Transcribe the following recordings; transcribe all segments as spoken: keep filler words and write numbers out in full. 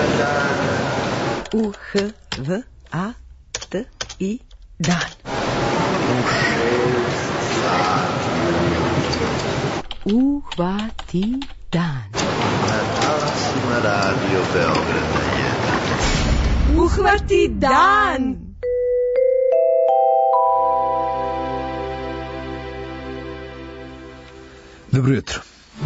U H V A T I dan. Uhvati dan. Na talasima Radio Beograda jedan. Uhvati dan. Dobro jutro.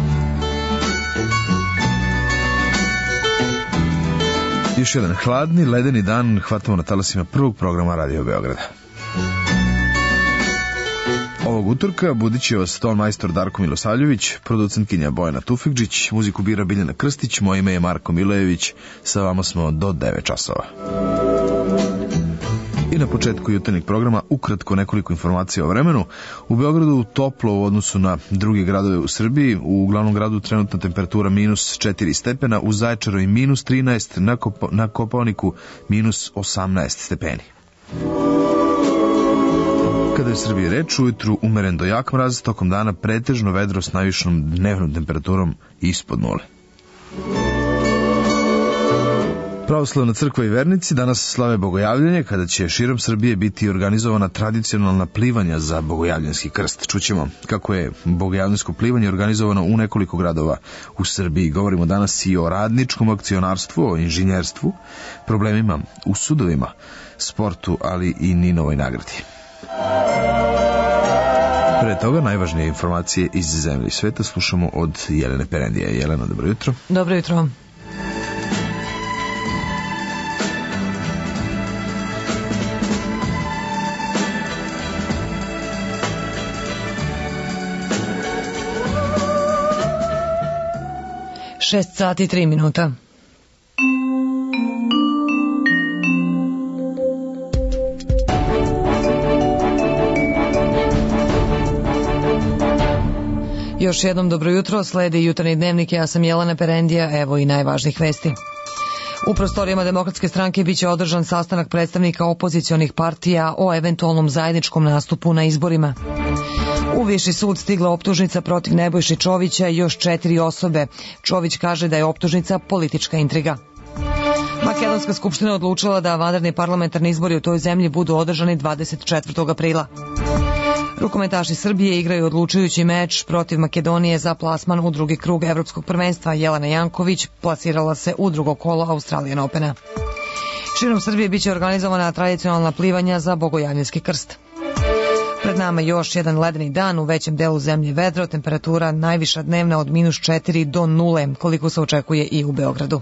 Još jedan hladni, ledeni dan hvatamo na talasima prvog programa Radio Beograda. Ovog utorka budit će vas ton majstor Darko Milosavljević, producentkinja Bojana Tufikđić, muziku bira Biljana Krstić, moje ime je Marko Milojević, sa vama smo do devet časova. I na početku jutarnjeg programa ukratko nekoliko informacija o vremenu. U Beogradu toplo u odnosu na druge gradove u Srbiji. U glavnom gradu trenutna temperatura minus četiri stepena, u Zaječaru i minus trinaest, na, Kopo, na Kopaoniku minus osamnaest stepeni. Kada je u Srbiji reč, ujutru umeren do jak mraz, tokom dana pretežno vedro s najvišom dnevnom temperaturom ispod nule. Pravoslavna crkva i vernici danas slave Bogojavljanje, kada će širom Srbije biti organizovana tradicionalna plivanja za Bogojavljanski krst. Čućemo kako je bogojavljansko plivanje organizovano u nekoliko gradova u Srbiji. Govorimo danas i o radničkom akcionarstvu, o inženjerstvu, problemima u sudovima, sportu, ali i Ninovoj nagradi. Pre toga najvažnije informacije iz zemlje i sveta slušamo od Jelene Perendije. Jelena, dobro jutro. Dobro jutro. Šest sati i tri minuta. Još jednom dobro jutro, sledi jutarnji dnevnik, ja sam Jelena Perendija, evo i najvažnijih vesti. U prostorijama Demokratske stranke biće održan sastanak predstavnika opozicionih partija o eventualnom zajedničkom nastupu na izborima. U Viši sud stigla optužnica protiv Nebojše Čovića i još četiri osobe. Čović kaže da je optužnica politička intriga. Makedonska skupština odlučila da vanredni parlamentarni izbori u toj zemlji budu održani dvadeset četvrtog aprila. Rukometaši Srbije igraju odlučujući meč protiv Makedonije za plasman u drugi krug evropskog prvenstva. Jelena Janković plasirala se u drugo kolo Australian Opena. Širom Srbije biće organizovana tradicionalna plivanja za Bogojavljanski krst. Pred nama još jedan ledeni dan, u većem delu zemlje vedro, temperatura najviša dnevna od minus četiri do nule, koliko se očekuje i u Beogradu.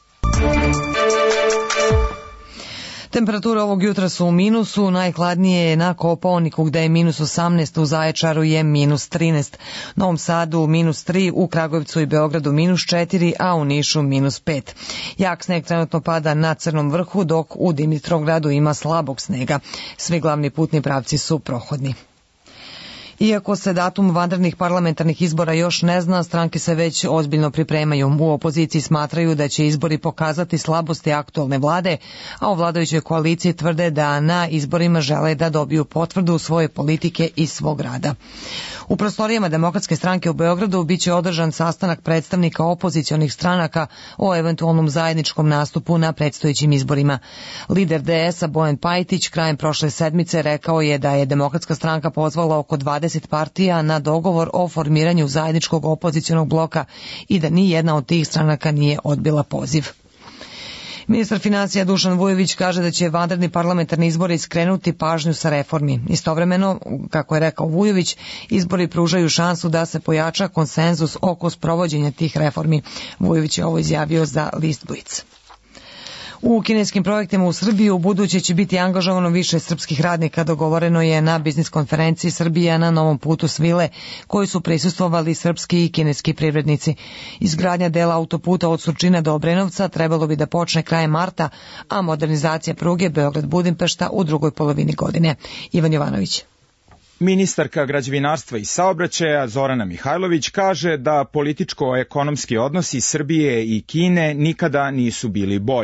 Temperatura ovog jutra su u minusu, najhladnije je na Kopaoniku gde je minus osamnaest, u Zaječaru je minus trinaest, u Novom Sadu minus tri, u Kragujevcu i Beogradu minus četiri, a u Nišu minus pet. Jak sneg trenutno pada na Crnom vrhu, dok u Dimitrovgradu ima slabog snega. Svi glavni putni pravci su prohodni. Iako se datum vanrednih parlamentarnih izbora još ne zna, stranke se već ozbiljno pripremaju. U opoziciji smatraju da će izbori pokazati slabosti aktualne vlade, a u vladajućoj koaliciji tvrde da na izborima žele da dobiju potvrdu svoje politike i svog rada. U prostorijama Demokratske stranke u Beogradu biće održan sastanak predstavnika opozicionih stranaka o eventualnom zajedničkom nastupu na predstojećim izborima. Lider D S-a Bojan Pajtić krajem prošle sedmice rekao je da je Demokratska stranka pozvala oko dvadeset partija na dogovor o formiranju zajedničkog opozicionog bloka i da ni jedna od tih stranaka nije odbila poziv. Ministar finansija Dušan Vujović kaže da će vanredni parlamentarni izbori skrenuti pažnju sa reformi. Istovremeno, kako je rekao Vujović, izbori pružaju šansu da se pojača konsenzus oko sprovođenja tih reformi. Vujović je ovo izjavio za list Blic. U kineskim projektima u Srbiji u buduće će biti angažovano više srpskih radnika, dogovoreno je na biznis konferenciji Srbija na novom putu svile, koji su prisustvovali srpski i kineski privrednici. Izgradnja dela autoputa od Surčina do Obrenovca trebalo bi da počne krajem marta, a modernizacija pruge Beograd-Budimpešta u drugoj polovini godine. Ivan Jovanović. Ministarka građevinarstva i saobraćaja Zorana Mihajlović kaže da političko-ekonomski odnosi Srbije i Kine nikada nisu bili bolji.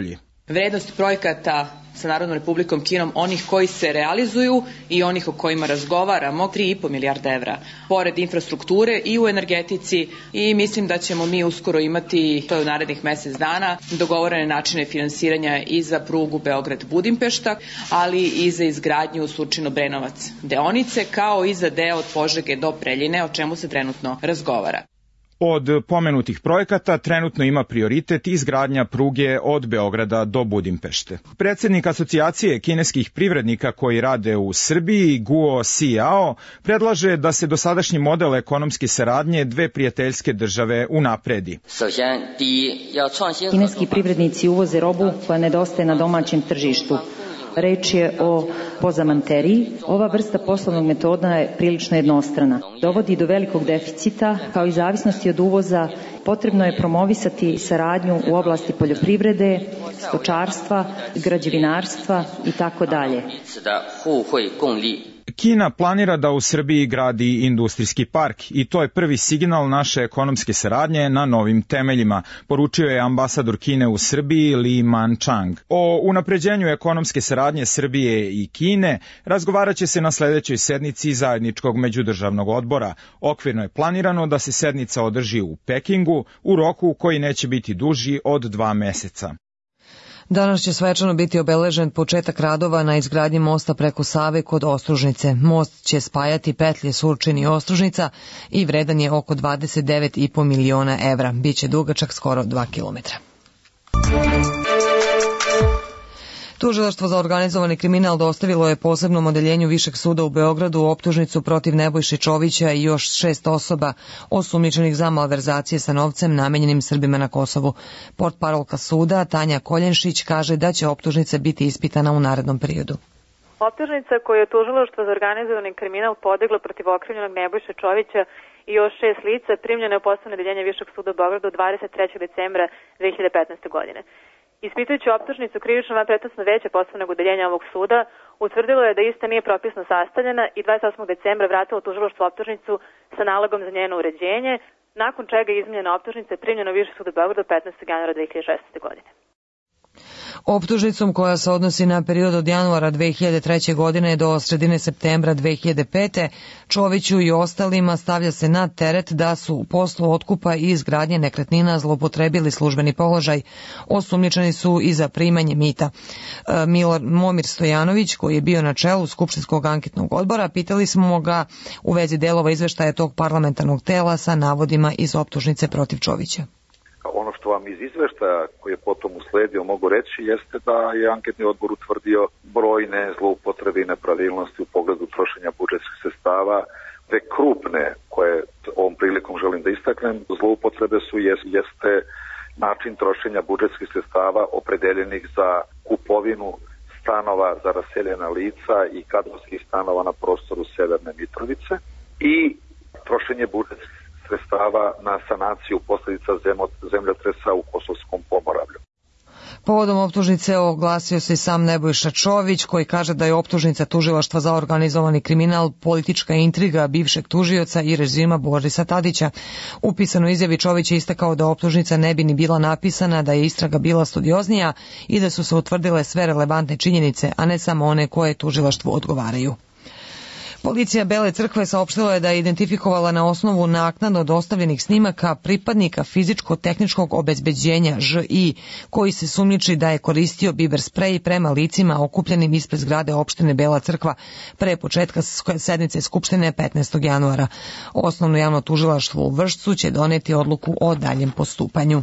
Vrednost projekata sa Narodnom Republikom Kinom, onih koji se realizuju i onih o kojima razgovaramo, tri i po milijarda evra. Pored infrastrukture i u energetici, i mislim da ćemo mi uskoro imati, to je u narednih mesec dana, dogovorene načine finansiranja i za prugu Beograd-Budimpešta, ali i za izgradnju Surčin-Obrenovac deonice, kao i za deo od Požege do Preljine, o čemu se trenutno razgovara. Od pomenutih projekata trenutno ima prioritet izgradnja pruge od Beograda do Budimpešte. Predsednik Asocijacije kineskih privrednika koji rade u Srbiji, Guo Xiao, predlaže da se dosadašnji model ekonomske saradnje dve prijateljske države unapredi. Kineski privrednici uvoze robu koja nedostaje na domaćem tržištu. Reč je o pozamanteriji. Ova vrsta poslovnog metoda je prilično jednostrana. Dovodi do velikog deficita, kao i zavisnosti od uvoza. Potrebno je promovisati saradnju u oblasti poljoprivrede, stočarstva, građevinarstva i tako dalje. Kina planira da u Srbiji gradi industrijski park i to je prvi signal naše ekonomske saradnje na novim temeljima, poručio je ambasador Kine u Srbiji Li Manchang. O unapređenju ekonomske saradnje Srbije i Kine razgovarat će se na sledećoj sednici zajedničkog međudržavnog odbora. Okvirno je planirano da se sednica održi u Pekingu u roku koji neće biti duži od dva meseca. Danas će svečano biti obeležen početak radova na izgradnji mosta preko Save kod Ostružnice. Most će spajati petlje Surčin i Ostružnica i vredan je oko dvadeset devet i po miliona evra. Biće dugačak skoro dva kilometra. Tužilaštvo za organizovani kriminal dostavilo je posebnom odeljenju Višeg suda u Beogradu optužnicu protiv Nebojše Čovića i još šest osoba osumnjičenih za malverzacije sa novcem namenjenim Srbima na Kosovu. Portparolka suda Tanja Koljenšić kaže da će optužnica biti ispitana u narednom periodu. Optužnica koju je Tužilaštvo za organizovani kriminal podiglo protiv okrivljenog Nebojše Čovića i još šest lica primljena je u posebno odeljenje Višeg suda u Beogradu dvadeset trećeg decembra dve hiljade petnaeste. godine. Ispitujući optužnicu, krivično vanpretnostno veće posebnog odeljenja ovog suda utvrdilo je da ista nije propisno sastavljena i dvadeset osmog decembra vratilo tužilaštvo optužnicu sa nalogom za njeno uređenje, nakon čega je izmenjena optužnica i primljena u Viši sud u Beogradu petnaestog januara dve hiljade šesnaeste. godine. Optužnicom koja se odnosi na period od januara dve hiljade treće. godine do sredine septembra dve hiljade pete. Čoviću i ostalima stavlja se na teret da su u poslu otkupa i izgradnje nekretnina zloupotrebili službeni položaj. Osumnjičeni su i za primanje mita. Milor Momir Stojanović, koji je bio na čelu Skupštinskog anketnog odbora, pitali smo ga u vezi delova izveštaja tog parlamentarnog tela sa navodima iz optužnice protiv Čovića. Ono što vam iz izveštaja koji je potom usledio mogu reći jeste da je anketni odbor utvrdio brojne zloupotrebe i nepravilnosti u pogledu trošenja budžetskih sredstava, te krupne koje ovom prilikom želim da istaknem. Zloupotrebe su jeste način trošenja budžetskih sredstava opredeljenih za kupovinu stanova za raseljena lica i kadrovskih stanova na prostoru Severne Mitrovice i trošenje budžetskih sredstava na sanaciju posljedica zemljotresa u Kosovskom Pomoravlju. Povodom optužnice oglasio se i sam Nebojša Čović, koji kaže da je optužnica Tužilaštva za organizovani kriminal politička intriga bivšeg tužioca i režima Borisa Tadića. U pisanoj izjavi Čović je istakao da optužnica ne bi ni bila napisana, da je istraga bila studioznija i da su se utvrdile sve relevantne činjenice, a ne samo one koje tužilaštvu odgovaraju. Policija Bele Crkve saopštila je da je identifikovala na osnovu naknadno dostavljenih snimaka pripadnika fizičko-tehničkog obezbeđenja Ž I, koji se sumnjiči da je koristio biber sprej prema licima okupljenim ispred zgrade opštine Bela Crkva pre početka sednice Skupštine petnaestog januara. Osnovno javno tužilaštvo u Vršcu će doneti odluku o daljem postupanju.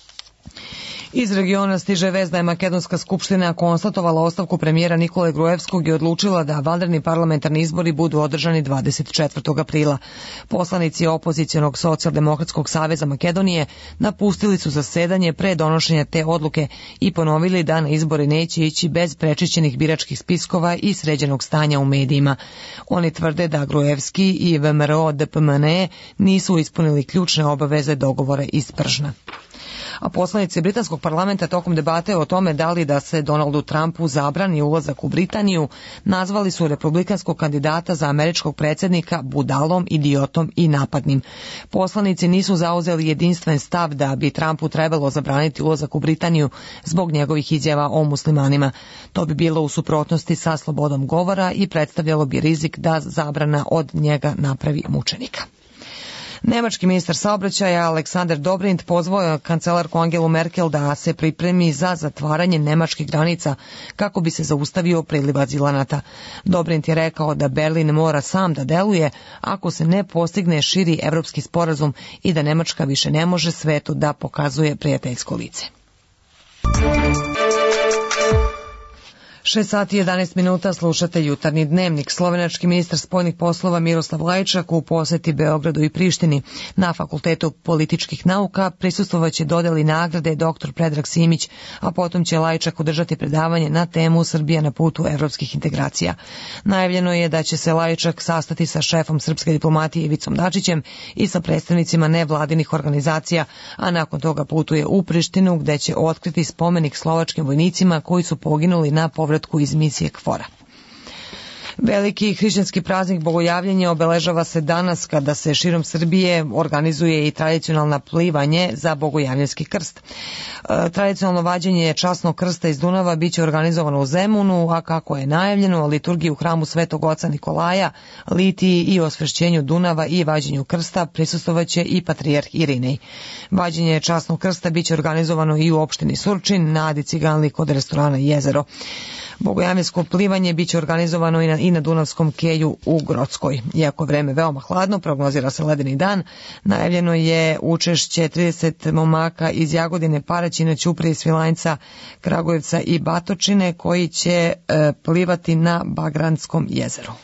Iz regiona stiže vest da je Makedonska skupština konstatovala ostavku premijera Nikole Gruevskog i odlučila da vanredni parlamentarni izbori budu održani dvadeset četvrtog aprila. Poslanici opozicionog socijaldemokratskog saveza Makedonije napustili su zasedanje pre donošenja te odluke i ponovili da na izbori neće ići bez prečišćenih biračkih spiskova i sređenog stanja u medijima. Oni tvrde da Gruevski i V M R O D P M N E nisu ispunili ključne obaveze dogovore iz Pržna. A poslanici britanskog parlamenta tokom debate o tome da li da se Donaldu Trumpu zabrani ulazak u Britaniju, nazvali su republikanskog kandidata za američkog predsjednika budalom, idiotom i napadnim. Poslanici nisu zauzeli jedinstven stav da bi Trumpu trebalo zabraniti ulazak u Britaniju zbog njegovih izjava o muslimanima. To bi bilo u suprotnosti sa slobodom govora i predstavljalo bi rizik da zabrana od njega napravi mučenika. Nemački ministar saobraćaja Aleksander Dobrindt pozvao je kancelarku Angelu Merkel da se pripremi za zatvaranje nemačkih granica kako bi se zaustavio priliv azilanata. Dobrindt je rekao da Berlin mora sam da deluje ako se ne postigne širi evropski sporazum i da Nemačka više ne može svetu da pokazuje prijateljsko lice. šest sati i jedanaest minuta, slušate Jutarnji dnevnik. Slovenački ministar spoljnih poslova Miroslav Lajčak u poseti Beogradu i Prištini. Na Fakultetu političkih nauka prisustvovaće dodeli nagrade doktor Predrag Simić, a potom će Lajčak održati predavanje na temu Srbija na putu evropskih integracija. Najavljeno je da će se Lajčak sastati sa šefom srpske diplomatije Ivicom Dačićem i sa predstavnicima nevladinih organizacija, a nakon toga putuje u Prištinu gde će otkriti spomenik slovačkim vojnicima koji su poginuli na povratku iz misije KFOR-a. Veliki hrišćanski praznik Bogojavljenja obeležava se danas kada se širom Srbije organizuje i tradicionalno plivanje za Bogojavljanski krst. E, tradicionalno vađenje časnog krsta iz Dunava biće organizovano u Zemunu, a kako je najavljeno, liturgiji u hramu Svetog oca Nikolaja, litiji i osvešćenju Dunava i vađenju krsta prisustvovaće i patrijarh Irinej. Vađenje časnog krsta biće organizovano i u opštini Surčin, na Adi Ciganli kod restorana Jezero. Bogojavljansko plivanje biće organizovano i na, i na Dunavskom keju u Grockoj. Iako vreme veoma hladno, prognozira se ledeni dan, najavljeno je učešće trideset momaka iz Jagodine, Paraćina, Ćuprije, Svilajnca, Kragujevca i Batočine koji će e, plivati na Bagranskom jezeru.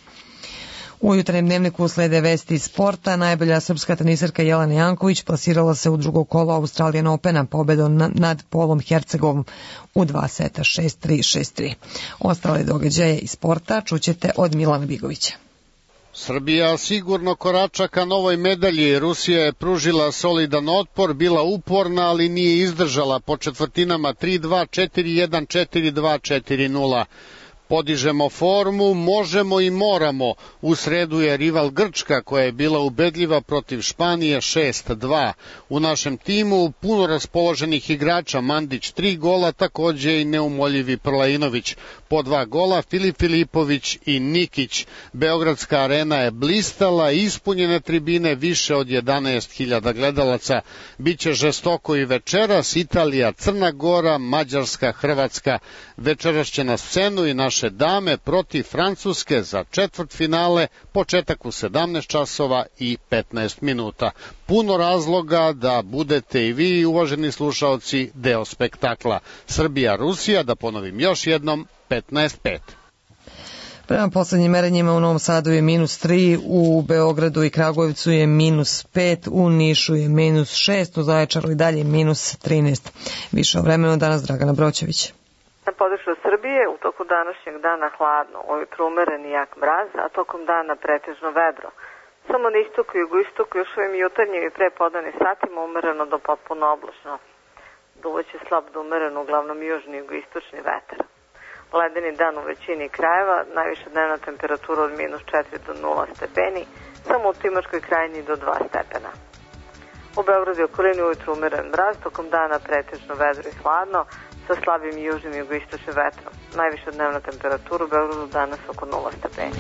U Jutarnjem dnevniku slede vesti iz sporta. Najbolja srpska tenisarka Jelena Janković plasirala se u drugo kolo Australian Opena pobedom nad Polom Hercegovom u dva seta šest tri šest tri. Ostale događaje iz sporta čućete od Milana Bigovića. Srbija sigurno korača ka novoj medalji. Rusija je pružila solidan otpor, bila uporna, ali nije izdržala po četvrtinama tri dva, četiri jedan, četiri dva, četiri nula. Podižemo formu, možemo i moramo. U sredu je rival Grčka koja je bila ubedljiva protiv Španije šest dva. U našem timu puno raspoloženih igrača, Mandić tri gola, takođe i neumoljivi Prlainović. Po dva gola Filip Filipović i Nikić. Beogradska arena je blistala, ispunjene tribine više od jedanaest hiljada gledalaca. Biće žestoko i večeras, Italija, Crna Gora, Mađarska, Hrvatska. Večeras će na scenu i naše dame protiv Francuske za četvrtfinale, početak u sedamnaest časova i petnaest minuta. Puno razloga da budete i vi, uvaženi slušaoci, deo spektakla. Srbija-Rusija, da ponovim još jednom, petnaest pet. Prema poslednjim merenjima u Novom Sadu je minus tri, u Beogradu i Kragujevcu je minus pet, u Nišu je minus šest, u Zaječaru i dalje minus trinaest. Više o vremenu danas Dragana Broćević. Na području Srbije u toku današnjeg dana hladno, ujutru umeren i jak mraz, a tokom dana pretežno vedro. Samo na istoku i jugoistoku još ovim jutarnjim i prepodnevnim satima umereno do potpuno oblačno. Duvaće slab do umereno, uglavnom južni i jugoistočni vetar. Ledeni dan u većini krajeva, najviša dnevna temperatura od minus četiri do nula stepeni, samo u Timočkoj krajini do dva stepena. U Beogradu i okolini ujutru umeren mraz, tokom dana pretežno vedro i hladno, sa slabim južnim i jugoistočnim vetrom. Najviša dnevna temperatura u Beogradu danas oko nula stepeni.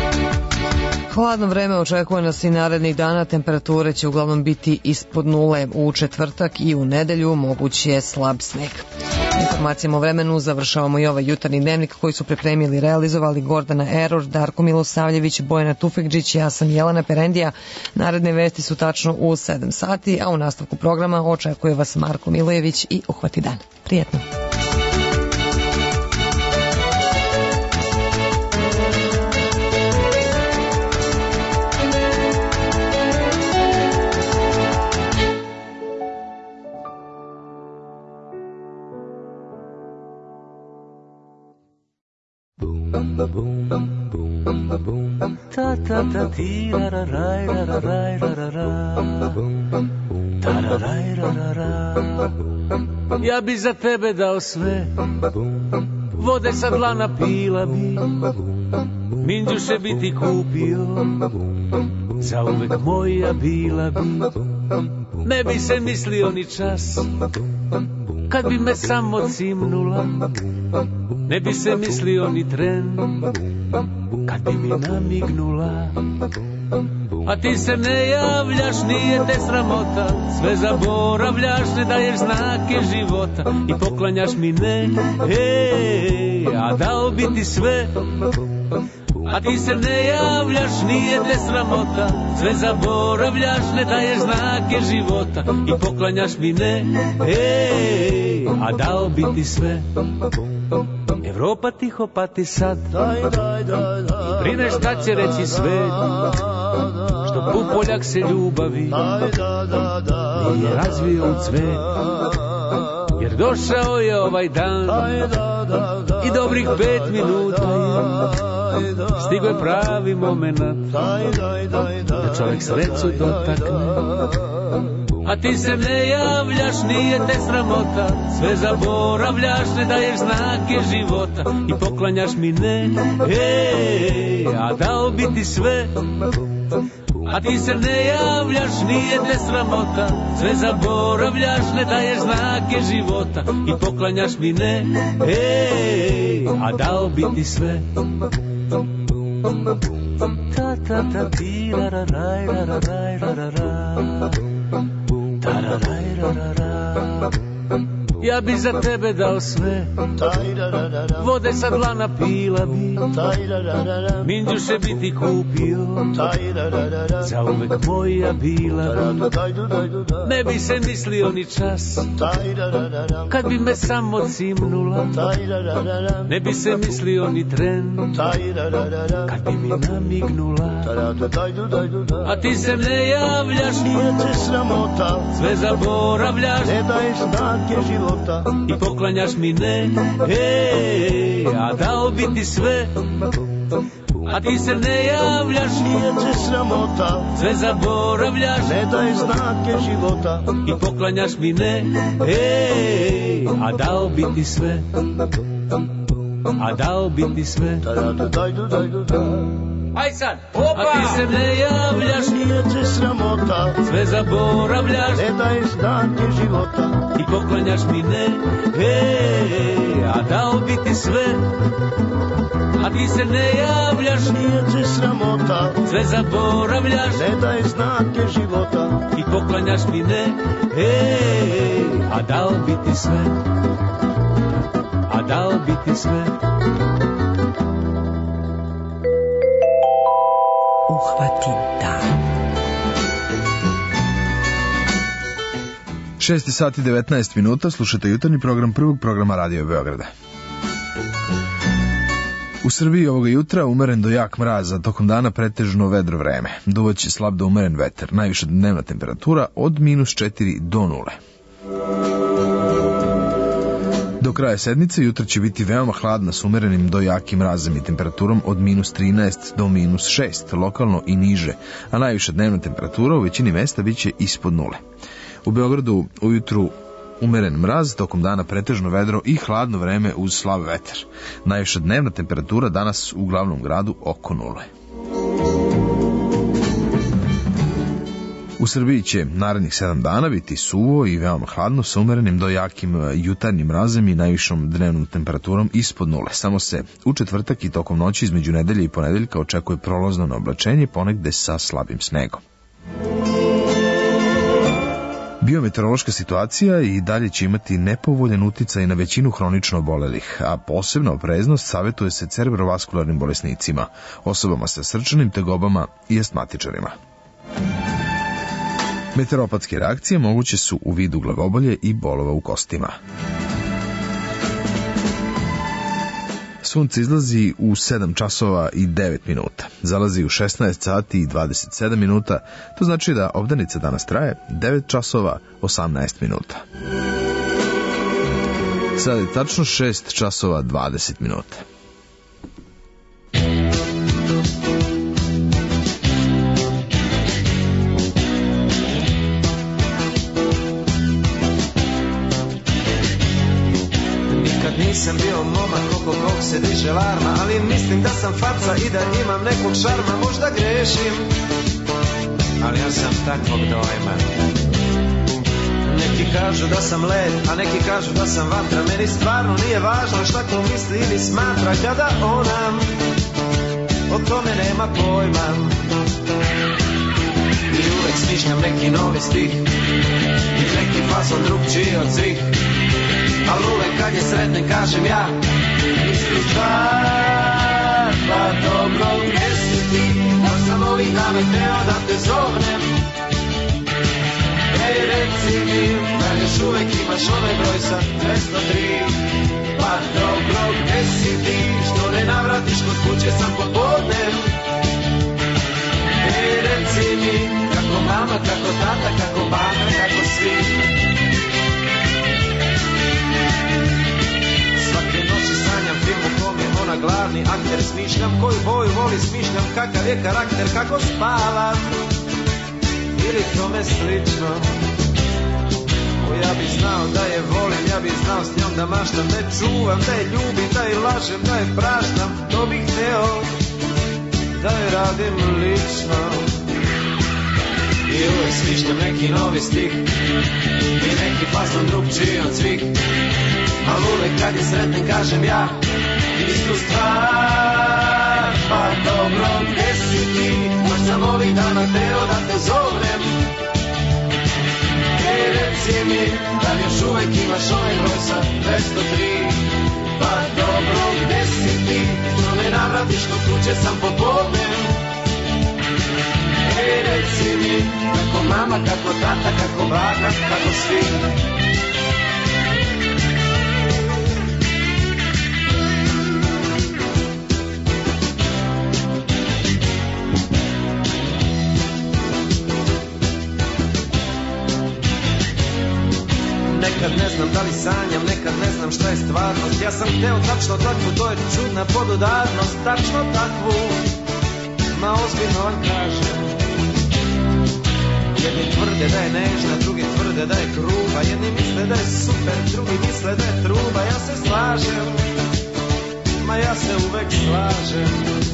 Hladno vreme očekuje nas i narednih dana, temperature će uglavnom biti ispod nule. U četvrtak i u nedelju moguć je slab sneg. Informacijama o vremenu završavamo i ovaj jutarnji dnevnik koji su pripremili i realizovali Gordana Eror, Darko Milosavljević, Bojana Tufekđić, ja sam Jelena Perendija. Naredne vesti su tačno u sedam sati, a u nastavku programa očekuje vas Marko Milojević i Uhvati dan. Prijetno! Boom, boom, boom. ta ta ta ti ra ra ra ra ra ra ra ta ra ra ra ra. Ja bi za tebe dao sve, vode sa dlana pila bi, minđuše bi ti kupio, zauvek moja bila bi. Ne bi se mislio ni čas, kad bi me samo cimnula, ne bi se mislio ni tren, kad bi mi namignula. A ti se ne javljaš, nije te sramota, sve zaboravljaš, ne daješ znake života i poklanjaš mi ne, ej, a dao bi ti sve. A ti se ne javljaš, nije te sramota, sve zaboravljaš, ne daješ znake života i poklanjaš mi ne, ej, a dao bi ti sve. Evropa tiho pati sad i brine šta će reći svet, što pupoljak se ljubavi nije razvio u cvet. Jer došao je ovaj dan i dobrih pet minuta je, stigo je pravi moment da čovjek sreću dotakne. A ti se ne javljaš, nije te sramota, sve zaboravljaš, ne daješ znake života i poklanjaš mi ne, ej, a dao bi ti sve. A ti se ne javljaš, nije te sramota, sve zaboravljaš, ne daješ znake života i poklanjaš mi ne, ej, a dao bi ti sve. Ta ta ta ti ra ra ra ra ra ra ra ta ra ra ra ra. Ja bi za tebe dao sve, vode sa dlana pila bi, minđuše bi ti kupio, zauvek moja bila bi. Ne bi se mislio ni čas, kad bi me samo cimnula, ne bi se mislio ni tren, kad bi mi namignula. A ti se ne javljaš, nije te sramota, sve zaboravljaš, ne daješ znake života i poklanjaš mi ne, ej, a dao bi ti sve. A ti se ne javljaš, nije te sramota, sve zaboravljaš, ne daješ znake života i poklanjaš mi ne, ej, a dao bi ti sve, a dao bi ti sve. Aj sad, opa! A ti se ne javljaš, nije te sramota, sve zaboravljaš, ne daješ znake života i poklanjaš mi ne, ej, a dao bi ti sve. A ti se ne javljaš, nije te sramota, sve zaboravljaš, ne daješ znake života i poklanjaš mi ne, ej, a dao bi ti sve, a dao bi ti sve. Uhvatim dan. šest sati i devetnaest minuta, slušate jutarnji program prvog programa Radio Beograda. U Srbiji ovoga jutra umeren do jak mraz, a tokom dana pretežno vedro vreme. Duvaće slab do umeren vetar, najviša dnevna temperatura od minus četiri do nule. Do kraja sedmice jutra će biti veoma hladna s umerenim do jakim mrazem i temperaturom od minus trinaest do minus šest, lokalno i niže, a najviša dnevna temperatura u većini mesta biće ispod nule. U Beogradu ujutru umeren mraz, tokom dana pretežno vedro i hladno vreme uz slab vetar. Najviša dnevna temperatura danas u glavnom gradu oko nule. U Srbiji će narednih sedam dana biti suvo i veoma hladno sa umerenim do jakim jutarnjim mrazem i najvišom dnevnom temperaturom ispod nule. Samo se u četvrtak i tokom noći između nedelje i ponedeljka očekuje prolazno oblačenje, ponegde sa slabim snegom. Biometeorološka situacija i dalje će imati nepovoljan uticaj na većinu hronično obolelih, a posebna opreznost savjetuje se cerebrovaskularnim bolesnicima, osobama sa srčanim tegobama i astmatičarima. Meteoropatske reakcije moguće su u vidu glavobolje i bolova u kostima. Sunce izlazi u sedam časova i devet minuta. Zalazi u šesnaest sati i dvadeset sedam minuta. To znači da obdanica danas traje devet časova osamnaest minuta. Sada je tačno šest časova dvadeset minuta. nisam bio momak oko kog se diže larma, ali mislim da sam faca i da imam nekog šarma. Možda grešim, ali ja sam takvog dojma. Neki kažu da sam led, a neki kažu da sam vatra. Meni stvarno nije važno šta ko misli ili smatra, kada ona o tome nema pojma. I uvek smišljam neki novi stih i neki fason drugčiji od svih, al uvek kad je sretnem kažem ja istu stvar. Pa dobro, gdje si ti? Da sam ovih dana hteo da te zovnem. Ej, reci mi, da još uvek imaš onaj broj sa dvesta tri. Pa dobro, gdje si ti? Što ne navratiš kod kuće sam popodne. Ej, reci mi, kako mama, kako tata, kako baka, kako svi. Svake noći sanjam film u kom je ona glavni akter. Smišljam koju boju voli, smišljam kakav je karakter, kako spava ili tome slično. O, ja bi znao da je volim, ja bi znao s njom da maštam, da je čuvam, da je ljubim, da je lažem, da je praštam. To bih hteo da je radim lično. I uvek smišljam neki novi stih i neki fason drugčiji od svih, al uvek kad je sretnem kažem ja istu stvar. Pa dobro, gdje si ti? Baš sam ovih dana hteo da te zovnem. Ej, reci mi, da li još uvek imaš onaj broj sa dvesta tri. Pa dobro, gdje si ti? Što ne navratiš kod kuće sam popodne. Ej, reci mi, kako mama, kako tata, kako baka, kako svi. Nekad ne znam da li sanjam, nekad ne znam šta je stvarnost. Ja sam hteo tačno takvu, to je čudna podudarnost. Tačno takvu, ma ozbiljno vam kažem. Jedni tvrde da je nežna, drugi tvrde da je gruba. Jedni misle da je super, drugi misle da je truba. Ja se slažem, ma ja se uvek slažem.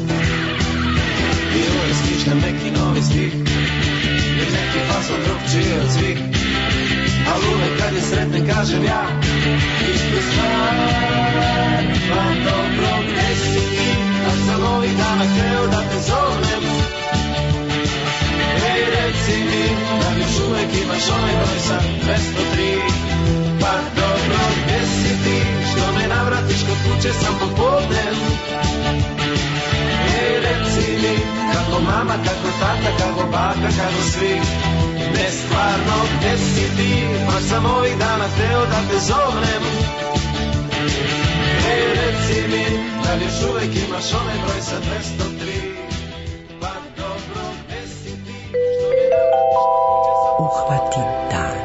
I uvek smišljam neki novi stih i neki fason drugčiji od svih, al uvek kad je sretnem kažem ja istu stvar. Pa dobro, gdje si ti? Da sam ovih dana hteo da te zovnem. Ej, reci mi, da još uvek imaš onaj broj sa dvesta tri. Pa dobro, gdje si ti? Što me navratiš kod kuće sam popodne. Ej, reci mi, kako mama, kako tata, kako baka, kako svi. Ne, stvarno, gdje si ti? Baš sam ovih dana hteo da te zovnem. Ej, reci mi, da li još uvek imaš onaj broj sa dvesta tri. Pa dobro, gdje si ti? Što ne navratiš kod kuće sam Uhvati dan.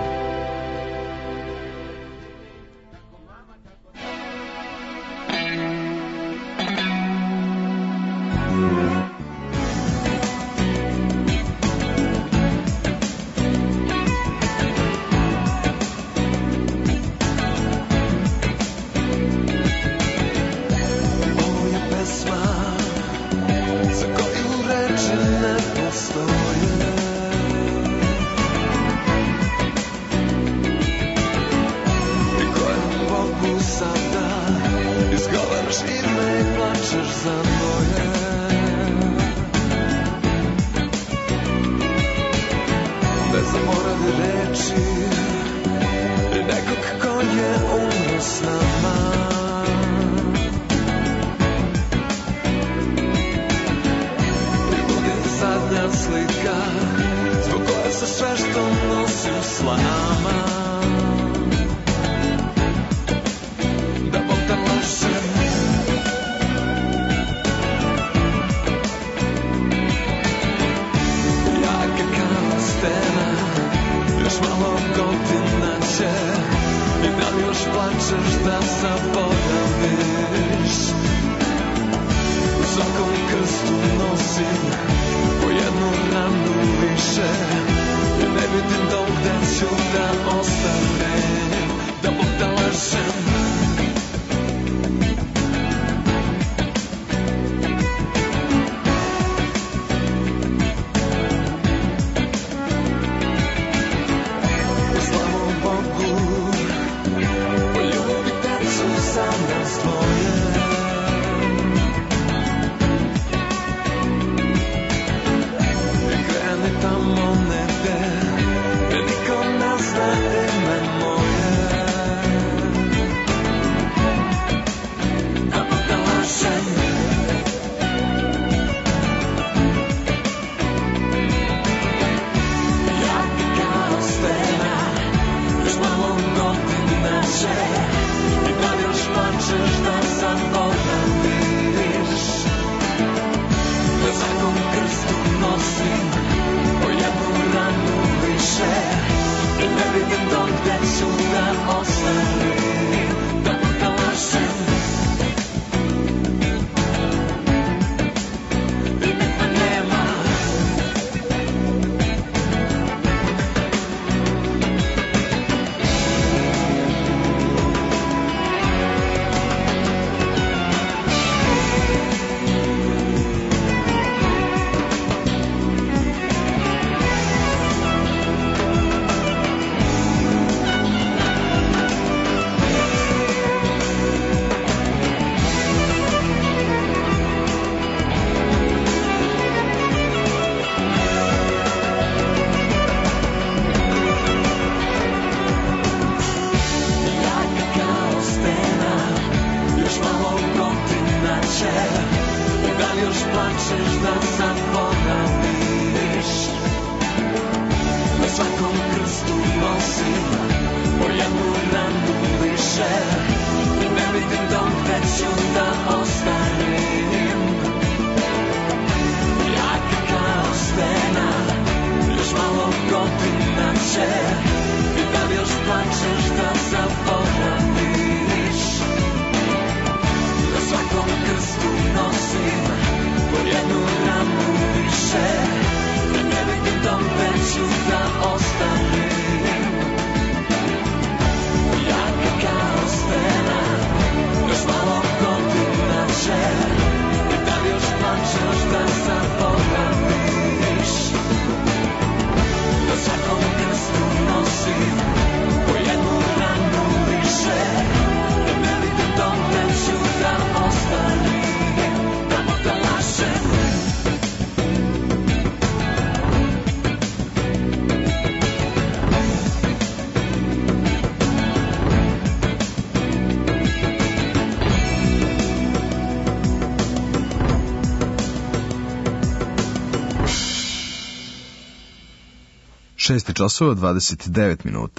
šest časova dvadeset devet minuta.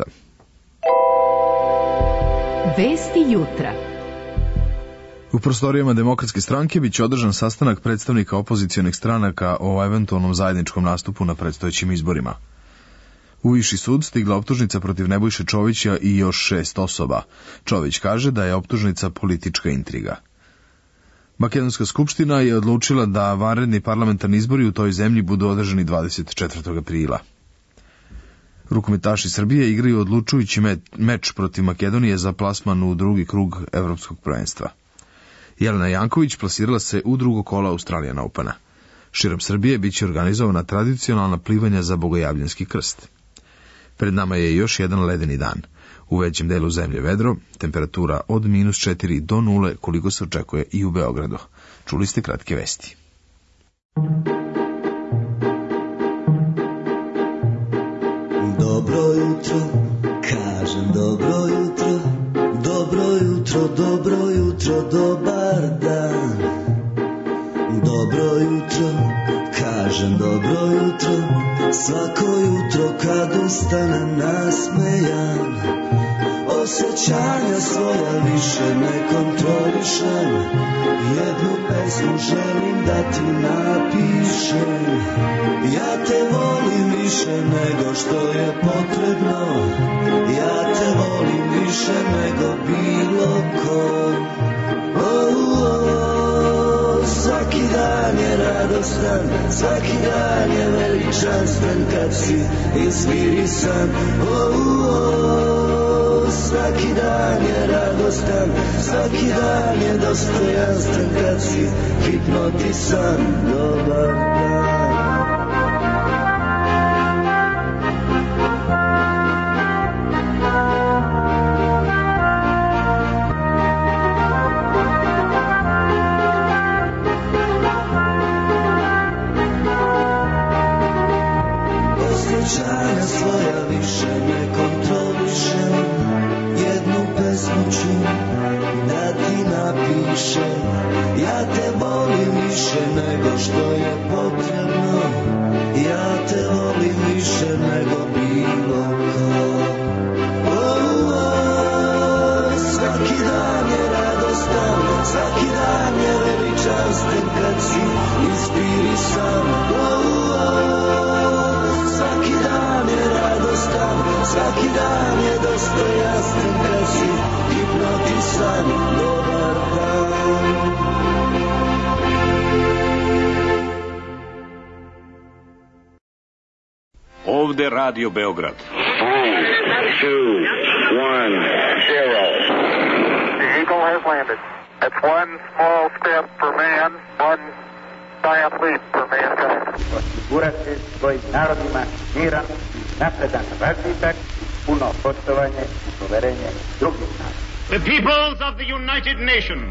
Vesti jutra. U prostorijama Demokratske stranke biće održan sastanak predstavnika opozicionih stranaka o eventualnom zajedničkom nastupu na predstojećim izborima. U Viši sud stigla optužnica protiv Nebojše Čovića i još šest osoba. Čović kaže da je optužnica politička intriga. Makedonska skupština je odlučila da vanredni parlamentarni izbori u toj zemlji budu održani dvadeset četvrtog aprila. Rukometaši Srbije igraju odlučujući meč protiv Makedonije za plasman u drugi krug evropskog prvenstva. Jelena Janković plasirala se u drugo kola Australijan Opena. Širom Srbije biće organizovana tradicionalna plivanja za bogojavljanski krst. Pred nama je još jedan ledeni dan. U većem delu zemlje vedro, temperatura od minus četiri do nule, koliko se očekuje i u Beogradu. Čuli ste kratke vesti. Dobro jutro, kažem dobro jutro, dobro jutro, dobro jutro, dobar dan. Dobro jutro, kažem dobro jutro, svako jutro kad ustanem nasmejan. Osjećanja svoja više ne kontrolišem, jednu pesmu želim da ti napišem. Ja te volim više nego što je potrebno, ja te volim više nego bilo ko. Oh, oh, svaki dan je radostan, svaki dan je veličanstven kad si inspirisan. Oh, oh, svaki dan je radostan, svaki dan je dostojanstven kad si hipnotisan. Dobar dan. Osjećanja svoja više ne kontrolišem, jednu pesmu ću da ti napišem. Ja te volim više nego što je potrebno, ja te volim više nego bilo ko. Oh, oh, svaki dan je radostan, svaki dan je veličanstven kad si inspirisan. Oh, oh, svaki dan je radostan, svaki dan je dostojanstven kad si hipnotisan. Dobar dan. Ovde Radio Beograd. Two, one, zero. The Eagle has landed. That's one small step for man, one giant leap for mankind. Osigurati svojim narodima miran, napredan razvitak, puno poštovanje i poverenje drugih naroda. The peoples of the United Nations,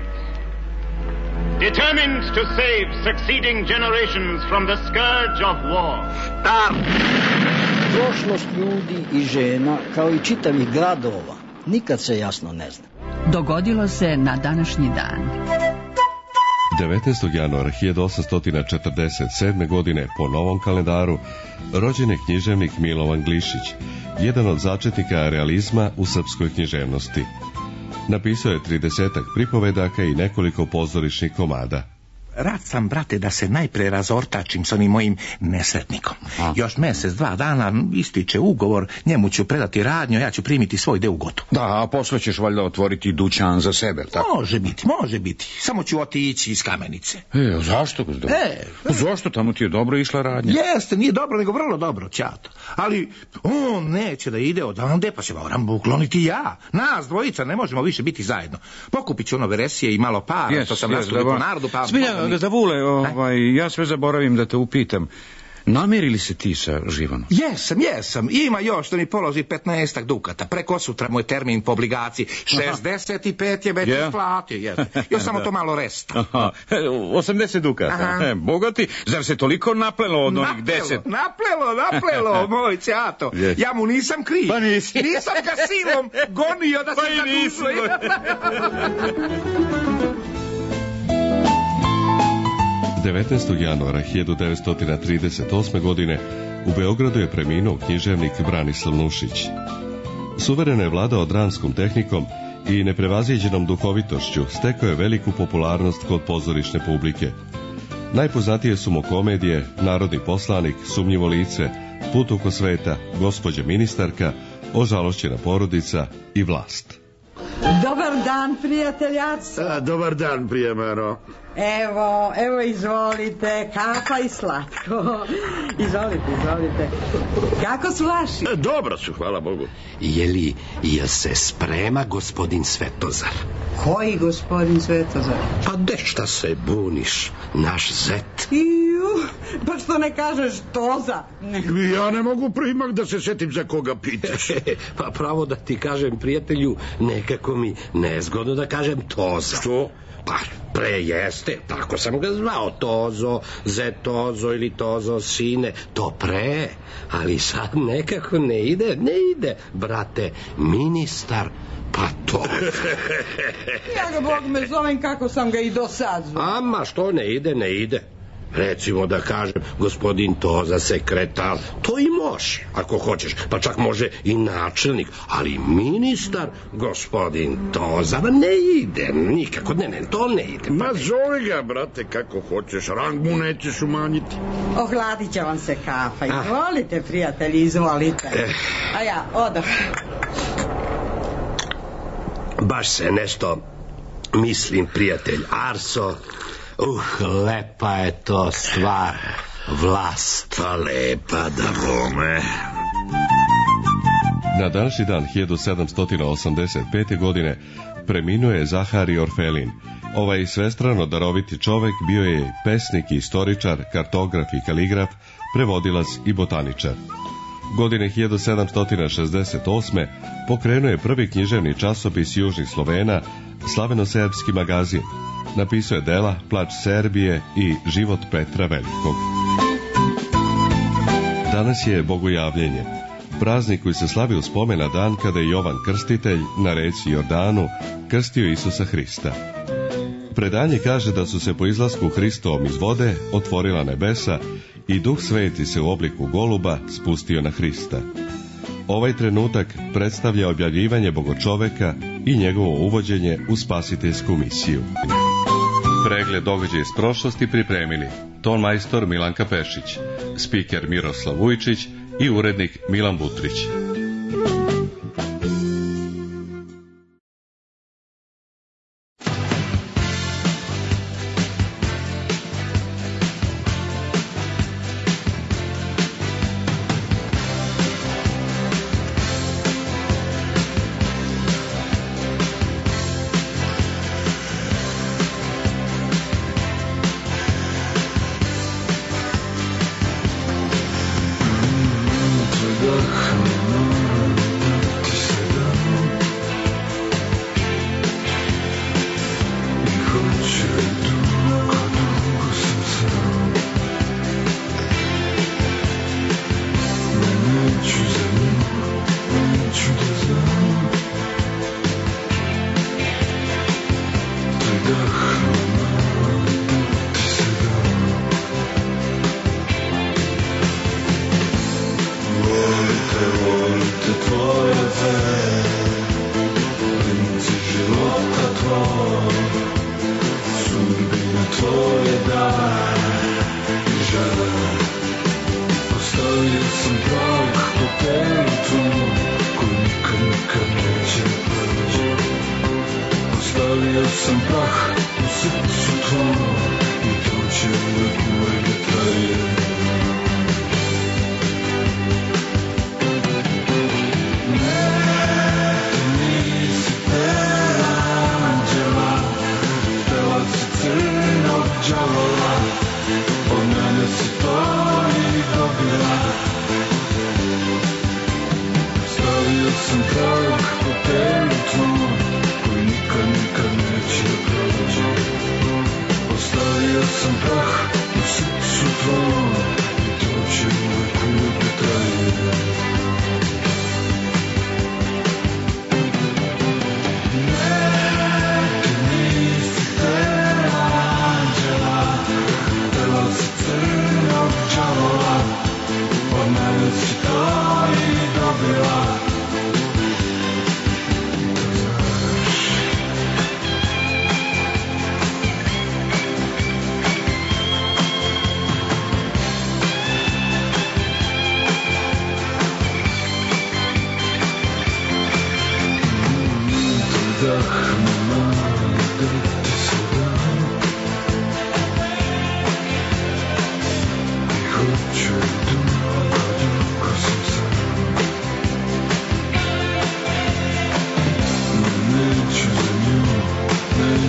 determined to save succeeding generations from the scourge of war. Start! Prošlost ljudi i žena, kao i čitavih gradova, nikad se jasno ne zna. Dogodilo se na današnji dan. devetnaestog januara hiljadu osamsto četrdeset sedme. godine po novom kalendaru rođen je književnik Milovan Glišić, jedan od začetnika realizma u srpskoj književnosti. Napisao je tridesetak pripovedaka i nekoliko pozorišnih komada. Rad sam, brate, da se najpre razortačim s onim mojim nesretnikom. A. Još mesec, dva dana ističe ugovor, njemu ću predati radnju, ja ću primiti svoj deo u gotovu. Da, a posle ćeš valjda otvoriti dućan za sebe, tako? Može biti, može biti. Samo ću otići iz Kamenice. E, zašto? E, zašto? Tamo ti je dobro išla radnja? Jeste, nije dobro, nego vrlo dobro, ćato. Ali on neće da ide odande, pa se moram ukloniti ja. Nas dvojica ne možemo više biti zajedno. Pokupit ću ono veresije i malo para, yes, to sam yes, nastavio po narodu, pa... Smilja, Gazavule, ovaj, ja sve zaboravim da te upitam. Namirili se ti sa Živanom? Jesam, jesam. Ima još da mi položi petnaestak dukata. Preko sutra moj termin po obligaciji. šezdeset pet je već yeah. isplatio. Yes. Još samo to malo resta. Aha. osamdeset dukata. E, bogati. Zar se toliko naplelo od naplelo, onih deset? Naplelo, naplelo, moj ćato. Yes. Ja mu nisam kriv. Pa nisi. Nisam ga silom gonio da se zadužuje. devetnaestog januara hiljadu devetsto trideset osme. godine u Beogradu je preminuo književnik Branislav Nušić. Suvereno je vladao dramskom tehnikom i neprevaziđenom duhovitošću, stekao je veliku popularnost kod pozorišne publike. Najpoznatije su mu komedije Narodni poslanik, Sumnjivo lice, Put oko sveta, Gospođa ministarka, Ožalošćena porodica i Vlast. Dobar dan, prijateljac. A, dobar dan, prijemaro. Evo, evo, izvolite, kafa i slatko. Izvolite, izvolite. Kako su vaši? E, dobro su, hvala Bogu. Je li, jel se sprema gospodin Svetozar? Koji gospodin Svetozar? Pa de šta se buniš, naš zet. Iju, pa što ne kažeš Toza? Ja ne mogu primak da se setim za koga pitaš. Pa pravo da ti kažem, prijatelju, nekako mi nezgodno da kažem Toza. Što? Pa pre jeste, tako sam ga zvao, Tozo, Zetozo ili Tozo sine, to pre, ali sad nekako ne ide, ne ide, brate, ministar, pa to. Ja ga Bog me zovem kako sam ga i do sad zvao. Ama što ne ide, ne ide. Recimo da kažem gospodin Toza sekretar, to i može ako hoćeš, pa čak može i načelnik, ali ministar gospodin Toza ne ide nikako, ne ne, to ne ide. Ma zove ga, brate, kako hoćeš, rang mu nećeš umanjiti. Ohladit će vam se kafa, izvolite prijatelji, izvolite. A ja, odah. Baš se nešto mislim, prijatelj Arso. Uh, lepa je to stvar, vlast. Pa lepa da vome. Na današnji dan hiljadu sedamsto osamdeset pete. godine preminuo je Zahari Orfelin. Ovaj svestrano daroviti čovek bio je pesnik i istoričar, kartograf i kaligraf, prevodilac i botaničar. Godine hiljadu sedamsto šezdeset osme. pokrenuo je prvi književni časopis Južnih Slovena, Slaveno-serbski magazin. Napisao je dela Plač Serbije i Život Petra Velikog. Danas je Bogojavljenje, praznik koji se slavi u spomen na dan kada je Jovan Krstitelj na reci Jordanu krstio Isusa Hrista. Predanje kaže da su se po izlasku Hristovom iz vode otvorila nebesa i Duh Sveti se u obliku goluba spustio na Hrista. Ovaj trenutak predstavlja objavljivanje Bogočoveka i njegovo uvođenje u spasiteljsku misiju. Pregled događaja iz prošlosti pripremili ton majstor Milanka Pešić, spiker Miroslav Vujčić i urednik Milan Butrić.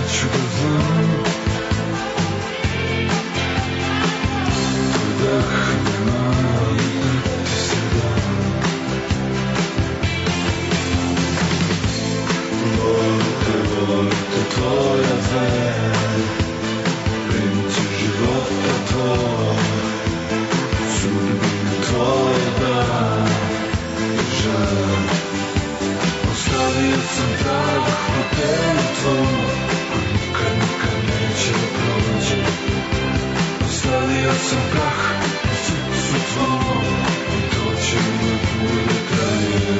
neću da znam. Tvoj dah nema da ti se dam. Volim te, volim te, tvoja ver, princi života tvoj, sudbine tvoje dan i žal. Ostavio sam trag u hotelu tvom, koji nikad, nikad neće da prođe. Ostavio sam prah u srcu tvom, i to će uvek uvek da traje.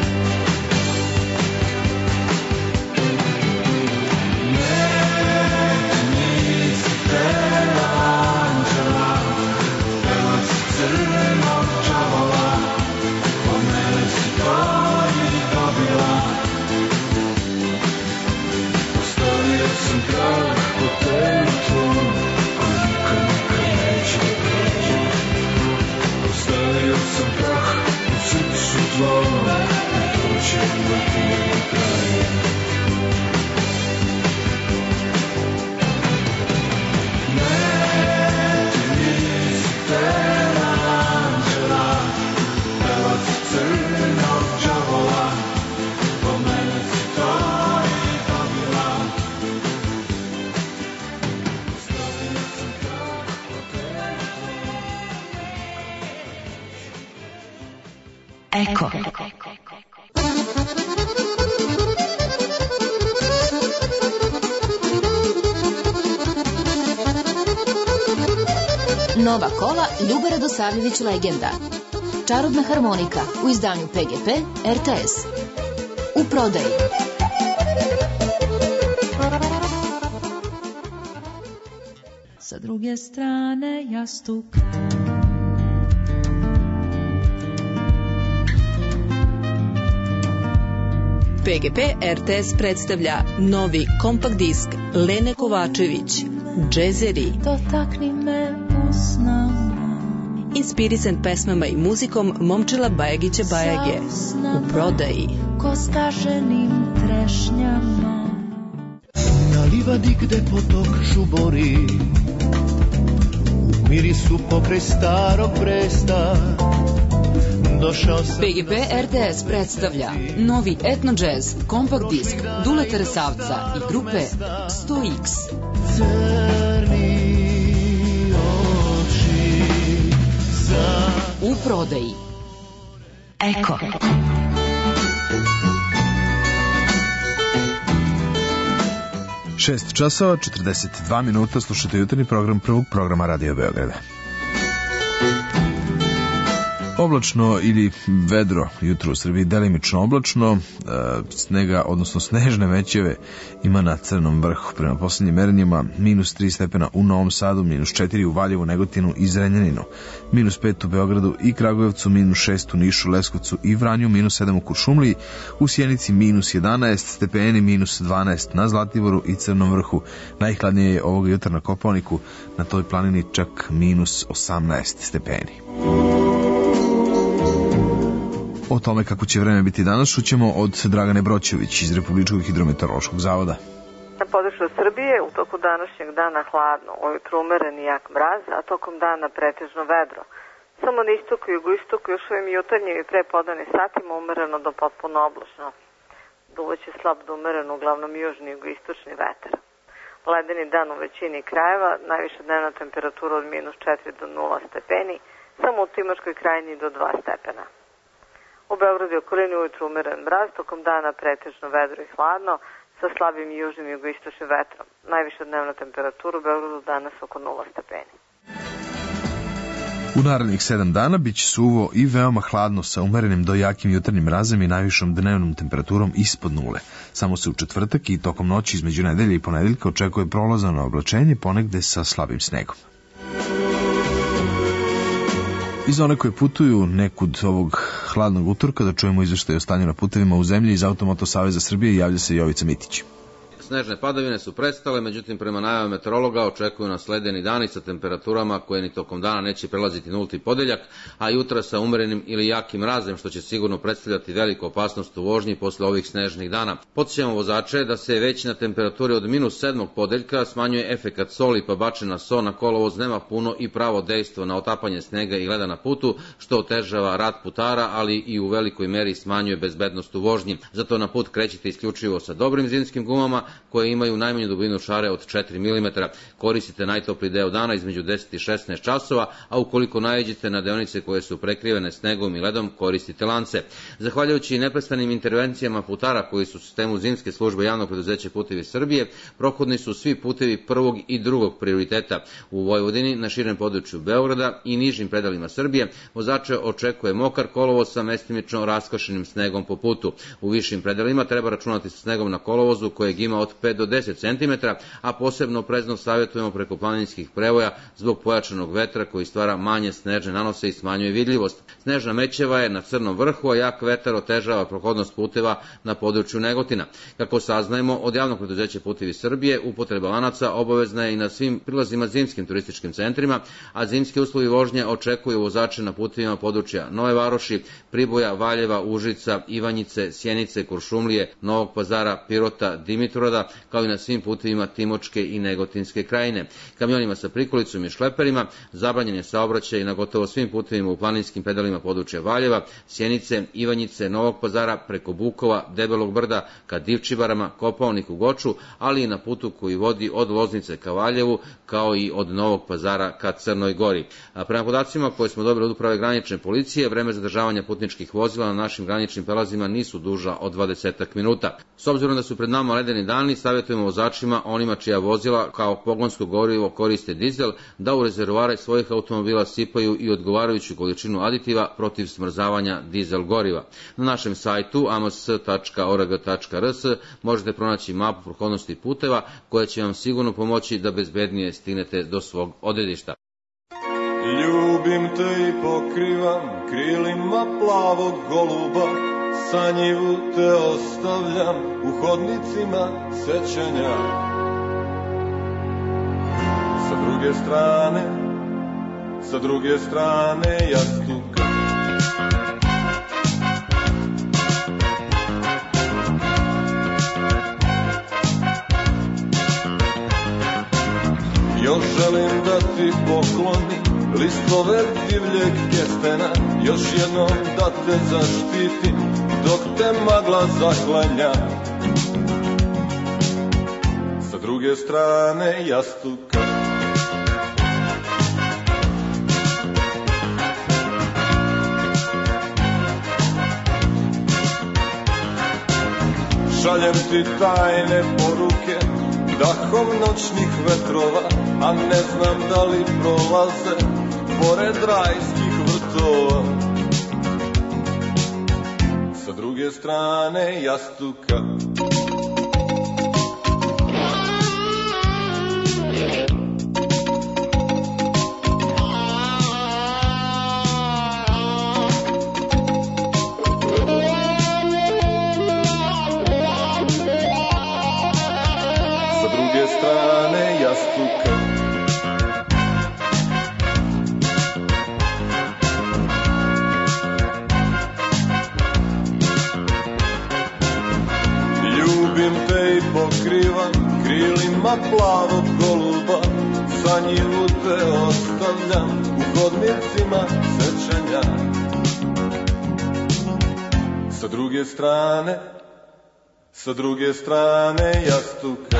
Eko. Nova kola Ljuba Radosavljević legenda. Čarobna harmonika u izdanju P G P R T S. U prodaji. Sa druge strane jastuk. P G P R T S predstavlja novi kompakt disk Lene Kovačević, Džezeri. Dotakni me usnama. Inspirisan pesmama i muzikom Momčila Bajagića Bajage. U prodaji. Ko staženim trešnjama. Na livadi gde potok žubori, u mirisu pokraj starog bresta. P G P R T S predstavlja novi etno džez kompakt disk Duleta Resavca i grupe sto iks. U prodaji. Eko. Šest časova, četrdeset dva minuta, slušate jutarnji program prvog programa Radio Beograda. Oblačno ili vedro jutro u Srbiji, delimično oblačno, snega, odnosno snežne mećeve ima na Crnom vrhu. Prema poslednjim merenjima, minus tri stepena u Novom Sadu, minus četiri u Valjevu, Negotinu i Zrenjaninu, minus pet u Beogradu i Kragujevcu, minus šest u Nišu, Leskovcu i Vranju, minus sedam u Kuršumliji, u Sjenici minus jedanaest stepeni, minus dvanaest na Zlatiboru i Crnom vrhu. Najhladnije je ovoga jutra na Kopaoniku, na toj planini čak minus osamnaest stepeni. O tome kako će vreme biti danas čućemo od Dragane Broćević iz Republičkog hidrometeorološkog zavoda. Na području Srbije u toku današnjeg dana hladno, ujutru umeren i jak mraz, a tokom dana pretežno vedro. Samo na istoku i jugoistoku još ovim jutarnjim i prepodnevnim satima umereno do potpuno oblačno. Duvaće slab do umeren, uglavnom južni i jugoistočni vetar. Ledeni dan u većini krajeva, najviša dnevna temperatura od minus četiri do nula stepeni, samo u Timočkoj krajini do dva stepena. U Beogradu i okolini ujutru umeren mraz, tokom dana pretežno vedro i hladno, sa slabim južnim i jugoistočnim vetrom. Najviša dnevna temperatura u Beogradu danas oko nula stepeni. U narednih sedam dana biće suvo i veoma hladno sa umerenim do jakim jutarnjim mrazem i najvišom dnevnom temperaturom ispod nule. Samo se u četvrtak i tokom noći između nedelje i ponedeljka očekuje prolazano oblačenje, ponegde sa slabim snegom. I za one koje putuju nekud ovog hladnog utorka da čujemo izveštaj o stanju na putevima u zemlji iz Automoto Saveza Srbije, javlja se Jovica Mitić. snežne padavine su prestale, međutim prema najavama meteorologa očekuju nas ledeni dani sa temperaturama koje ni tokom dana neće prelaziti nulti podeljak, a jutra sa umerenim ili jakim mrazem, što će sigurno predstavljati veliku opasnost u vožnji posle ovih snežnih dana. Podsjećamo vozače da se već na temperaturi od minus sedmog podeljka smanjuje efekat soli, pa bačena so na kolovoz nema puno i pravo dejstvo na otapanje snega i leda na putu, što otežava rad putara, ali i u velikoj meri smanjuje bezbednost u vožnji. Zato na put krećite isključivo sa dobrim zimskim gumama koje imaju najmanju dubinu šare od četiri milimetra. Koristite najtopli deo dana između deset i šesnaest časova, a ukoliko naiđete na deonice koje su prekrivene snegom i ledom, koristite lance. Zahvaljujući neprestanim intervencijama putara koji su u sistemu zimske službe javnog preduzeća Putevi Srbije, prohodni su svi putevi prvog i drugog prioriteta. U Vojvodini, na širem području Beograda i nižim predalima Srbije, vozače očekuje mokar kolovoz sa mestimično raskošenim snegom po putu. U višim predalima treba računati sa snegom na kolovozu kojeg ima od pet do deset centimetara, a posebno prezno savjetujemo preko planinskih prevoja zbog pojačanog vetra koji stvara manje snežne nanose i smanjuje vidljivost. Snežna mećeva je na Crnom vrhu, a jak vetar otežava prohodnost puteva na području Negotina. Kako saznajemo od javnog preduzeća Putevi Srbije, upotreba lanaca obavezna je i na svim prilazima zimskim turističkim centrima, a zimski uslovi vožnje očekuju vozače na putevima područja Nove Varoši, Priboja, Valjeva, Užica, Ivanjice, Sjenice, Kuršumlije, Novog Pazara, Pirota, Dimitrovgrada, kao i na svim putevima Timočke i Negotinske krajine. Kamionima sa prikolicom i šleperima zabranjen je saobraćaj na gotovo svim putevima u planinskim pedalima područja Valjeva, Sjenice, Ivanjice, Novog Pazara, preko Bukova, Debelog brda, ka Divčibarama, Kopaonik u Goču, ali i na putu koji vodi od Loznice ka Valjevu, kao i od Novog Pazara ka Crnoj Gori. A prema podacima koje smo dobili od uprave granične policije, vreme zadržavanja putničkih vozila na našim graničnim prelazima nisu duža od dvadesetak minuta. S obzirom da su pred nama ledeni dani, savjetujemo vozačima, onima čija vozila kao pogonsko gorivo koriste dizel, da u rezervoare svojih automobila sipaju i odgovarajuću količinu aditiva protiv smrzavanja dizel goriva. Na našem sajtu a m s tačka o r g tačka r s možete pronaći mapu prohodnosti puteva koja će vam sigurno pomoći da bezbednije stignete do svog odredišta. Ljubim te i pokrivam krilima plavog goluba, sanjivu te ostavljam u hodnicima sećanja. Sa druge strane, sa druge strane jastuka, još želim da ti poklonim listove divljeg kestena, još jednom da te zaštitim dok te magla zaklanja. Sa druge strane jastuka, šaljem ti tajne poruke dahom noćnih vetrova, a ne znam da li prolaze pored rajskih vrtova. Sa druge strane jastuka, plavog goluba, sanjivu te ostavljam u hodnicima sećanja. Sa druge strane, sa druge strane jastuka.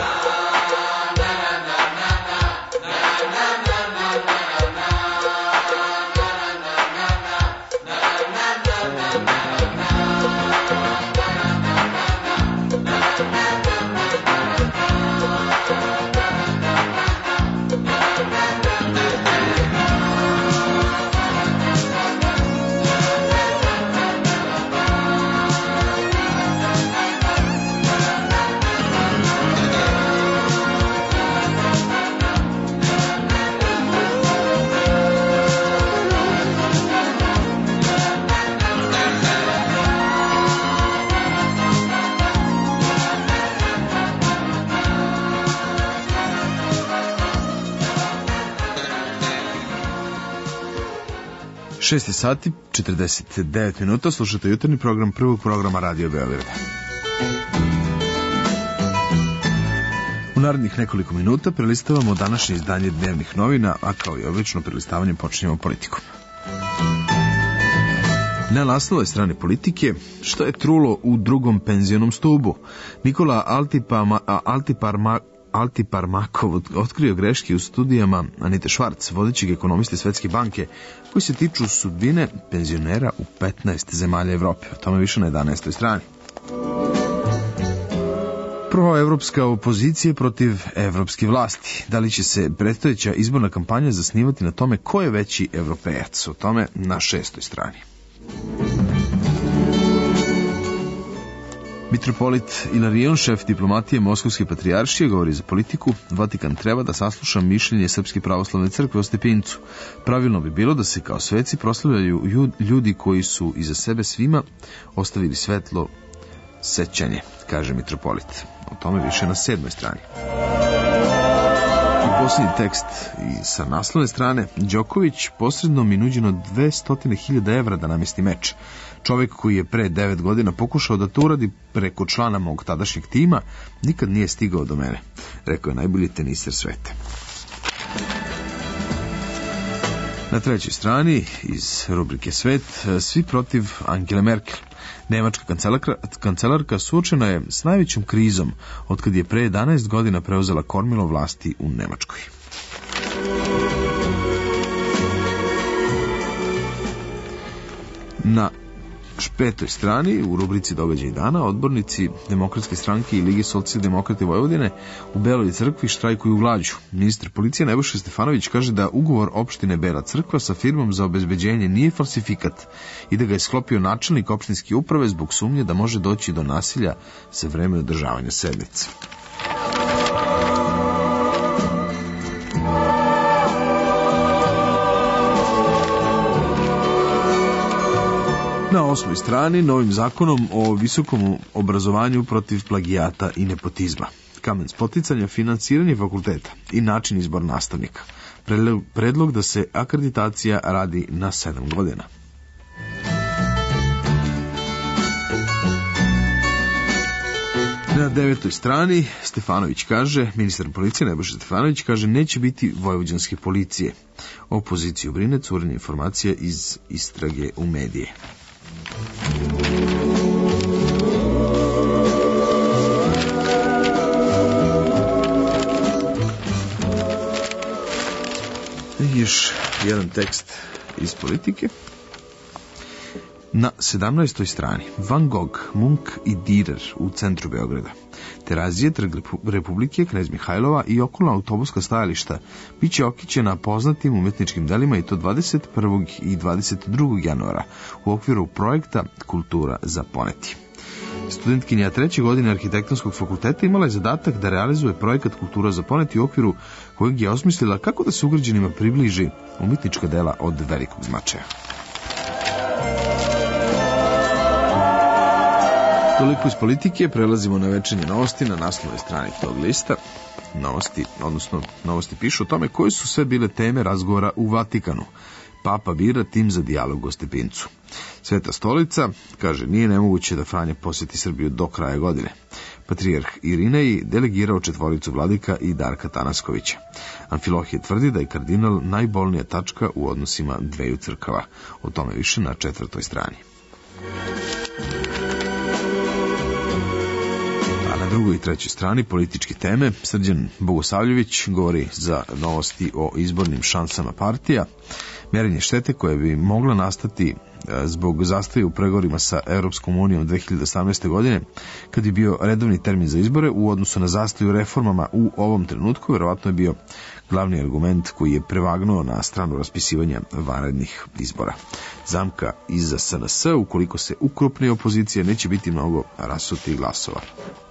šest sati, četrdeset devet minuta, slušate jutarnji program prvog programa Radio Beograda. U narednih nekoliko minuta prelistavamo današnje izdanje dnevnih novina, a kao i obično prelistavanjem počinjemo politikom. Na naslovnoj strani politike, što je trulo u drugom penzionom stubu? Nikola Altipama, Altiparma, Altiparmakov otkrio greške u studijama Anite Švarc, vodećeg ekonomiste Svetske banke, koji se tiču sudbine penzionera u petnaest zemalja Evrope. O tome više na jedanaestoj strani. Proevropska opozicija protiv evropske vlasti. Da li će se predstojeća izborna kampanja zasnivati na tome ko je veći evropejac? O tome na šestoj strani. Mitropolit Ilarion, šef diplomatije Moskovske patrijaršije, govori za politiku. Vatikan treba da sasluša mišljenje Srpske pravoslavne crkve o Stepincu. Pravilno bi bilo da se kao sveci proslavljaju ljudi koji su iza sebe svima ostavili svetlo sećanje, kaže mitropolit. O tome više na sedmoj strani. I posljednji tekst i sa naslovne strane, Đoković posredno mi nuđeno dvesta hiljada evra da namesti meč. Čovjek koji je pre devet godina pokušao da to uradi preko člana mog tadašnjeg tima, nikad nije stigao do mene, rekao je najbolji teniser sveta. Na trećoj strani, iz rubrike Svet, svi protiv Angele Merkel. Nemačka kancelarka, kancelarka suočena je s najvećom krizom otkad je pre jedanaest godina preuzela kormilo vlasti u Nemačkoj. Na petoj strani, u rubrici Događaj dana, odbornici Demokratske stranke i Lige socijaldemokrate Vojvodine u Beloj crkvi štrajkuju glađu. Ministar policije Nebojša Stefanović kaže da ugovor opštine Bela crkva sa firmom za obezbeđenje nije falsifikat i da ga je sklopio načelnik opštinske uprave zbog sumnje da može doći do nasilja za vreme održavanja sednice. Na osmoj strani, novim zakonom o visokom obrazovanju protiv plagijata i nepotizma. Kamen spoticanja, finansiranje fakulteta i način izbor nastavnika. Predlog da se akreditacija radi na sedam godina. Na devetoj strani Stefanović kaže, ministar policije Nebojša Stefanović kaže, neće biti vojvođanske policije. Opoziciju brine curenje informacija iz istrage u medije. Još jedan tekst iz politike. Na sedamnaestoj strani Van Gogh, Munk i Dürer u centru Beograda. Terazije, Trg Republike, Knez Mihajlova i okolna autobuska stajališta biće okićena poznatim umetničkim delima i to dvadeset prvog i dvadeset drugog januara u okviru projekta Kultura za poneti. Studentkinja treće godine arhitektonskog fakulteta imala je zadatak da realizuje projekat Kultura za poneti u okviru kojeg je osmislila kako da se ugrađenima približi umetnička dela od velikog značaja. Toliko iz politike, prelazimo na večernje novosti na naslovnoj strani tog lista. Novosti, odnosno novosti pišu o tome koje su sve bile teme razgovora u Vatikanu. Papa bira tim za dijalog o Stepincu. Sveta stolica kaže nije nemoguće da Franja posjeti Srbiju do kraja godine. Patrijarh Irinej delegirao četvoricu vladika i Darka Tanaskovića. Amfilohije tvrdi da je kardinal najbolnija tačka u odnosima dveju crkava. O tome više na četvrtoj strani. Na drugoj i trećoj strani političke teme Srđan Bogosavljević govori za novosti o izbornim šansama partija, merenje štete koje bi mogla nastati zbog zastoja u pregovorima sa Europskom unijom dve hiljade osamnaeste. godine, kad je bio redovni termin za izbore u odnosu na zastoj u reformama u ovom trenutku, verovatno je bio glavni argument koji je prevagnuo na stranu raspisivanja vanrednih izbora. Zamka iza S N S, ukoliko se ukrupni opozicija, neće biti mnogo rasutih glasova.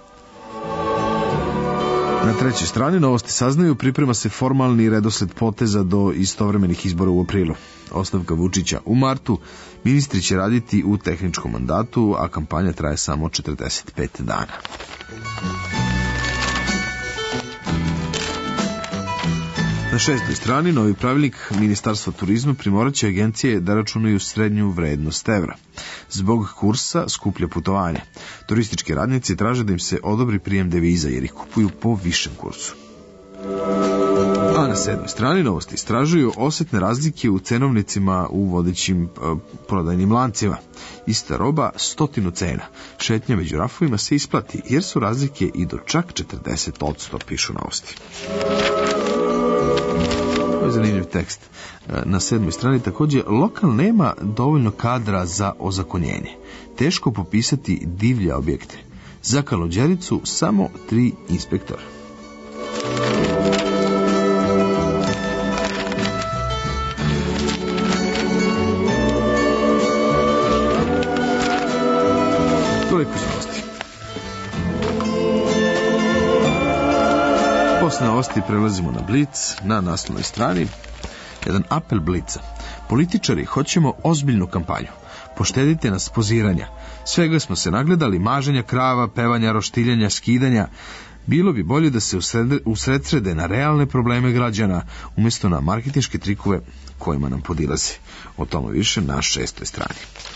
Na trećoj strani novosti saznaju, priprema se formalni redosled poteza do istovremenih izbora u aprilu. Ostavka Vučića u martu, ministri će raditi u tehničkom mandatu, a kampanja traje samo četrdeset pet dana. Na šestoj strani novi pravilnik Ministarstva turizma primoraće agencije da računaju srednju vrednost evra. Zbog kursa skuplja putovanja. Turistički radnici traže da im se odobri prijem deviza jer ih kupuju po višem kursu. A na sedmoj strani novosti istražuju osetne razlike u cenovnicima u vodećim uh, prodajnim lancima. Ista roba, stotinu cena. Šetnja među rafovima se isplati jer su razlike i do čak četrdeset posto, pišu novosti. Ovo je zanimljiv tekst. Na sedmoj strani također lokal nema dovoljno kadra za ozakonjenje. Teško popisati divlje objekte. Za Kalođericu samo tri inspektora. Toliko su novosti. Posle novosti prelazimo na Blic, na naslovnoj strani. Jedan apel Blica. Političari, hoćemo ozbiljnu kampanju. Poštedite nas poziranja. Svega smo se nagledali, maženja krava, pevanja, roštiljanja, skidanja. Bilo bi bolje da se usredsrede na realne probleme građana, umjesto na marketinške trikove kojima nam podilaze. O tome više na šestoj strani.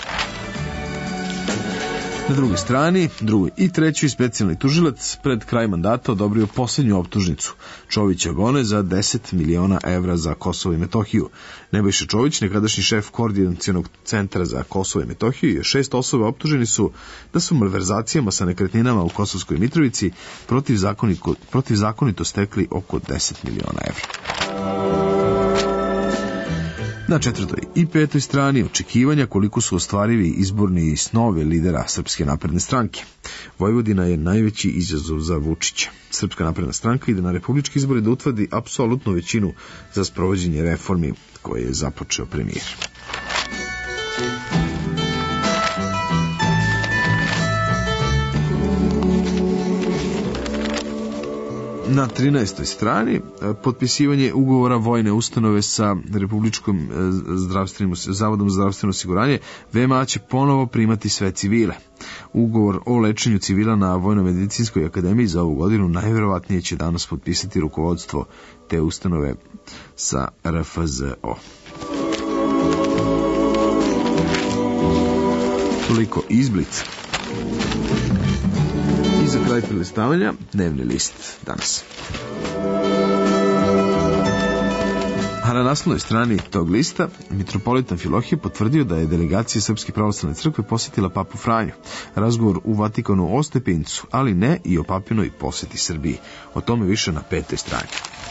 Na drugoj strani, drugoj i trećoj specijalni tužilac pred kraj mandata odobrio posljednju optužnicu. Čovića gone za deset miliona evra za Kosovo i Metohiju. Nebojša Čović, nekadašnji šef Koordinacionog centra za Kosovo i Metohiju, i šest osoba optuženi su da su malverzacijama sa nekretninama u Kosovskoj Mitrovici protivzakonito, protivzakonito stekli oko deset miliona evra. Na četvrtoj i petoj strani očekivanja koliko su ostvarivi izborni snovi lidera Srpske napredne stranke. Vojvodina je najveći izazov za Vučića. Srpska napredna stranka ide na republički izbore da utvrdi apsolutnu većinu za sprovođenje reformi koje je započeo premijer. Na trinaestoj strani potpisivanje ugovora vojne ustanove sa Republičkom zdravstvenim zavodom za zdravstveno osiguranje. V M A će ponovo primati sve civile. Ugovor o lečenju civila na Vojno-medicinskoj akademiji za ovu godinu najvjerovatnije će danas potpisati rukovodstvo te ustanove sa R F Z O. Toliko iz Blica. I za kraj prelistavanja, dnevni list danas. A na naslovnoj strani tog lista mitropolit Amfilohije potvrdio da je delegacija Srpske pravoslavne crkve posjetila papu Franju. Razgovor u Vatikanu o stepencu, ali ne i o papinoj posjeti Srbiji. O tome više na petoj strani.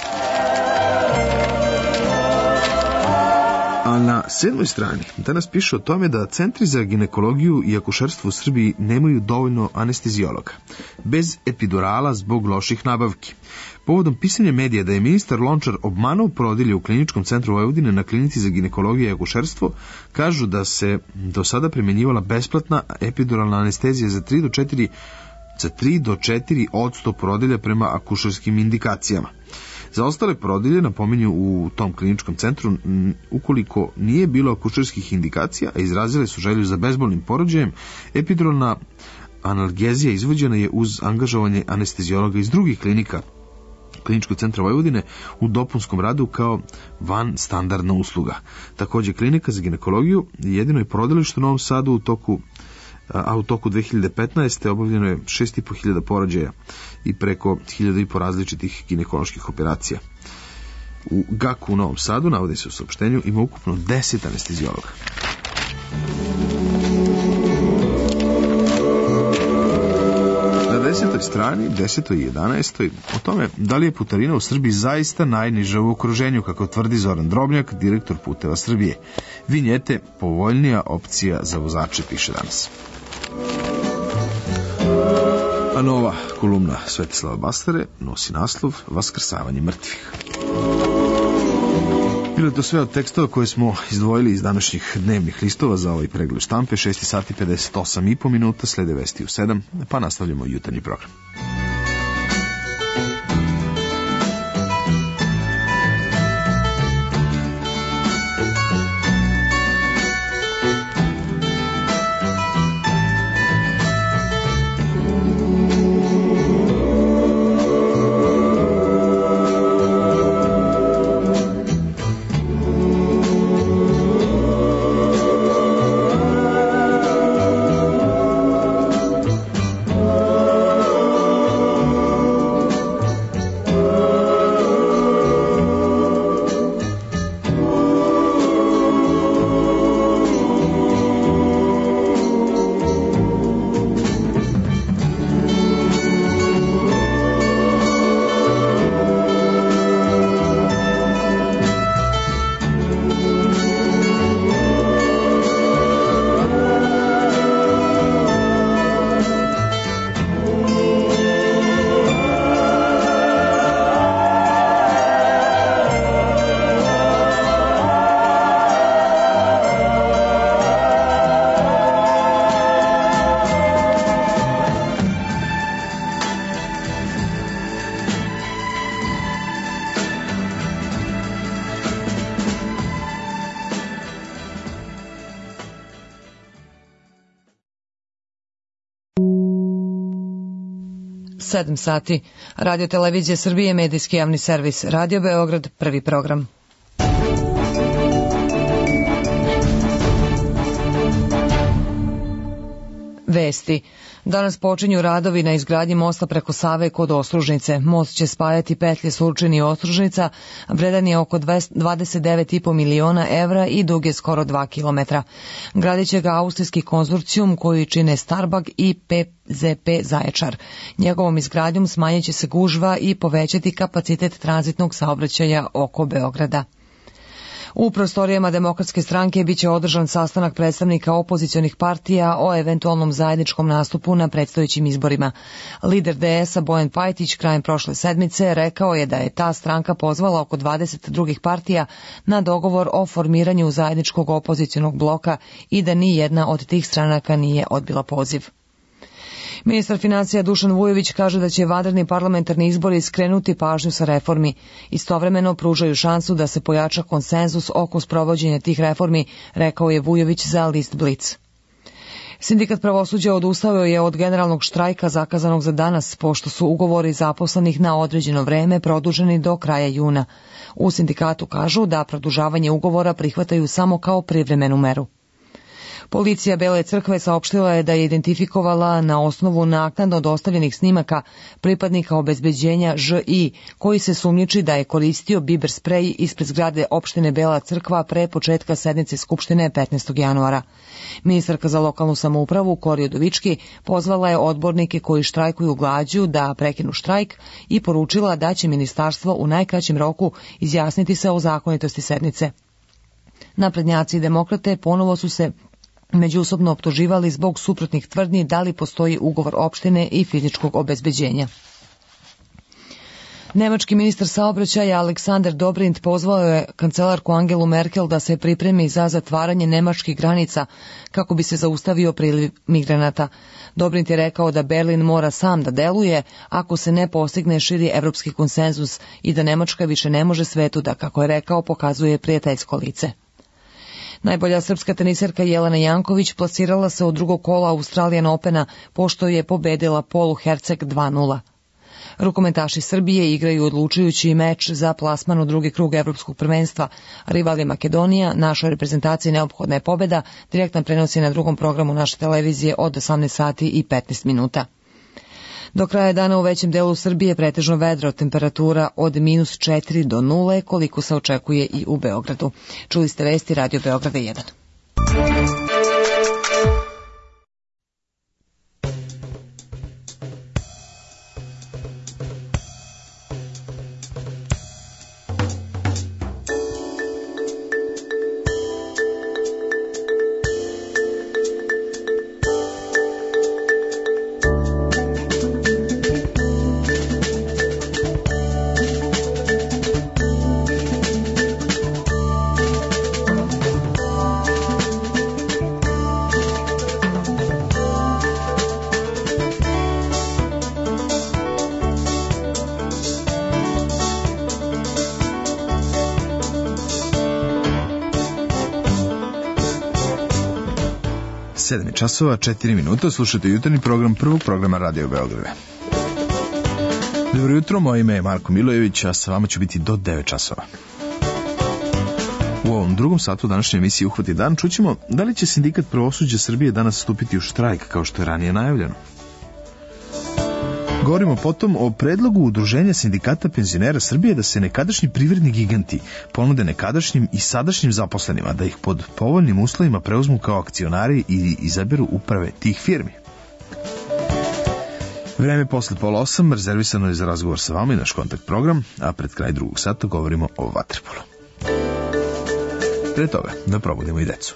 A na sedmoj strani danas piše o tome da centri za ginekologiju i akušerstvo u Srbiji nemaju dovoljno anestezijologa. Bez epidurala zbog loših nabavki. Povodom pisanja medija da je ministar Lončar obmanuo porodilje u kliničkom centru Vojvodine na klinici za ginekologiju i akušerstvo, kažu da se do sada primjenjivala besplatna epiduralna anestezija za tri do četiri za tri do četiri odsto porodilja prema akušerskim indikacijama. Za ostale porodilje, napominju u tom kliničkom centru, ukoliko nije bilo akušerskih indikacija, a izrazile su želju za bezbolnim porođajem, epiduralna analgezija izvođena je uz angažovanje anestezijologa iz drugih klinika Kliničkog centra Vojvodine u dopunskom radu kao van standardna usluga. Također klinika za ginekologiju jedino je porodilište u Novom Sadu u toku a u toku dve hiljade petnaeste. obavljeno je šest i po hiljada porođaja i preko hiljadu i po različitih ginekoloških operacija. U G A K u Novom Sadu, navodi se u saopštenju, ima ukupno deset anestezijologa. Na desetoj strani, desetoj i jedanaestoj, o tome da li je putarina u Srbiji zaista najniža u okruženju, kako tvrdi Zoran Drobnjak, direktor Puteva Srbije. Vinjete, povoljnija opcija za vozače, piše danas. A nova kolumna Svetislava Bastare nosi naslov Vaskrsavanje mrtvih. Bilo je to sve od tekstova koje smo izdvojili iz današnjih dnevnih listova za ovaj pregled štampe. šest sati pedeset osam i po minuta, slede vesti u sedam, pa nastavljamo jutarnji program. sedam sati. Radio Televizija Srbije, medijski javni servis. Radio Beograd, prvi program. Vesti. Danas počinju radovi na izgradnji mosta preko Save kod Ostružnice. Most će spajati petlje Surčin i Ostružnica, vredan je oko dvadeset devet i po miliona evra i dug je skoro dva kilometra. Gradit će ga austrijski konzorcijum koji čine Starbag i P Z P Zaječar. Njegovom izgradnjom smanjit će se gužva i povećati kapacitet tranzitnog saobraćaja oko Beograda. U prostorijama Demokratske stranke biće održan sastanak predstavnika opozicionih partija o eventualnom zajedničkom nastupu na predstojećim izborima. Lider D S-a Bojan Pajtić krajem prošle sedmice rekao je da je ta stranka pozvala oko dvadeset drugih partija na dogovor o formiranju zajedničkog opozicionog bloka i da ni jedna od tih stranaka nije odbila poziv. Ministar financija Dušan Vujović kaže da će vanredni parlamentarni izbori skrenuti pažnju sa reformi. Istovremeno pružaju šansu da se pojača konsenzus oko sprovođenja tih reformi, rekao je Vujović za list Blic. Sindikat pravosuđa odustao je od generalnog štrajka zakazanog za danas, pošto su ugovori zaposlenih na određeno vreme produženi do kraja juna. U sindikatu kažu da produžavanje ugovora prihvataju samo kao privremenu meru. Policija Bele Crkve saopštila je da je identifikovala na osnovu naknadno dostavljenih snimaka pripadnika obezbeđenja Ž I, koji se sumnjiči da je koristio biber sprej ispred zgrade opštine Bela Crkva pre početka sednice Skupštine petnaestog januara. Ministarka za lokalnu samoupravu Kori Udovički pozvala je odbornike koji štrajkuju glađu da prekinu štrajk i poručila da će ministarstvo u najkraćem roku izjasniti se o zakonitosti sednice. Naprednjaci i demokrate ponovo su se međusobno optuživali zbog suprotnih tvrdnji da li postoji ugovor opštine i fizičkog obezbeđenja. Nemački ministar saobraćaja Aleksandar Dobrindt pozvao je kancelarku Angelu Merkel da se pripremi za zatvaranje nemačkih granica kako bi se zaustavio priliv migranata. Dobrindt je rekao da Berlin mora sam da deluje ako se ne postigne širi evropski konsenzus i da Nemačka više ne može svetu da, kako je rekao, pokazuje prijateljsko lice. Najbolja srpska teniserka Jelena Janković plasirala se od drugog kola Australian Opena pošto je pobedila Polu Herceg dva nula. Rukometaši Srbije igraju odlučujući meč za plasman u drugi krug evropskog prvenstva. Rival je Makedonija, našoj reprezentaciji neophodna je pobeda, direktan prenos je na drugom programu naše televizije od osamnaest sati i petnaest minuta. Do kraja dana u većem delu Srbije pretežno vedro, temperatura od minus četiri do nule, koliko se očekuje i u Beogradu. Čuli ste vesti Radio Beograda jedan. sedam časova, četiri minuta, slušate jutarnji program prvog programa Radio Beograda. Dobro jutro, moje ime je Marko Milojević, a sa vama ću biti do devet časova. U ovom drugom satu današnje emisije Uhvati dan čućemo da li će sindikat pravosuđa Srbije danas stupiti u štrajk kao što je ranije najavljeno. Govorimo potom o predlogu Udruženja sindikata penzionera Srbije da se nekadašnji privredni giganti ponude nekadašnjim i sadašnjim zaposlenima da ih pod povoljnim uslovima preuzmu kao akcionari i izaberu uprave tih firmi. Vreme posle pola osam rezervisano je za razgovor sa vama i naš kontakt program, a pred kraj drugog sata govorimo o vaterpolu. Pre toga da probudimo i decu.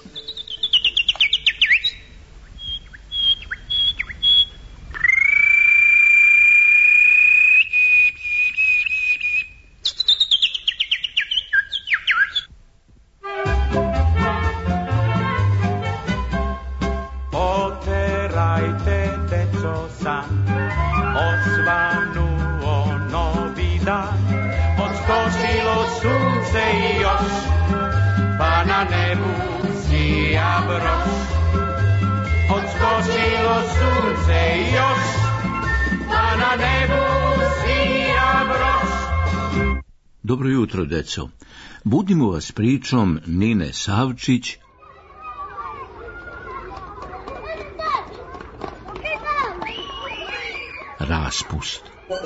Odskočilo sunce još, pa na nebu sija broš. Dobro jutro, deco. Budimo vas pričom Nine Savčić Raspust.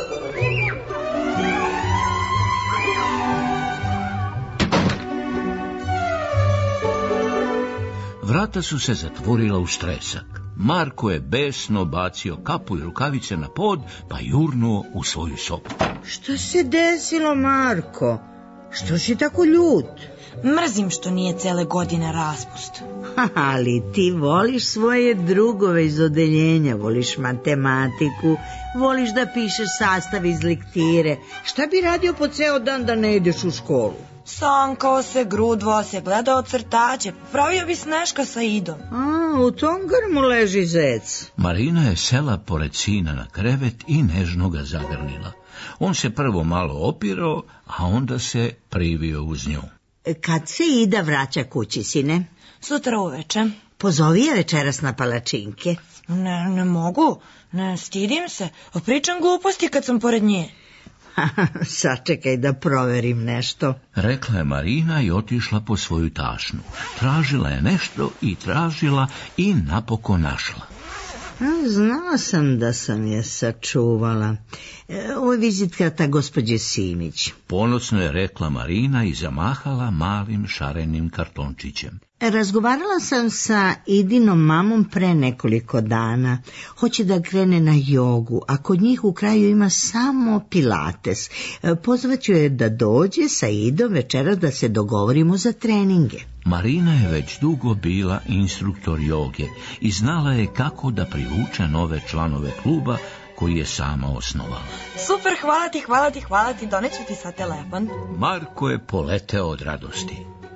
Vrata su se zatvorila u stresak. Marko je besno bacio kapu i rukavice na pod, pa jurnuo u svoju sobu. Što se desilo, Marko? Što si tako ljut? Mrzim što nije cele godine raspust. Ali ti voliš svoje drugove iz odeljenja, voliš matematiku, voliš da pišeš sastav iz lektire. Šta bi radio po ceo dan da ne ideš u školu? Sankao se, grudvao se, gledao crtaće, pravio bi Sneška sa Idom. A, u tom grmu leži zec. Marina je sela pored sina na krevet i nežno ga zagrlila. On se prvo malo opirao, a onda se privio uz nju. Kad se Ida vraća kući, sine? Sutra uveče. Pozovi je večeras na palačinke. Ne, ne mogu, ne stidim se. Pričam gluposti kad sam pored nje. Sačekaj da proverim nešto. Rekla je Marina i otišla po svoju tašnu. Tražila je nešto i tražila i napokon našla. Znala sam da sam je sačuvala. Ovo je vizitkarta gospođe Simić. Ponosno je rekla Marina i zamahala malim šarenim kartončićem. Razgovarala sam sa Idinom mamom pre nekoliko dana. Hoće da krene na jogu, a kod njih u kraju ima samo pilates. Pozvaću je da dođe sa Idom večeras da se dogovorimo za treninge. Marina je već dugo bila instruktor joge i znala je kako da privuče nove članove kluba koji je sama osnovala. Super, hvala ti, hvala ti, hvala ti, doneću ti sad telefon. Marko je poleteo od radosti.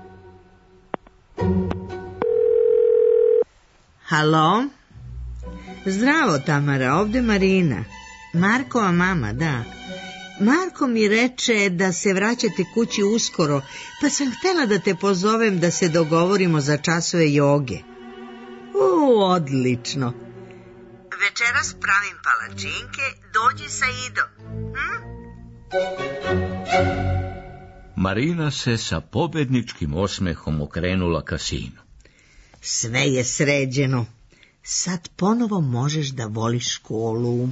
Halo? Zdravo, Tamara, ovde Marina. Markova mama, da. Marko mi reče da se vraćate kući uskoro, pa sam htjela da te pozovem da se dogovorimo za časove joge. U, odlično. Večeras pravim palačinke, dođi sa Idom. Hm? Marina se sa pobedničkim osmehom okrenula ka sinu. Sve je sređeno. Sad ponovo možeš da voliš školu.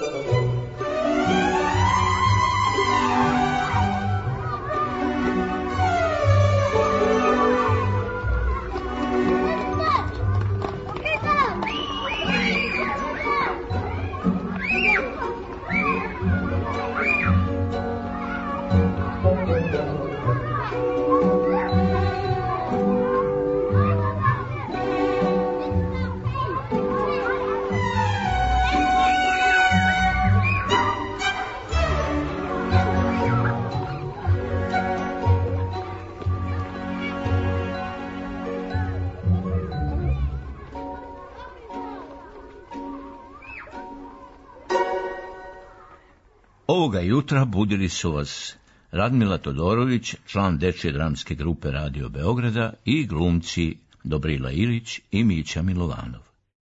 Ovoga jutra budili su vas Radmila Todorović, član dečje dramske grupe Radio Beograda, i glumci Dobrila Ilić i Mića Milovanov.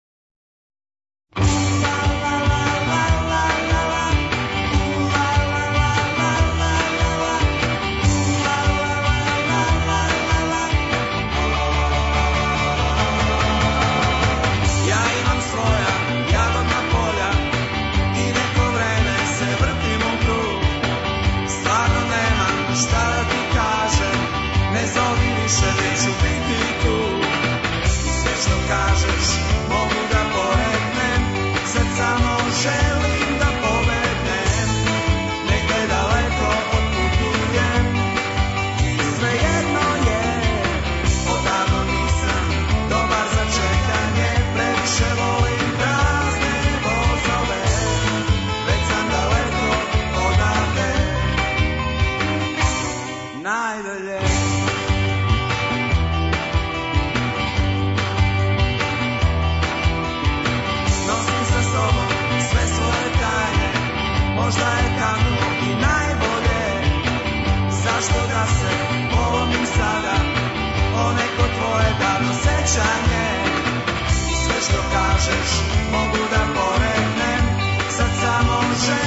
Možda je kanu i najbolje, zašto da se polomim sada o neko tvoje davno sećanje. I sve što kažeš mogu da poreknem, sad samo želim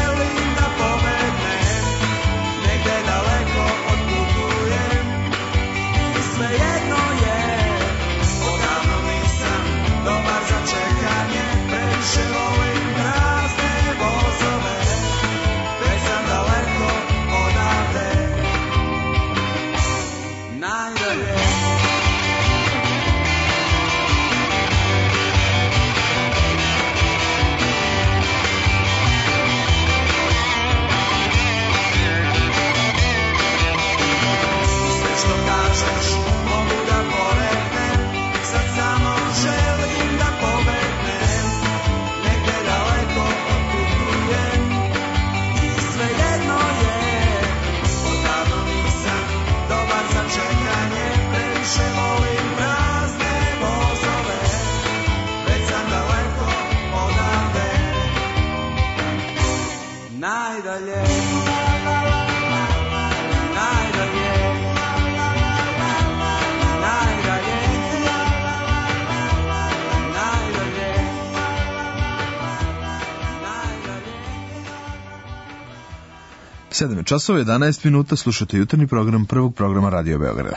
sedam časova jedanaest minuta, slušate jutarnji program prvog programa Radio Beograda.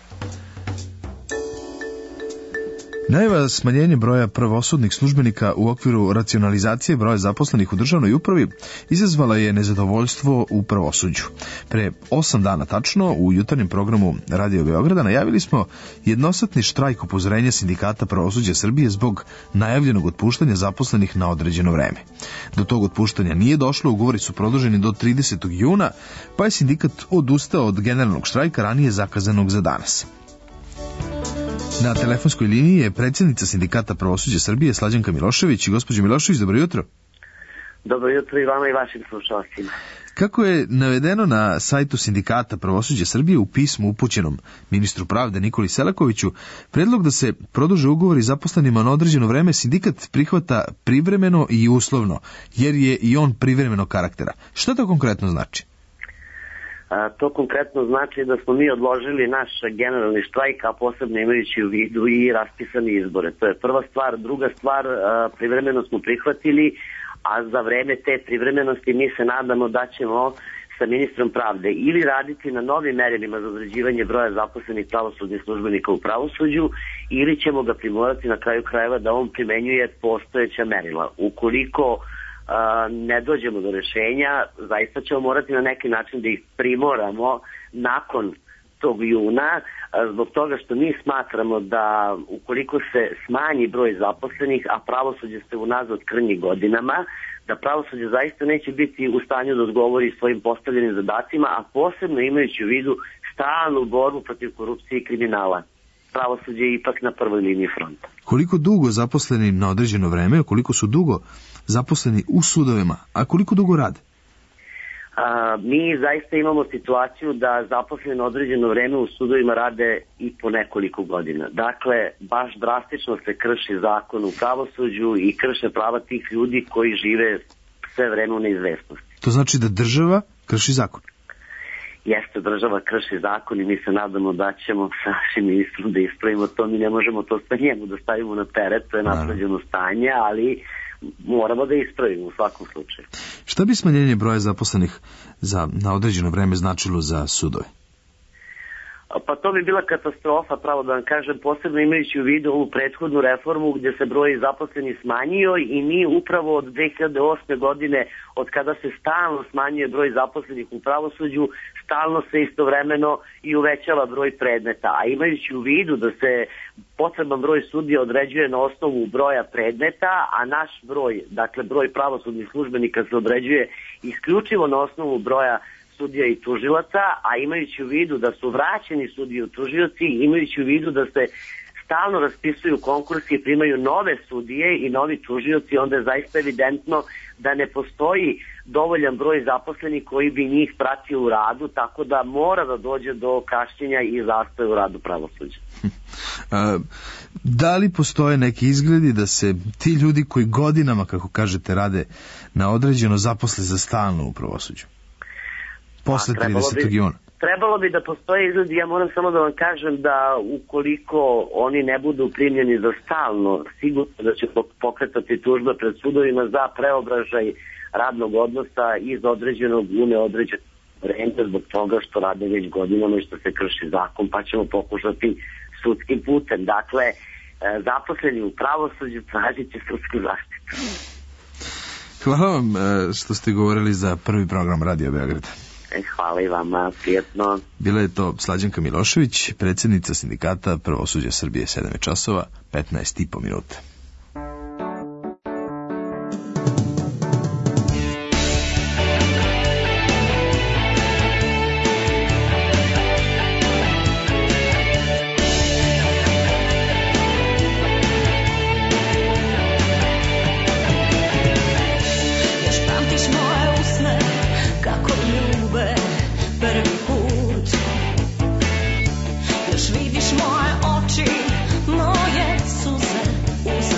Najava smanjenje broja pravosudnih službenika u okviru racionalizacije broja zaposlenih u državnoj upravi izazvala je nezadovoljstvo u pravosuđu. Pre osam dana tačno u jutarnjem programu Radio Beograda najavili smo jednosatni štrajk upozorenja sindikata pravosuđa Srbije zbog najavljenog otpuštanja zaposlenih na određeno vreme. Do tog otpuštanja nije došlo, ugovori su produženi do tridesetog juna, pa je sindikat odustao od generalnog štrajka ranije zakazanog za danas. Na telefonskoj liniji je predsjednica sindikata pravosuđa Srbije Slađanka Milošević. Gospođo Milošević, dobro jutro. Dobro jutro i vama i vašim slušalcima. Kako je navedeno na sajtu sindikata pravosuđa Srbije u pismu upućenom ministru pravde Nikoli Selakoviću, predlog da se produže ugovori zaposlenima na određeno vreme sindikat prihvata privremeno i uslovno, jer je i on privremenog karaktera. Šta to konkretno znači? A, to konkretno znači da smo mi odložili naš generalni štrajk, a posebno imajući u vidu i raspisani izbore. To je prva stvar. Druga stvar, a, privremeno smo prihvatili, a za vreme te privremenosti mi se nadamo da ćemo sa ministrom pravde ili raditi na novim merilima za određivanje broja zaposlenih pravosudnih službenika u pravosuđu, ili ćemo ga primorati na kraju krajeva da on primenjuje postojeća merila. Ukoliko ne dođemo do rešenja, zaista ćemo morati na neki način da ih primoramo nakon tog juna, zbog toga što mi smatramo da ukoliko se smanji broj zaposlenih, a pravosuđe se unazad krnji godinama, da pravosuđe zaista neće biti u stanju da odgovori svojim postavljenim zadacima, a posebno imajući u vidu stalnu borbu protiv korupcije i kriminala. Pravosuđe je ipak na prvoj liniji fronta. Koliko dugo zaposleni na određeno vreme, koliko su dugo zaposleni u sudovima, a koliko dugo rade? A, mi zaista imamo situaciju da zaposleni na određeno vreme u sudovima rade i po nekoliko godina. Dakle, baš drastično se krši zakon u pravosuđu i krše prava tih ljudi koji žive sve vreme u neizvesnosti. To znači da država krši zakon? Jeste, država krši zakon i mi se nadamo da ćemo sa našim ministrom da ispravimo to. Mi ne možemo to sa njemu da stavimo na teret, to je nasleđeno stanje, ali moramo da ispravimo u svakom slučaju. Šta bi smanjenje broja zaposlenih za, na određeno vreme značilo za sudove? Pa to bi bila katastrofa, pravo da vam kažem, posebno imajući u vidu ovu prethodnu reformu gdje se broj zaposlenih smanjio i mi upravo od dve hiljade osme godine, od kada se stalno smanjuje broj zaposlenih u pravosuđu, stalno se istovremeno i uvećava broj predmeta. A imajući u vidu da se potreban broj sudija određuje na osnovu broja predmeta, a naš broj, dakle broj pravosudnih službenika se određuje isključivo na osnovu broja sudija i tužilaca, a imajući u vidu da su vraćeni sudije i tužioci, imajući u vidu da se stalno raspisuju konkursi i primaju nove sudije i novi tužioci, onda je zaista evidentno da ne postoji dovoljan broj zaposlenih koji bi njih pratio u radu, tako da mora da dođe do kašnjenja i zastoja u radu pravosuđa. A, da li postoje neki izgledi da se ti ljudi koji godinama, kako kažete, rade na određeno zaposle za stalno u pravosuđu? Posle tridesetog juna. Trebalo bi da postoje izgledi, ja moram samo da vam kažem da ukoliko oni ne budu primljeni za stalno, sigurno da će pokretati tužbe pred sudovima za preobražaj radnog odnosa iz određenog u neodređenog vremena zbog toga što rade već godinama i što se krši zakon, pa ćemo pokušati sudskim putem. Dakle, zaposleni u pravosuđu tražit će sudsku zaštitu. Hvala vam što ste govorili za prvi program Radio Beograda. Hvala i vama, prijetno. Bila je to Slađanka Milošević, predsjednica sindikata pravosuđa Srbije, sedam časova, petnaest i po minuta. Vidiš moje oči, moje suze uz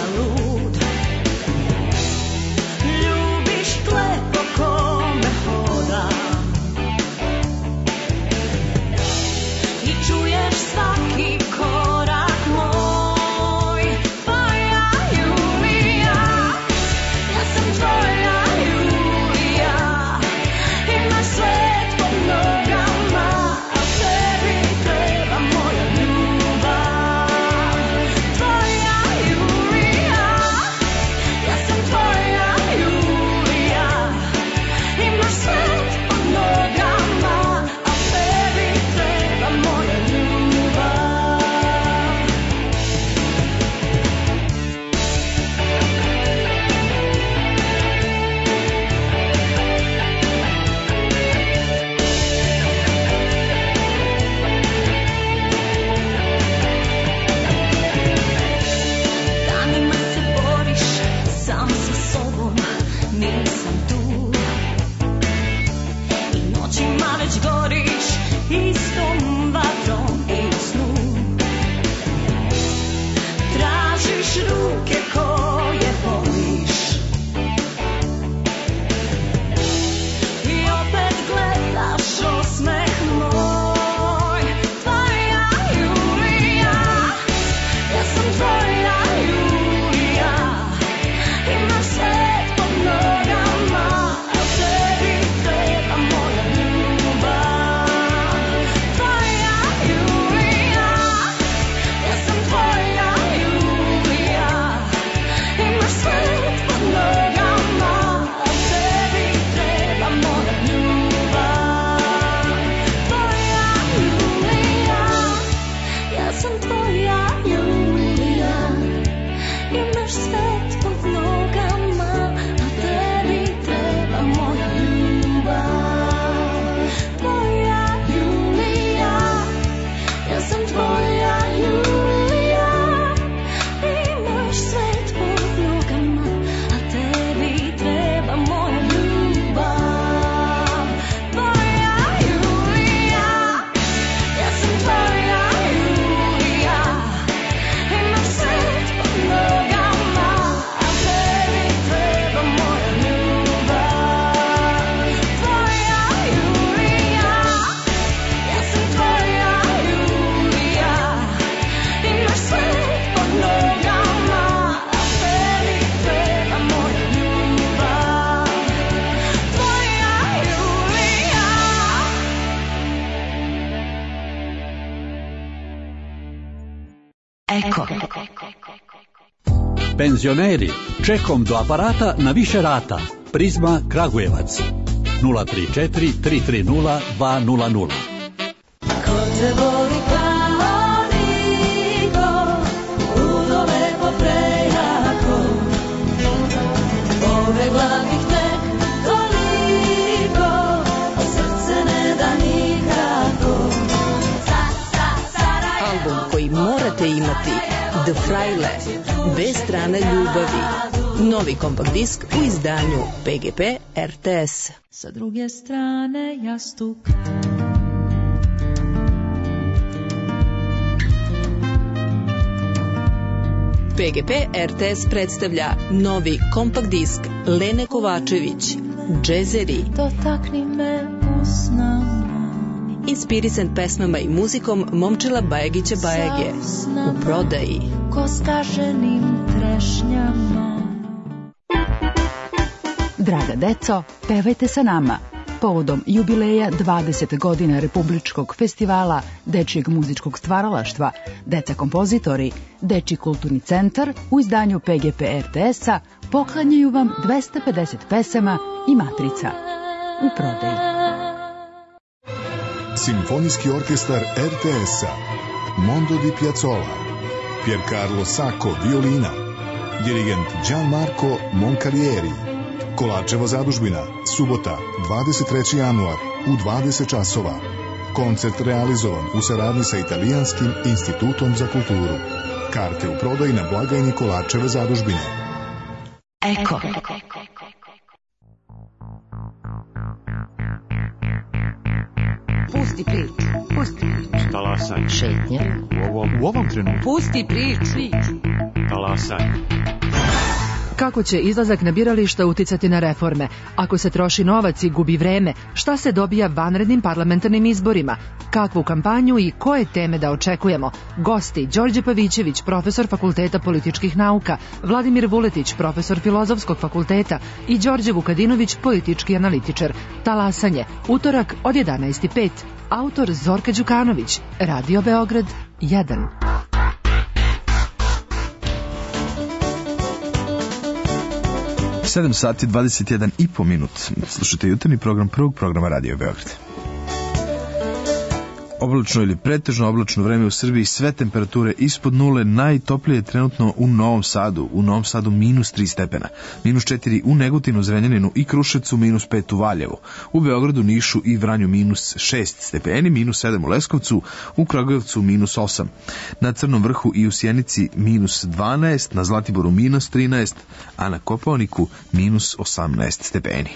Eko. Penzioneri, čekom do aparata na više rata. Prizma Kragujevac. nula tri četiri tri tri nula dva nula nula. Ko te voli kao niko, ludo lepo prejako, povegla bih tek toliko, a srce ne da nikako. Album koji morate imati, The Fraile, bez strane ljubavi. Novi kompakt disk u izdanju P G P R T S. Sa druge strane jastuk. P G P R T S predstavlja novi kompakt disk Lene Kovačević, Džezeri. Dotakni me usnama. Inspirisan pesmama i muzikom Momčila Bajagića Bajage. U prodaji. Ko skaženim trešnjama. Draga deco, pevajte sa nama. Povodom jubileja dvadeset godina Republičkog festivala Dečijeg muzičkog stvaralaštva, Deca kompozitori, Dečiji kulturni centar u izdanju P G P R T S-a poklanjaju vam dvesta pedeset pesama i matrica. U prodaji. Simfonijski orkestar R T S-a, Mondo di Piazzolla, Pier Carlo Sacco, violina, dirigent Gianmarco Moncalieri. Kolačeva zadužbina, subota, dvadeset treći januar, u dvadeset časova. Koncert realizovan u saradnji sa Italijanskim institutom za kulturu. Karte u prodaji na blagajni Kolačeve zadužbine. Eko. Pusti priču, pusti priču. Talasaj. Šetnja. U ovom, u ovom trenutku. Pusti priču. Talasaj. Kako će izlazak na birališta uticati na reforme? Ako se troši novac i gubi vreme, šta se dobija vanrednim parlamentarnim izborima? Kakvu kampanju i koje teme da očekujemo? Gosti: Đorđe Pavićević, profesor Fakulteta političkih nauka, Vladimir Vuletić, profesor Filozofskog fakulteta i Đorđe Vukadinović, politički analitičar. Talasanje, utorak od jedanaest i pet. Autor Zorka Đukanović, Radio Beograd jedan. sedam sati dvadeset jedan i po minut. Slušajte jutarnji program prvog programa Radio Beograd. Oblačno ili pretežno oblačno vreme u Srbiji, sve temperature ispod nule, najtoplije je trenutno u Novom Sadu. U Novom Sadu minus tri stepena, minus četiri u Negotinu, Zrenjaninu i Kruševcu, minus pet u Valjevu. U Beogradu, Nišu i Vranju minus šest stepeni, minus sedam u Leskovcu, u Kragujevcu minus osam. Na Crnom vrhu i u Sjenici minus dvanaest, na Zlatiboru minus trinaest, a na Kopaoniku minus osamnaest stepeni.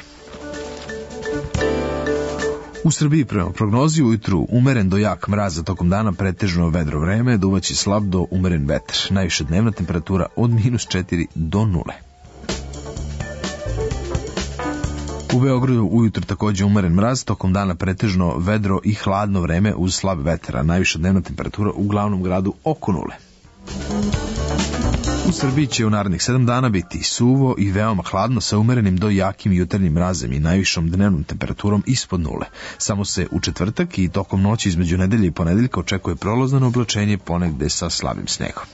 U Srbiji prema prognozi ujutru umeren do jak mraz, a tokom dana pretežno vedro vreme, duvaće slab do umeren vetar. Najviša dnevna temperatura od minus četiri do nule. U Beogradu ujutru takođe umeren mraz, tokom dana pretežno vedro i hladno vreme uz slab vetar, a najviša dnevna temperatura u glavnom gradu oko nule. U Srbiji će u narednih sedam dana biti suvo i veoma hladno sa umerenim do jakim jutarnjim mrazem i najvišom dnevnom temperaturom ispod nule. Samo se u četvrtak i tokom noći između nedelje i ponedeljka očekuje prolazno oblačenje, ponegde sa slabim snegom.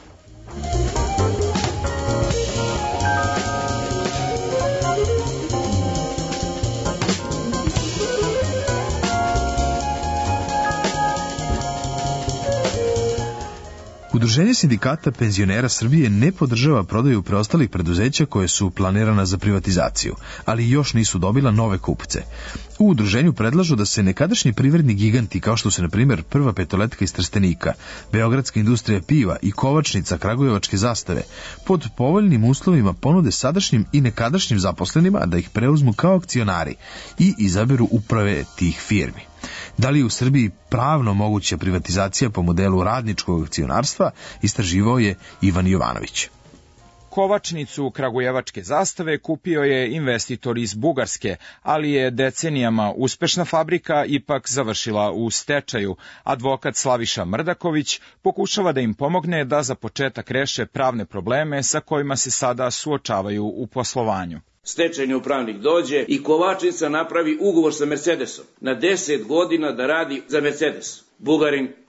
Udruženje sindikata penzionera Srbije ne podržava prodaju preostalih preduzeća koje su planirana za privatizaciju, ali još nisu dobila nove kupce. U udruženju predlažu da se nekadašnji privredni giganti, kao što su na primjer Prva petoletka iz Trstenika, Beogradska industrija piva i Kovačnica Kragujevačke zastave, pod povoljnim uslovima ponude sadašnjim i nekadašnjim zaposlenima da ih preuzmu kao akcionari i izaberu uprave tih firmi. Da li je u Srbiji pravno moguća privatizacija po modelu radničkog akcionarstva, istraživao je Ivan Jovanović. Kovačnicu Kragujevačke zastave kupio je investitor iz Bugarske, ali je decenijama uspešna fabrika ipak završila u stečaju. Advokat Slaviša Mrdaković pokušava da im pomogne da za početak reše pravne probleme sa kojima se sada suočavaju u poslovanju. Stečajni upravnik dođe i Kovačnica napravi ugovor sa Mercedesom na deset godina da radi za Mercedes. Bugarin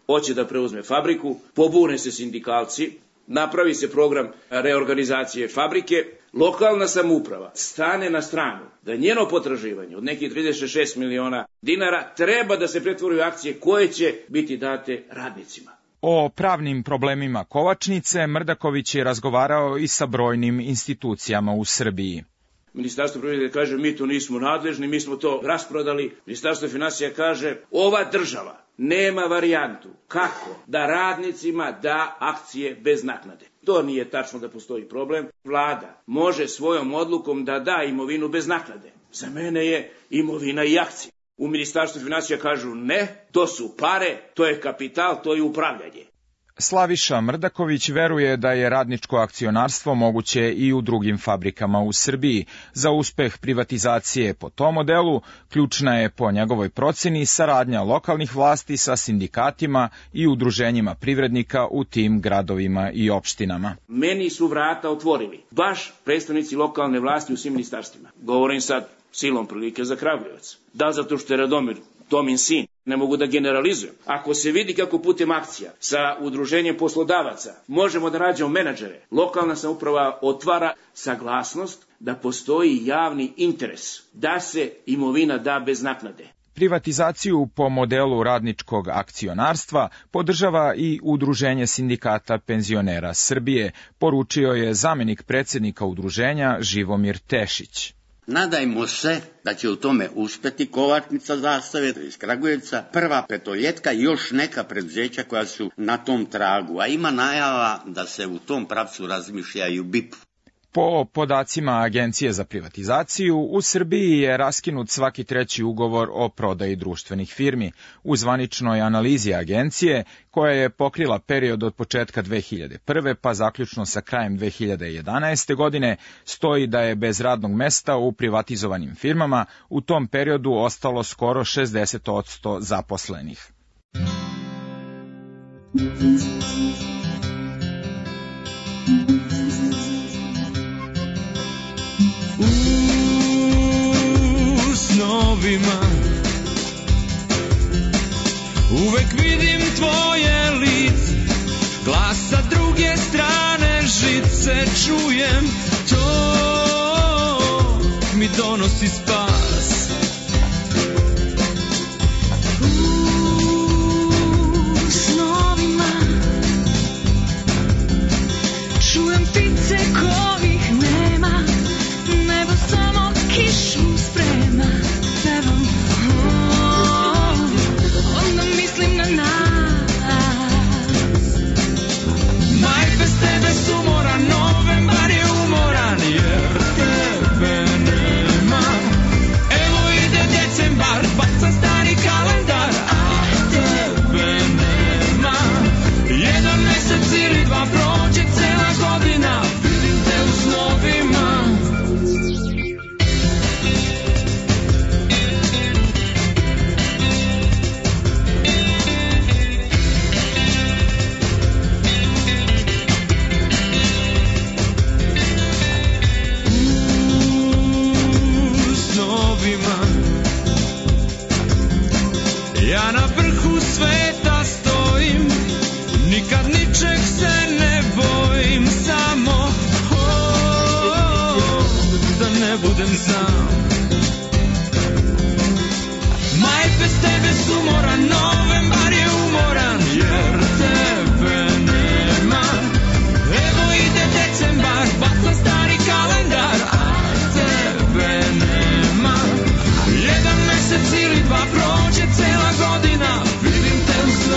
hoće da preuzme fabriku, pobune se sindikalci, napravi se program reorganizacije fabrike, lokalna samouprava stane na stranu da njeno potraživanje od nekih trideset šest miliona dinara treba da se pretvori u akcije koje će biti date radnicima. O pravnim problemima Kovačnice Mrdaković je razgovarao i sa brojnim institucijama u Srbiji. Ministarstvo privrede kaže mi to nismo nadležni, mi smo to rasprodali. Ministarstvo finansija kaže ova država nema varijantu kako da radnicima da akcije bez naknade. To nije tačno da postoji problem. Vlada može svojom odlukom da da imovinu bez naknade. Za mene je imovina i akcije. U Ministarstvu finansija kažu ne, to su pare, to je kapital, to je upravljanje. Slaviša Mrdaković veruje da je radničko akcionarstvo moguće i u drugim fabrikama u Srbiji. Za uspeh privatizacije po tom modelu ključna je po njegovoj proceni saradnja lokalnih vlasti sa sindikatima i udruženjima privrednika u tim gradovima i opštinama. Meni su vrata otvorili baš predstavnici lokalne vlasti u svim ministarstvima. Govorim sad silom prilike za Kragujevac. Da, zato što je Radomir Tomin sin. Ne mogu da generalizujem. Ako se vidi kako putem akcija sa udruženjem poslodavaca možemo da nađemo menadžere, lokalna samouprava otvara saglasnost da postoji javni interes, da se imovina da bez naknade. Privatizaciju po modelu radničkog akcionarstva podržava i Udruženje sindikata penzionera Srbije, poručio je zamenik predsjednika udruženja Živomir Tešić. Nadajmo se da će u tome uspeti Kovačnica zastave iz Kragujevca, Prva petoljetka i još neka preduzeća koja su na tom tragu, a ima najava da se u tom pravcu razmišlja i u B I P. Po podacima Agencije za privatizaciju, u Srbiji je raskinut svaki treći ugovor o prodaji društvenih firmi. U zvaničnoj analizi agencije, koja je pokrila period od početka dve hiljade prve pa zaključno sa krajem dve hiljade jedanaeste. godine, stoji da je bez radnog mesta u privatizovanim firmama u tom periodu ostalo skoro šezdeset posto zaposlenih. Snovima uvek vidim tvoje lice, glas sa druge strane žice čujem, to mi donosi spas. U snovima čujem ptice kojih nema, nebo samo kišu sprema, pevam, oh, onda mislim na nas. Maj bez tebe sumoran, novembar je umoran, jer tebe nema. Evo ide decembar, baca stari kalendar, a tebe nema. Jedan mesec ili dva prođe cela godina, vidim te u snovima. Ja na vrhu sveta stojim, nikad ničeg se ne bojim, samo oh, da ne budem sam. Maj bez tebe sumoran, novembar je umoran, jer tebe nema. Evo ide decembar, baca stari kalendar, a tebe nema. Jedan mesec ili dva prođe cela godina, vidim te u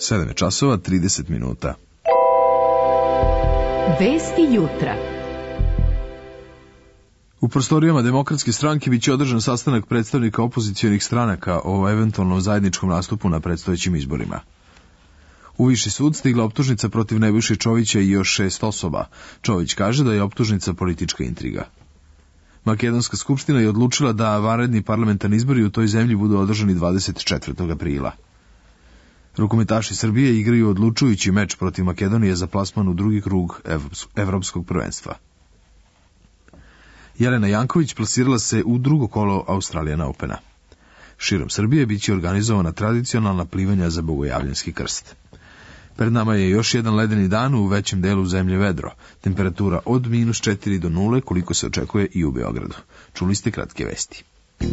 sedam je časova, trideset minuta. Vesti jutra. U prostorijama Demokratske stranke biće održan sastanak predstavnika opozicionih stranaka o eventualnom zajedničkom nastupu na predstojećim izborima. U Viši sud stigla optužnica protiv Nebojše Čovića i još šest osoba. Čović kaže da je optužnica politička intriga. Makedonska skupština je odlučila da vanredni parlamentarni izbori u toj zemlji budu održani dvadeset četvrtog aprila. Rukometaši Srbije igraju odlučujući meč protiv Makedonije za plasman u drugi krug evropskog prvenstva. Jelena Janković plasirala se u drugo kolo Australian Opena. Širom Srbije biće organizovana tradicionalna plivanja za bogojavljanski krst. Pred nama je još jedan ledeni dan, u većem delu zemlje vedro. Temperatura od minus četiri do nule, koliko se očekuje i u Beogradu. Čuli ste kratke vesti.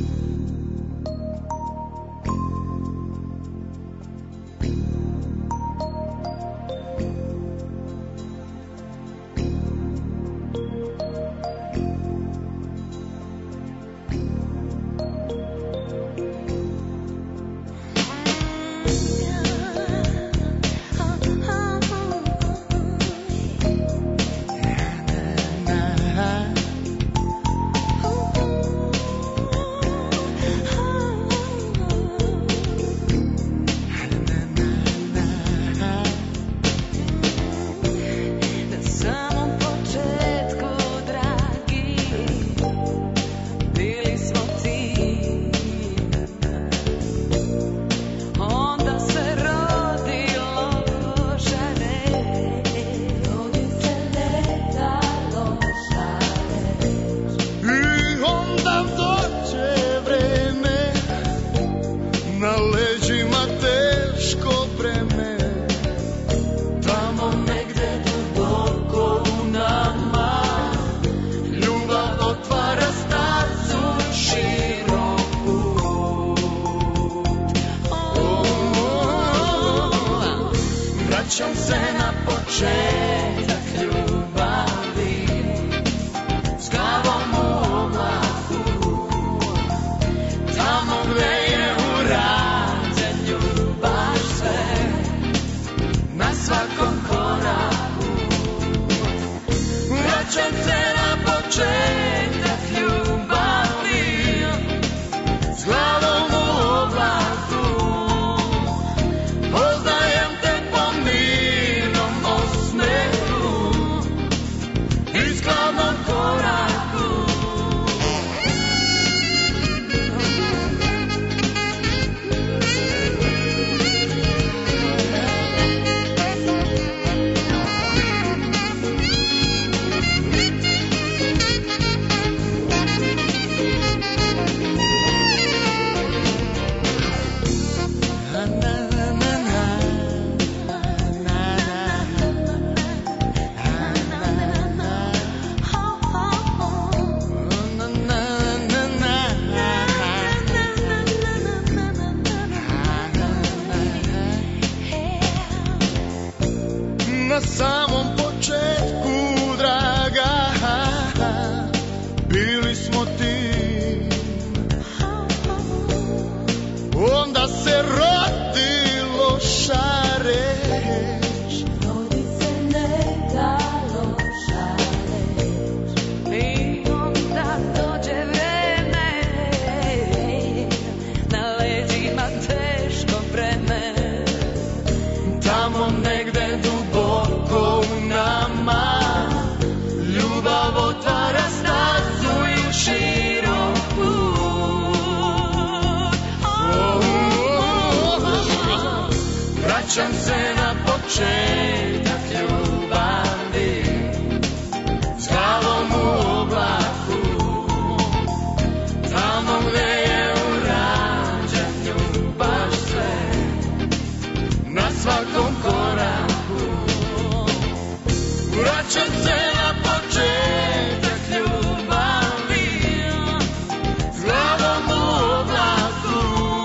Vraćam se na početak ljubavi, s glavom u oblaku, tamo gde je u rađanju baš sve, na svakom koraku. Vraćam se na početak ljubavi, s glavom u oblaku,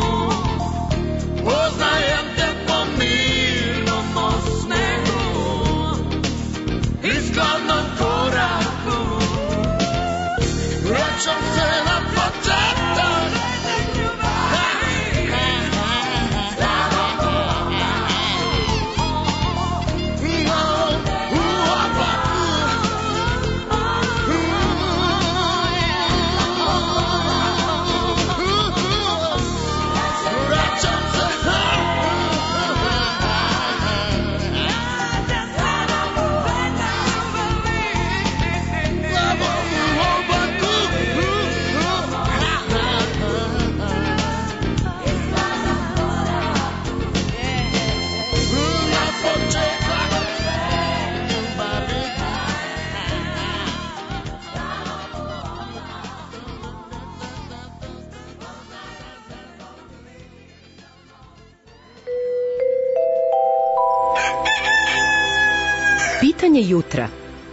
poznajem te po mirnom osmehu i skladnom koraku. Vraćam se na početak ljubavi, s glavom u oblaku, Pitanje jutra.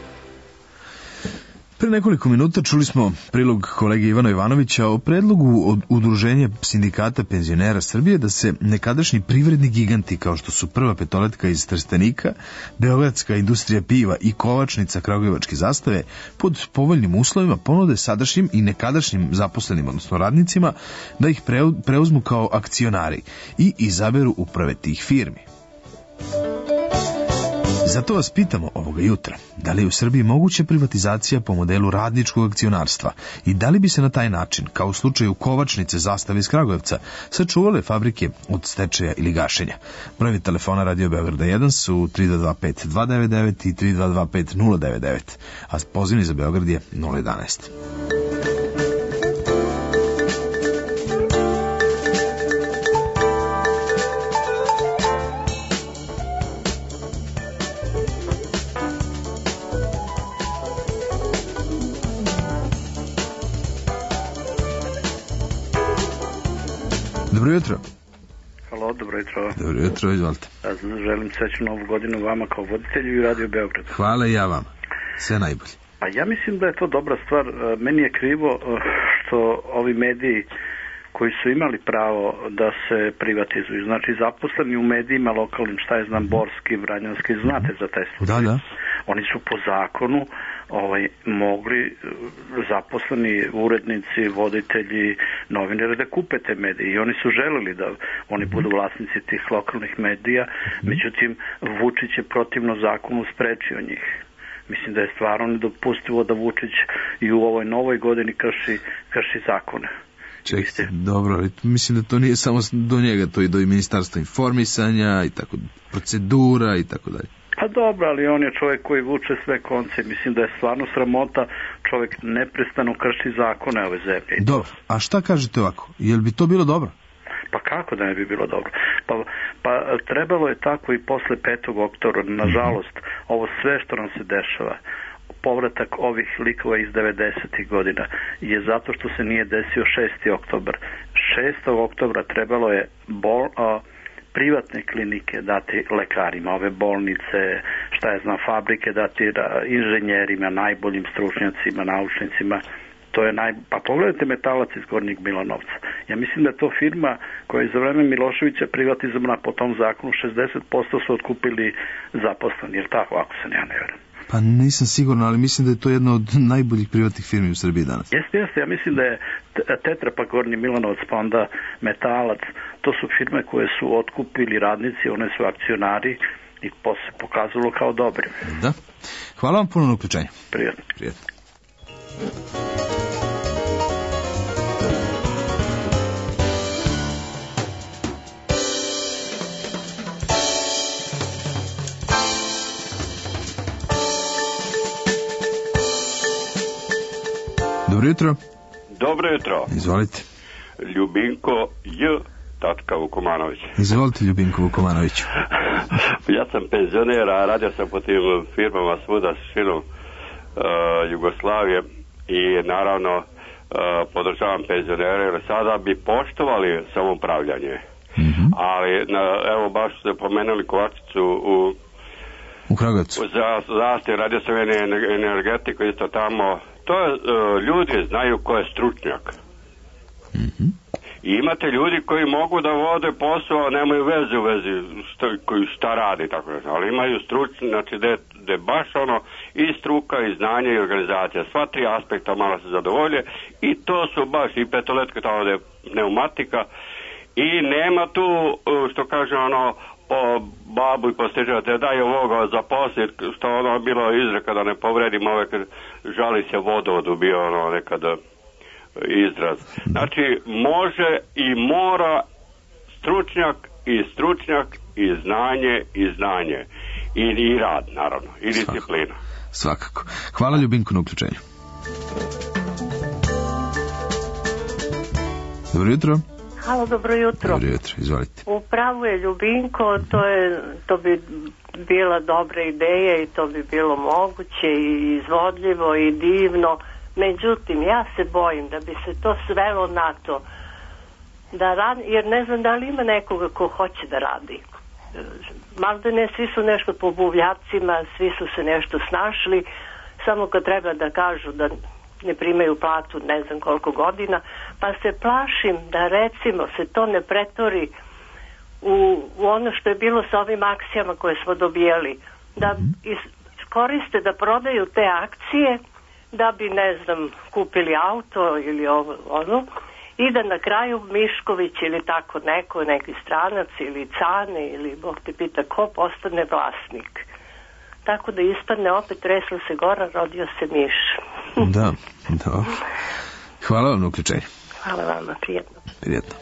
Pre nekoliko minuta čuli smo prilog kolege Ivana Ivanovića o predlogu od Udruženja sindikata penzionera Srbije da se nekadašnji privredni giganti kao što su Prva petoletka iz Trstenika, Beogradska industrija piva i Kovačnica kragujevačke zastave pod povoljnim uslovima ponude sadašnjim i nekadašnjim zaposlenim, odnosno radnicima, da ih preuzmu kao akcionari i izaberu uprave tih firmi. Zato vas pitamo ovoga jutra, da li je u Srbiji moguća privatizacija po modelu radničkog akcionarstva i da li bi se na taj način, kao u slučaju Kovačnice zastave iz Kragujevca, sačuvale fabrike od stečaja ili gašenja. Brojevi telefona Radio Beograda jedan su tri dva dva pet dva devet devet i tri dva dva pet nula devet devet, a pozivni za Beograd je nula jedanaest. Dobro jutro. Halo, dobro jutro. Dobro jutro, izvolite. Želim srećnu novu godinu vama kao voditelju i Radio Beograd. Hvala i ja vama. Sve najbolje. Pa ja mislim da je to dobra stvar. Meni je krivo što ovi mediji koji su imali pravo da se privatizuju, znači zaposleni u medijima lokalnim, šta je znam, Borski, Vranjanski, znate za taj slučaj. Da, da. Oni su po zakonu ovaj, mogli zaposleni urednici, voditelji, novinari da kupe te medije i oni su želeli da oni budu vlasnici tih lokalnih medija, međutim Vučić je protivno zakonu sprečio njih. Mislim da je stvarno nedopustivo da Vučić i u ovoj novoj godini krši, krši zakone. Čekajte, dobro, ali mislim da to nije samo do njega, to i do i ministarstva informisanja i tako, procedura i tako dalje. Pa dobro, ali on je čovjek koji vuče sve konce. Mislim da je stvarno sramota, čovjek neprestano krši zakone ove zemlje. Dobro, a šta kažete ovako? Jel bi to bilo dobro? Pa kako da ne bi bilo dobro? Pa, pa trebalo je tako i posle petog oktobra. Nažalost, ovo sve što nam se dešava, povratak ovih likova iz devedesetih godina je zato što se nije desio šesti oktobar. šestog oktobra trebalo je bol, a, privatne klinike dati lekarima, ove bolnice, šta je znam, fabrike dati inženjerima, najboljim stručnjacima, naučnicima. To je naj... Pa pogledajte Metalac iz Gornjeg Milanovca. Ja mislim da je to firma koja je za vreme Miloševića privatizovana po tom zakonu, šezdeset posto su otkupili zaposleni, jer tako, ako se ne ja ne vjerujem. Pa nisam siguran, ali mislim da je to jedna od najboljih privatnih firmi u Srbiji danas. Jeste, jeste, ja mislim da je Tetra pa Gornji Milanovac, pa onda Metalac, to su firme koje su otkupili radnici, one su akcionari i se pokazalo kao dobri. Da. Hvala vam puno na uključenju. Prijatno. Prijatno. Dobro jutro. Dobro jutro. Izvolite. Ljubinko J. Tačka Vukomanović. Izvolite, Ljubinko Vukomanoviću. Ja sam penzioner, a radio sam po tim firmama svuda širom uh, Jugoslavije i naravno uh, podržavam penzionere, jer sada bi poštovali samoupravljanje. Mm-hmm. Ali na, evo baš ste pomenuli Kovačicu u u Kragujevcu. Za zaštite radio sam energetiku isto tamo. To je, uh, ljudi znaju ko je stručnjak. Mm-hmm. I imate ljudi koji mogu da vode posao, a nemaju veze u vezi šta, šta radi, tako da znam. Ali imaju stručni, znači da je baš ono i struka, i znanje, i organizacija. Sva tri aspekta malo se zadovolje i to su baš i petoletka, tamo da je pneumatika. I nema tu, što kaže ono, po babu i postižavate, daj ovoga zaposliti, što ono bilo izreka da ne povredim ove, kad žali se vodovodu, bio ono nekada izraz. Znači, može i mora stručnjak i stručnjak i znanje i znanje. I, i rad, naravno. I disciplina. Svakako. Hvala Ljubinko na uključenju. Dobro jutro. Halo, dobro jutro. Dobro jutro, izvolite. U pravu je Ljubinko, to, je, to bi bila dobra ideja i to bi bilo moguće i izvodljivo i divno. Međutim, ja se bojim da bi se to svelo na to, da rad, jer ne znam da li ima nekoga ko hoće da radi. maltene svi su nešto po buvljacima, svi su se nešto snašli, samo kad treba da kažu da ne primaju platu ne znam koliko godina, pa se plašim da recimo se to ne pretvori u, u ono što je bilo sa ovim akcijama koje smo dobijali, da koriste da prodaju te akcije da bi, ne znam, kupili auto ili ovo, ono, i da na kraju Mišković ili tako neko, neki stranac ili Cane ili Bog te pita ko postane vlasnik. Tako da ispadne opet tresla se gora, rodio se miš. Da, da. Hvala vam na uključenju. Hvala vama, prijetno. Prijetno.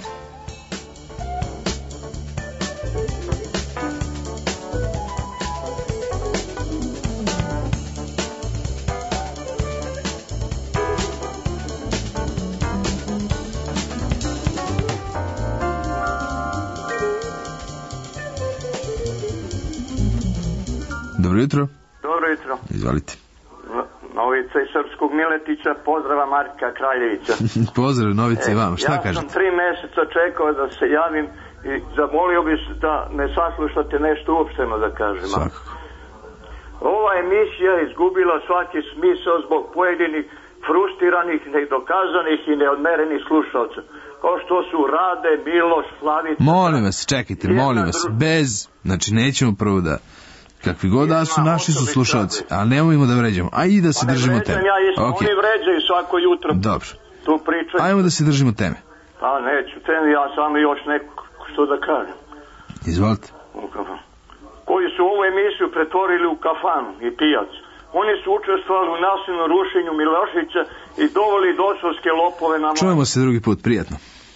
Dobro jutro. Dobro jutro. Izvalite. Novica iz Srpskog Miletića, pozdrava Marka Kraljevića. Pozdrav Novica i vam, šta ja kažete? Ja sam tri meseca čekao da se javim i zamolio bih da me saslušate nešto uopšteno da kažem. Svakako. Ova emisija je izgubila svaki smisao zbog pojedinih frustriranih, nedokazanih i neodmerenih slušalca. Kao što su Rade, Miloš, Slavica... Molim vas, čekajte, molim vas, bez... Znači, nećemo prvo da... Kakvi god da su, naši su slušalci, ali nemojmo da vređamo. A i da se držimo teme. Ja jesam, okay. Oni vređaju svako jutro. Dobro. Tu pričaju. Ajmo da se držimo teme. Pa neću, teme ja sam još neko što da kažem. Izvolite. Koji su ovu emisiju pretvorili u kafanu i pijac. Oni su učestvovali u nasilnom rušenju Milošića i doveli dosovske lopove na... Čujemo se drugi put, prijatno.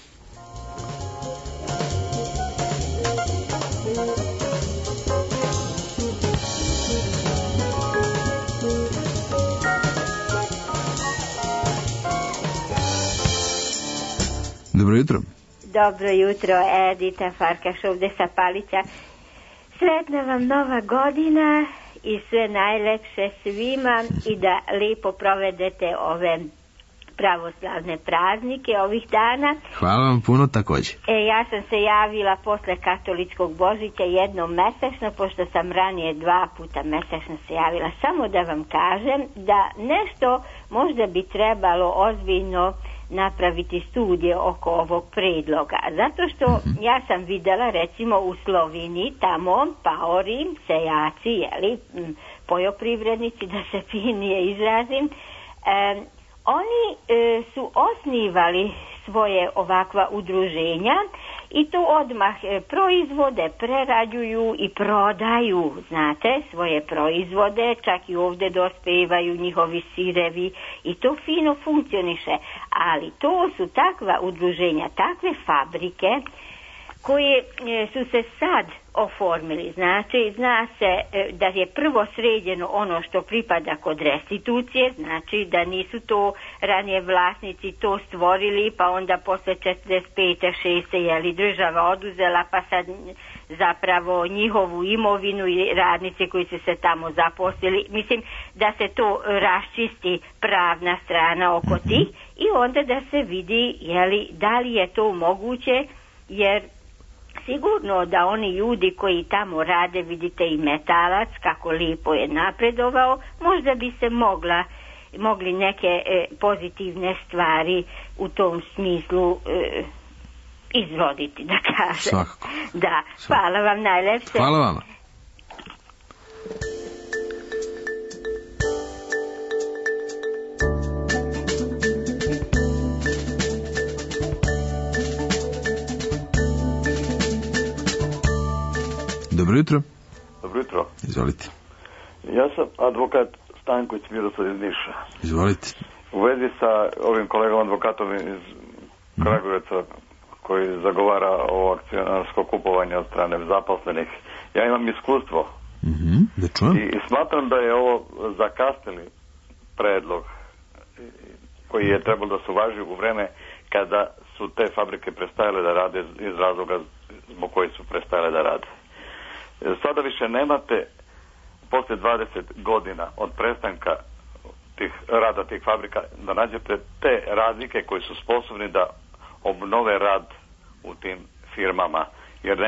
Dobro jutro. Dobro jutro, Edita Farkaš ovde sa Palića. Sretna vam nova godina i sve najlepše svima i da lijepo provedete ove pravoslavne praznike ovih dana. Hvala vam puno također. E, ja sam se javila posle katoličkog Božića jednom mesečno, pošto sam ranije dva puta mesečno se javila. Samo da vam kažem da nešto možda bi trebalo ozbiljno napraviti studije oko ovog predloga. Zato što mm-hmm. ja sam videla recimo u Sloveniji tamo paori, seljaci, jeli, poljoprivrednici, da se finije izrazim, e, oni e, su osnivali svoje ovakva udruženja i to odmah e, proizvode, prerađuju i prodaju, znate, svoje proizvode, čak i ovdje dospevaju njihovi sirevi i to fino funkcioniše. Ali to su takva udruženja, takve fabrike koje e, su se sad oformili. Znači, zna se e, da je prvo sređeno ono što pripada kod restitucije, znači da nisu to ranije vlasnici to stvorili, pa onda posle četrdeset pete šeste jeli država oduzela, pa sad zapravo njihovu imovinu i radnice koji su se tamo zaposlili. Mislim da se to raščisti pravna strana oko tih i onda da se vidi jeli, da li je to moguće, jer sigurno da oni ljudi koji tamo rade, vidite i Metalac kako lijepo je napredovao, možda bi se mogla mogli neke e, pozitivne stvari u tom smislu e, izvoditi, da kažem. Svakako. Da, hvala vam najlepše. Hvala vama. Dobro jutro. Dobro jutro. Izvolite. Ja sam advokat Stanković Miroslav iz Niša. Izvolite. U vezi sa ovim kolegom advokatom iz Kragujevca koji zagovara ovo akcionarsko kupovanje od strane zaposlenih. Ja imam iskustvo. Mm-hmm. Da čujem. I, I smatram da je ovo zakasnili predlog koji je trebalo da se uvaži u vreme kada su te fabrike prestajale da rade iz razloga zbog koji su prestajale da rade. Sada više nemate, posle dvadeset godina od prestanka tih, rada tih fabrika, da nađete te radnike koji su sposobni da obnove rad u tim firmama, jer nema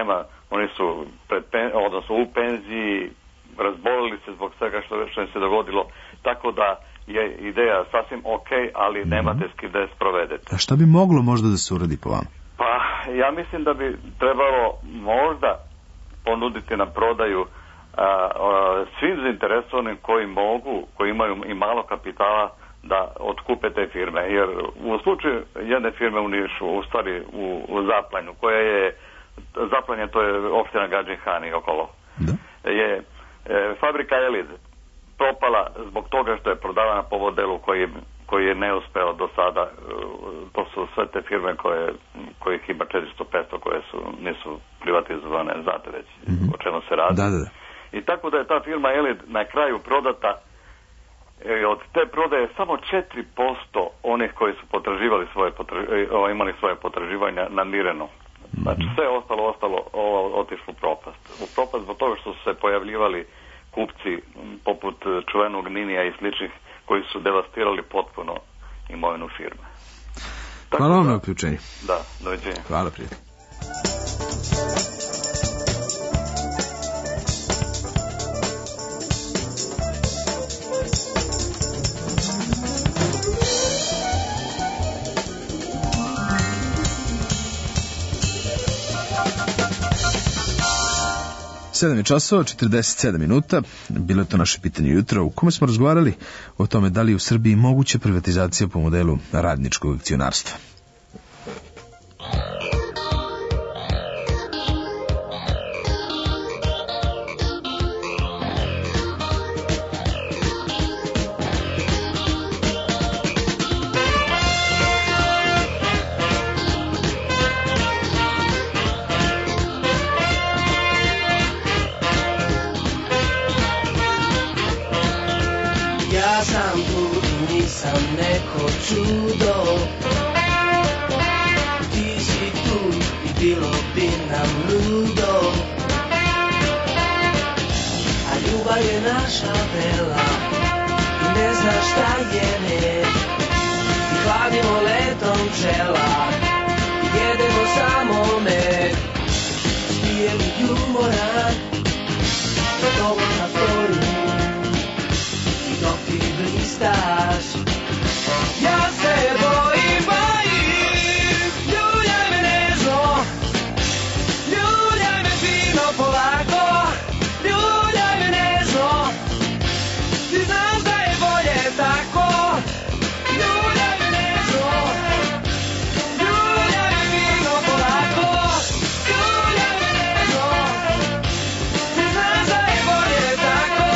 oni su pred, odnosno u penziji, razbolili se zbog svega što, što im se dogodilo, tako da je ideja sasvim ok, ali mm-hmm. nemate s kim da je sprovedete. A šta bi moglo možda da se uradi po vama? Pa, ja mislim da bi trebalo možda ponuditi na prodaju a, a, svim zainteresovanim koji mogu, koji imaju i malo kapitala, da otkupe te firme. Jer u slučaju jedne firme u Nišu, u stvari u, u Zaplanju, koja je, Zaplanje to je opština Gadžin Han i okolo, da. je e, fabrika Elid propala zbog toga što je prodavana po modelu koji, koji je neuspeo do sada. To su sve te firme koje, kojih ima četiristo petsto koje su, nisu privatizovane, znate već mm-hmm. o čemu se radi. Da, da, da. I tako da je ta firma Elid na kraju prodata. E, od te prodaje samo četiri posto onih koji su potraživali svoje potraživanja, imali svoje potraživanja namireno. Znači sve ostalo, ostalo ovo, otišlo u propast. U propast zbog toga što su se pojavljivali kupci poput čuvenog Ninija i sličnih koji su devastirali potpuno imovinu firme. Tako Hvala vam da, na uključenju. Da, doviđenja. Hvala, prijatelj. sedam je časova, četrdeset sedam minuta. Bilo je to naše pitanje jutro u kome smo razgovarali o tome da li je u Srbiji moguća privatizacija po modelu radničkog akcionarstva. Čudo, ti si tu i bilo bi nam ludo, a ljubav je naša vela i ne zna šta je red, i hladimo letom čela i jedemo samo med, spijeli jumoran za tobom na stoju i dok ti blistaš. Ja se bojim, bojim, ljuljaj me nežno, ljuljaj me fino polako, ljuljaj me nežno, ti znaš da je bolje tako, ljuljaj me nežno, ljuljaj me fino polako, ljuljaj me nežno, ti znaš da je bolje tako.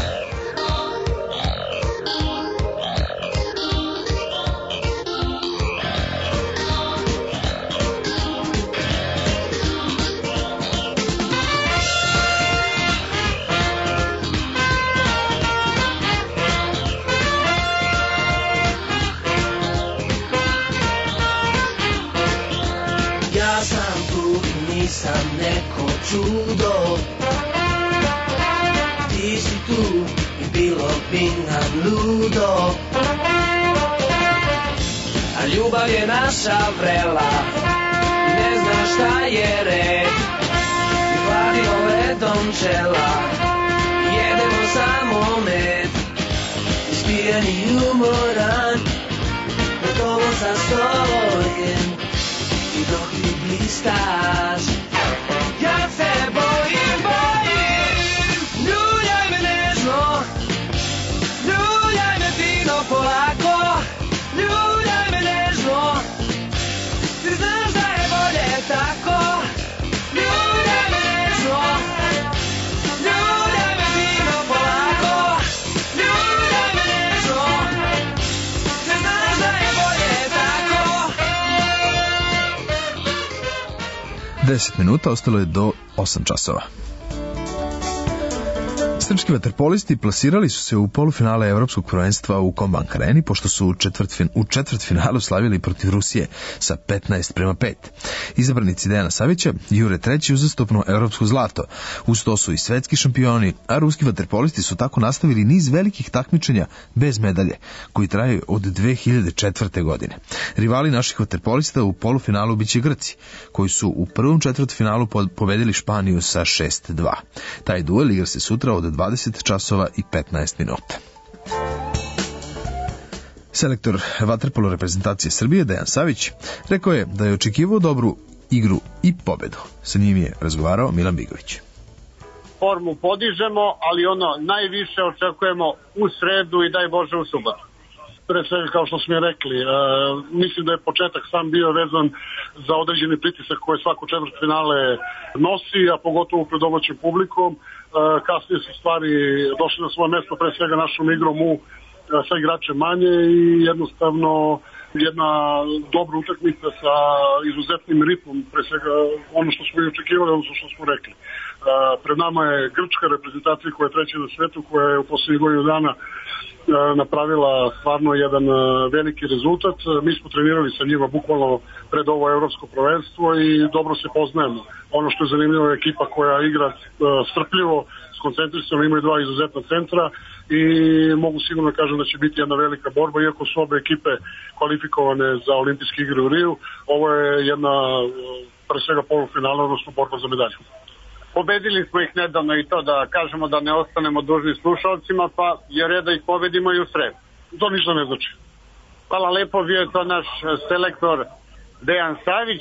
Nisam neko čudo, ti si tu i bilo bi nam ludo, a ljubav je naša vrela i ne zna šta je red, i hladimo letom čela i jedemo samo med, ispijeni umoran, gotovo sastojen i dok ti blistaš. Ja se bojim, bojim, ljuljaj me nežno, ljuljaj me fino polako, ljuljaj me nežno, ti znaš da je bolje tako, ljuljaj me nežno, ljuljaj me fino polako, ljuljaj me nežno, ti znaš da je bolje tako. deset minuta, ostalo je do osam časova. Srpski vaterpolisti plasirali su se u polufinale Evropskog prvenstva u Kombank Areni, pošto su u, četvrtfin, u četvrtfinalu slavili protiv Rusije sa petnaest prema pet. Izabranici Dejana Savića jure treći uzastopno evropsko zlato. Uz to su i svetski šampioni, a ruski vaterpolisti su tako nastavili niz velikih takmičenja bez medalje, koji traju od dve hiljade četvrte. godine. Rivali naših vaterpolista u polufinalu biće Grci, koji su u prvom četvrtfinalu pobedili Španiju sa šest dva. Taj duel igra se sutra od dvadeset časova i petnaest minuta. Selektor vaterpolo reprezentacije Srbije Dejan Savić rekao je da je očekivao dobru igru i pobedu. Sa njim je razgovarao Milan Bigović. Formu podižemo, ali ono najviše očekujemo u sredu i daj Bože u subotu. Pre svega, kao što smo je rekli, e, mislim da je početak sam bio vezan za određeni pritisak koje svako četvrtfinale nosi, a pogotovo pred domaćim publikom. E, kasnije su stvari došli na svoje mesto, pre svega našom igrom u sa igrače manje i jednostavno jedna dobra utakmica sa izuzetnim ritmom, pre svega ono što smo i očekivali, ono što smo rekli. E, pred nama je grčka reprezentacija koja je treća na svetu, koja je u poslednjih godinu dana napravila stvarno jedan veliki rezultat. Mi smo trenirali sa njima bukvalno pred ovo evropsko prvenstvo i dobro se poznajemo. Ono što je zanimljivo je ekipa koja igra strpljivo, skoncentrisano, imaju dva izuzetna centra i mogu sigurno kažem da će biti jedna velika borba, iako su obe ekipe kvalifikovane za olimpijske igre u Riju. Ovo je jedna pre svega polufinala, odnosno borba za medalju. Pobedili smo ih nedavno i to da kažemo da ne ostanemo dužni slušalcima, pa je red da ih pobedimo i u sredu. To ništa ne znači. Hvala lepo, bio je to naš selektor Dejan Savić.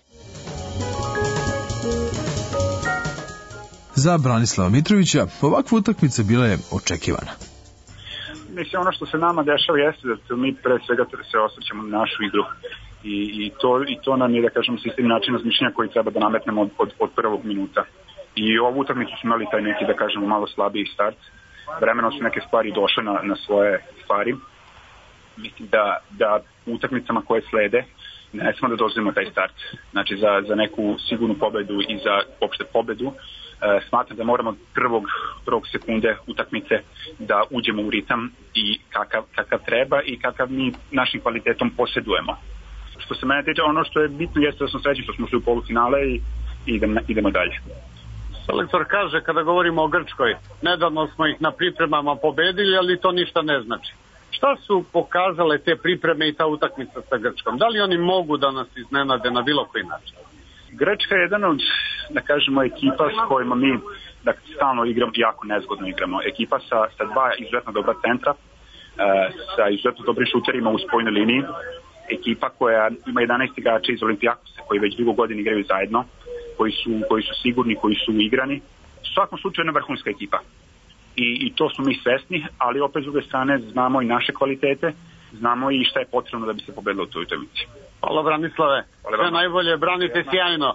Za Branislava Mitrovića ovakva utakmica bila je očekivana. Mislim, ono što se nama dešava jeste da se mi pre svega se osvrćamo na našu igru. I, i, to, i to nam je, da kažem, sistem način razmišljanja koji treba da nametnemo od, od, od prvog minuta. I ovu utakmicu smo imali taj neki, da kažemo, malo slabiji start. Vremenom su neke stvari došle na, na svoje stvari. Mislim da, da utakmicama koje slede ne smo da dozvolimo taj start. Znači za, za neku sigurnu pobedu i za opšte pobedu e, smatram da moramo prvog, prvog sekunde utakmice da uđemo u ritam i kakav, kakav treba i kakav mi našim kvalitetom posjedujemo. Što se mene tiče, ono što je bitno jeste da smo srećni što smo šli u polufinale i, i idemo, idemo dalje. Selektor kaže kada govorimo o Grčkoj, nedavno smo ih na pripremama pobedili, ali to ništa ne znači. Šta su pokazale te pripreme i ta utakmica sa Grčkom? Da li oni mogu da nas iznenade na bilo koji način? Grčka je jedan od, da kažemo, ekipa s kojima mi da stalno igramo, jako nezgodno igramo. Ekipa sa, sa dva izuzetno dobra centra, sa izuzetno dobrim šuterima u spojnoj liniji. Ekipa koja ima jedanaest igrača iz Olimpijakosa koji već dugo godina igraju zajedno, koji su, koji su sigurni, koji su igrani. U svakom slučaju jedna vrhunska ekipa. I, I to smo mi svesni, ali opet s druge strane znamo i naše kvalitete, znamo i šta je potrebno da bi se pobedilo u toj utakmici. Hvala Branislave, sve najbolje, branite sjajno.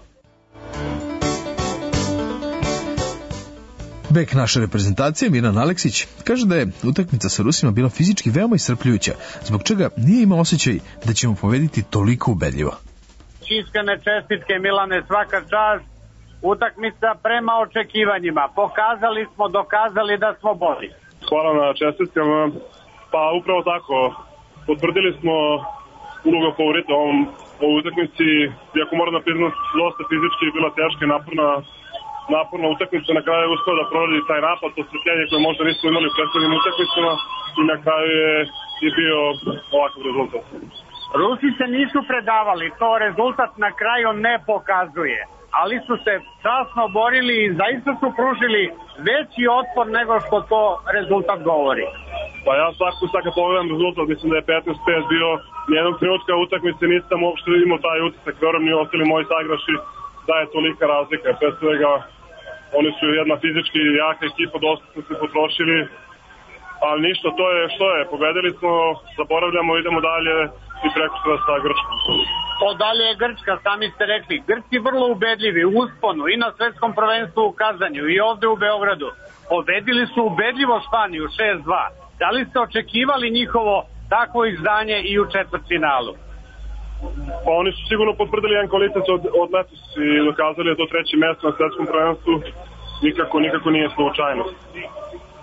Bek naše reprezentacije, Miran Aleksić, kaže da je utakmica sa Rusima bila fizički veoma iscrpljujuća, zbog čega nije imao osjećaj da ćemo pobediti toliko ubedljivo. Iskrene čestitke Milane, svaka čast, utakmica prema očekivanjima. Pokazali smo, dokazali da smo bolji. Hvala na čestitkama. Pa upravo tako, potvrdili smo ulogu favorita u ovom ovoj utakmici. Iako moram da priznam, dosta fizički bila teška i naporna, naporna utakmica. Na kraju je uspeo da proradi taj napad, to osvetljenje koje možda nismo imali u prethodnim utakmicama i na kraju je, je bio ovakav rezultat. Rusi se nisu predavali, to rezultat na kraju ne pokazuje, ali su se časno borili i zaista su pružili veći otpor nego što to rezultat govori. Pa ja svako sad kad pogledam rezultat, mislim da je petnaest pet bio, nijednog trenutka utakmice nisam uopšte imao taj utisak, verujem ni ostali moji sagraši da je tolika razlika. Pre svega, oni su jedna fizički jaka ekipa, dosta smo se potrošili, ali ništa, to je što je, pobedili smo, zaboravljamo, idemo dalje i preko sada sa Grčkom. To dalje je Grčka, sami ste rekli. Grčki vrlo ubedljivi u usponu i na svetskom prvenstvu u Kazanju i ovde u Beogradu. Pobedili su ubedljivo Španiju šest dva. Da li ste očekivali njihovo takvo izdanje i u četvrtfinalu? Pa oni su sigurno potvrdili jedan kvalitet od, od letos i dokazali je to treće mesto na svetskom prvenstvu. Nikako, nikako nije slučajno.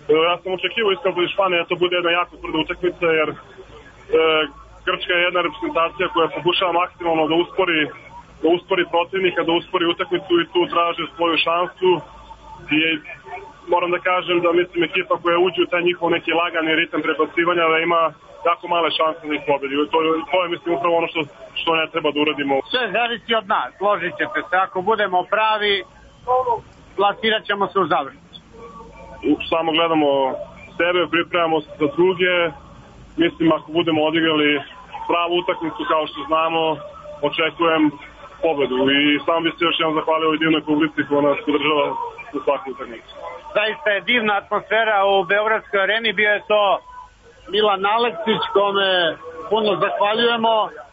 Ja sam očekivao iskreno protiv Španije da to bude jedna jako tvrda utakmica, jer e, Grčka je jedna reprezentacija koja pokušava maksimalno da uspori, da uspori protivnika, da uspori utakmicu i tu traže svoju šansu. I moram da kažem da mislim ekipa koja uđe u taj njihov neki lagani ritam prebacivanja da ima jako male šanse da ih pobedi. To, to je mislim upravo ono što, što ne treba da uradimo. Sve zavisi od nas, složit ćete se. Ako budemo pravi, plasirat ćemo se u završnicu. Samo gledamo sebe, pripremamo se za druge. Mislim ako budemo odigrali pravu utakmicu kao što znamo, očekujem pobedu. I samo bih se još jednom zahvalio ovoj divnoj publici koja nas podržava u svaku utakmicu. Zaista je divna atmosfera u Beogradskoj areni, bio je to Milan Aleksić, kome puno zahvaljujemo.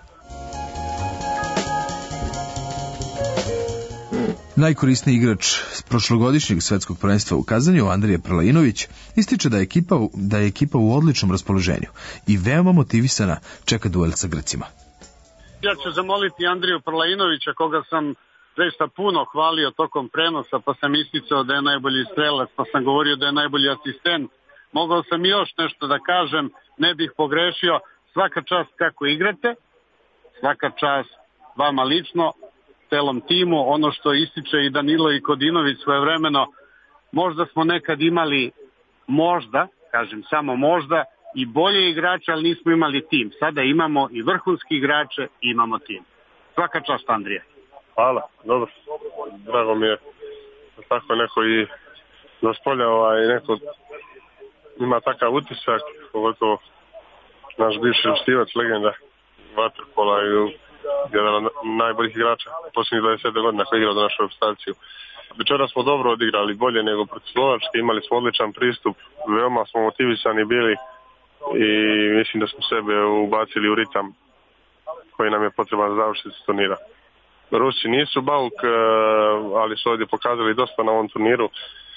Najkorisniji igrač prošlogodišnjeg svetskog prvenstva u Kazanju, Andrija Prlainović, ističe da je ekipa, da je ekipa u odličnom raspoloženju i veoma motivisana čeka duel sa Grcima. Ja ću zamoliti Andriju Prlainovića, koga sam zaista puno hvalio tokom prenosa, pa sam isticao da je najbolji strelac, pa sam govorio da je najbolji asistent. Mogao sam još nešto da kažem, ne bih pogrešio. Svaka čast kako igrate, svaka čast vama lično, celom timu, ono što ističe i Danilo i Kodinović svojevremeno, možda smo nekad imali, možda, kažem samo možda, i bolje igrače, ali nismo imali tim. Sada imamo i vrhunski igrače i imamo tim. Svaka čast, Andrija. Hvala, dobro. Drago mi je da tako neko i zaspolja ovaj, neko ima takav utisak, pogotovo naš bivši štivac, legenda vaterpola i jedan od najboljih igrača posljednjih dvadeset godina koji je igrao za našu reprezentaciju. Večera smo dobro odigrali, bolje nego protiv Slovačke, imali smo odličan pristup, veoma smo motivisani bili i mislim da smo sebe ubacili u ritam koji nam je potreban za završiti turnira. Rusi nisu bauk, ali su ovdje pokazali dosta na ovom turniru.